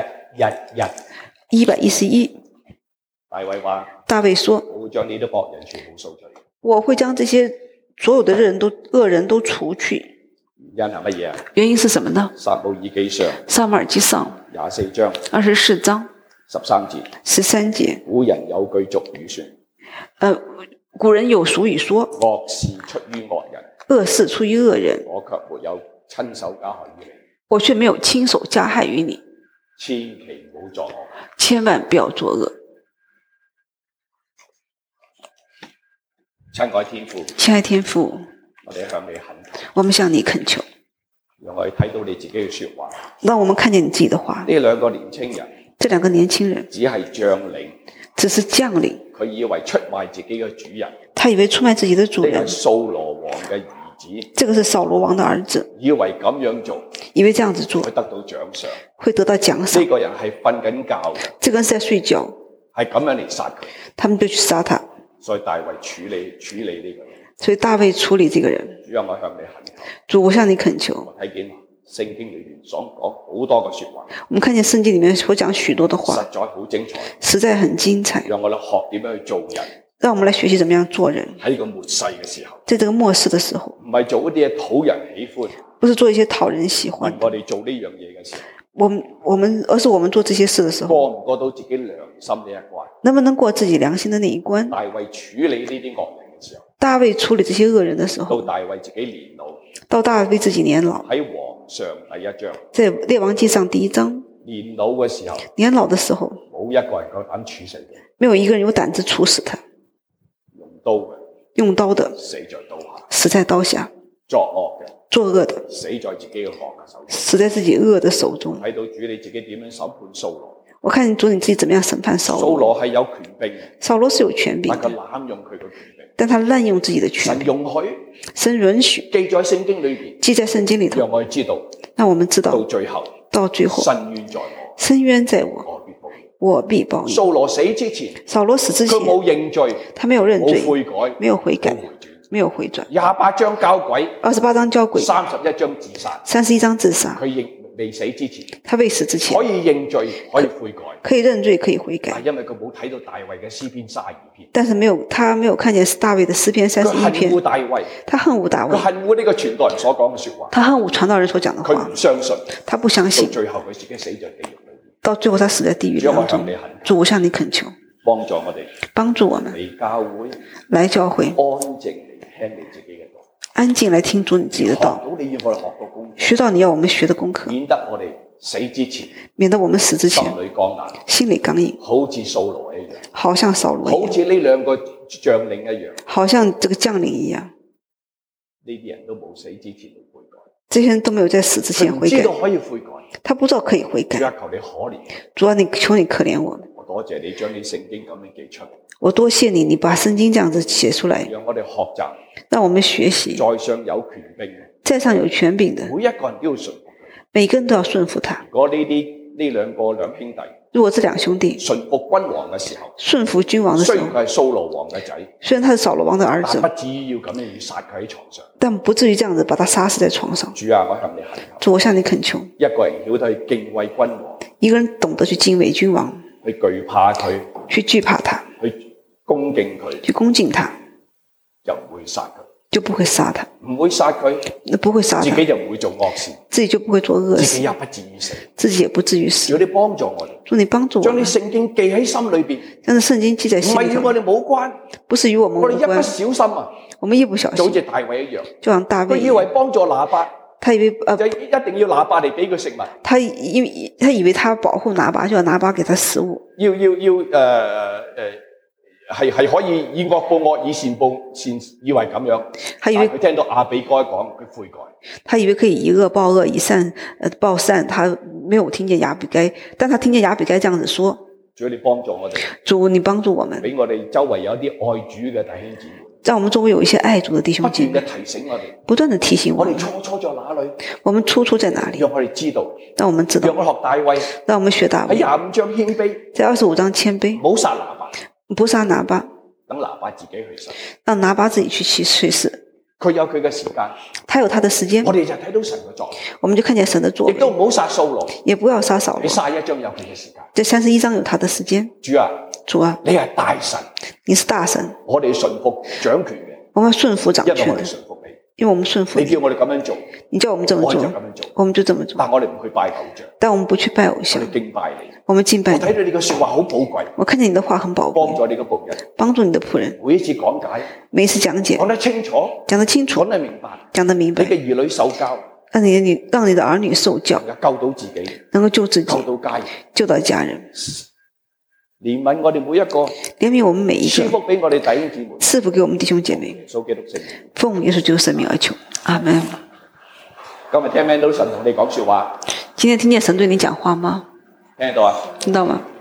111。 大衛話： 大衛說： 我會將呢啲惡人全部掃除。 我會將這些所有的惡人都除去。 原因係乜嘢啊？ 原因是什麼呢？ 撒母耳記上撒母耳記上 24章 24章 13節， 13節， 古人有句俗語說： 古人有俗語說， 惡事出於惡人， 惡事出於惡人， 我卻沒有親手加害於你。 我卻沒有親手加害於你。 千祈唔好作惡， 千萬不要作惡。 親愛天父， 親愛天父， 我哋向你懇求， 我們向你懇求， 讓我哋睇到你自己嘅說話。 讓我們看見你自己的話。 呢兩個年青人， 這兩個年輕人只係將領， 只是將領， 佢以為出賣自己嘅主人， 他以為出賣自己的主人， 呢係掃羅王嘅兒子， 這個是掃羅王的兒子， 以為咁樣做， 以為這樣子做會得到獎賞。 會得到獎賞。 呢個人係瞓緊覺嘅， 這個人是在睡覺， 係咁樣嚟殺佢， 他們就去殺他。 所以大衛處理呢個人。 所以大衛處理這個人。 主啊，我向你懇求。 主，我向你懇求。 我睇見聖經裏面所講好多個說話， 我們看見聖經裏面所講許多的話， 實在好精彩， 實在很精彩。 讓我哋學點樣去做人， 讓我們來學習怎麼樣做人。 喺個末世嘅時候， 在這個末世的時候， 唔係做一啲嘢討人喜歡， 不是做一些討人喜歡。 我哋做呢樣嘢嘅時候， 而是我們做這些事的時候， 過唔過到自己良心呢一關？ 能不能過自己良心的那一關？ 大衛處理呢啲惡人嘅時候， 大衛處理這些惡人的時候， 到大衛自己年老， 到大衛自己年老， 喺王上第一章， 在列王記上第1章， 年老嘅時候， 年老的時候， 冇一個人夠膽處死佢， 沒有一個人有膽子處死他， 用刀嘅， 用刀的死在刀下， 死在刀下， 作惡嘅， 作惡的死在自己嘅惡嘅手中。 死在自己惡的手中。 睇到主你自己點樣審判掃羅？ 我看主你自己怎麼樣審判掃羅。 掃羅係有權柄嘅， 掃羅是有權柄的， 但佢濫用佢嘅權柄。 但他濫用自己的權神柄。 容許神允許記在聖經裏邊， 記在聖經裏頭， 讓我哋知道， 讓我們知到道最後， 到最後伸冤在我， 深淵在我， 我必報應。 我必報應。 掃羅死之前， 掃羅死之前佢，冇認罪， 他沒有認罪冇，悔改， 沒有悔改冇回轉。 沒有回轉。 28章交鬼 28章交鬼 ，31章自殺。 31章自殺。 佢認未死之前， 他未死之前可以認罪，可以悔改， 可以認罪，可以悔改但，因為佢冇睇到大衛嘅詩篇32篇， 但是他沒有看見大衛的詩篇佢 31 恨篇惡，大衛， 他恨惡大衛， 佢恨惡呢個傳道人所講嘅說話， 他恨惡傳道人所講的佢話唔，相信， 他不相到信， 最後佢自己死在地獄裏面。 到最後他死在地獄主，我當中向你懇。 主，我向你懇求， 幫助我哋幫助我們嚟教會， 來教會， 安靜嚟聽你自己嘅道， 安靜來聽主你自己的學道， 到你要我哋學到功課， 學到你要我們學的功課， 免得我哋死之前免得我們死之前心裏剛硬， 心裏剛硬， 好似掃羅一樣， 好像掃羅一樣， 好似呢兩個將領一樣， 好像這個將領一樣， 呢啲人都冇死之前嚟悔改， 這些人都沒有在死之前悔改佢唔知道，可以悔改。 他不知道可以悔改。 主啊，求你可憐我， 主啊，求你可憐我們。 我多謝你將啲聖經咁樣記出嚟， 我多謝你，你把聖經這樣子寫出來， 讓我哋學習。 讓我們學習。 在上有權柄嘅， 在上有權柄的， 每一個人都要順服佢。 每個人都要順服他。 如果呢兩兄弟如果這兩兄弟順服君王嘅時候， 順服君王的時候， 雖然佢係掃羅王嘅仔， 雖然他是掃羅王的兒子， 但不至於要咁樣要殺佢喺床上。 但不至於這樣子把他殺死在床上。 主啊，我向你懇求， 主，我向你懇求， 一個人曉得去敬畏君王， 一個人懂得去敬畏君王， 去懼怕佢， 去懼怕他， 去恭敬佢， 去恭敬他， 就唔會殺佢， 就不會殺他， 唔會殺佢， 不會殺他， 自己就唔會做惡事， 自己就不會做惡事， 自己也不至於死。 自己也不至於死。 主，你幫助我哋， 主，你幫助我們將啲，聖經記喺心裏邊， 將聖經記在唔心裏頭， 係與我哋冇關， 不是與我們無我哋一不關。 小心啊， 我們一不小心， 就好似大衛一樣， 就像大衛佢以為幫助拿八， 他以為就一定要拿八嚟俾佢食物， 他以為他保護拿巴，就要拿巴給他食物， 係可以以惡報惡，以善報善，以為咁樣。 他以為佢聽到亞比該講，佢悔改。 他以為可以以惡報惡，以善報善。他沒有聽見亞比該，但他聽見亞比該這樣子說。 主，你幫助我哋， 主，你幫助我們， 俾我哋周圍有一啲愛主嘅弟兄姊妹， 讓我們周圍有一些愛主的弟兄姐妹， 不斷嘅提醒我哋， 不斷的提醒我們， 我哋錯在哪裏？ 我們出在哪裏？ 讓我哋知道， 讓我們知道， 讓我學大衛讓我們學大喺衛， 25章謙卑， 在25章謙卑， 唔好殺拿八， 不殺拿巴， 等拿八自己去殺。 讓拿巴自己去去世。 佢有佢嘅時間， 他有他的時間， 我哋就睇到神嘅作為， 我們就看見神的作為， 亦都唔好殺掃羅。 也不要殺掃你羅。 31章有佢嘅時間。 這31章有他的時間。 主啊， 主啊， 你係大神， 你是大神， 我哋順服掌權嘅， 我們要順服掌權的因為我哋，順服你。 因为我们顺服你叫我哋咁樣做， 你叫我們這麼我就做咁樣做。 我們就這麼做， 但我哋唔去拜偶像， 但我們不去拜偶我像哋，敬拜你。 我們敬拜你。 我睇到你嘅說話好寶貴， 我看見你的話很寶貴， 幫咗你嘅僕人， 幫助你的僕人， 每一次講解每一次講解講得清楚， 講得清楚講，得明白， 講得明白， 你嘅兒女受教， 讓你的兒女受教， 能夠救到自己， 能夠救自己， 救到家人， 救到家人， 憐憫我哋每一個， 憐憫我們每一賜個， 福俾我哋弟兄姊妹， 賜福給我們弟兄姐妹， 耶穌基督聖名。 奉耶穌基督聖名而求，阿門。 今日聽唔聽到神同你講說話？ 今天聽見神對你講話嗎？ 聽到啊？ 聽到嗎？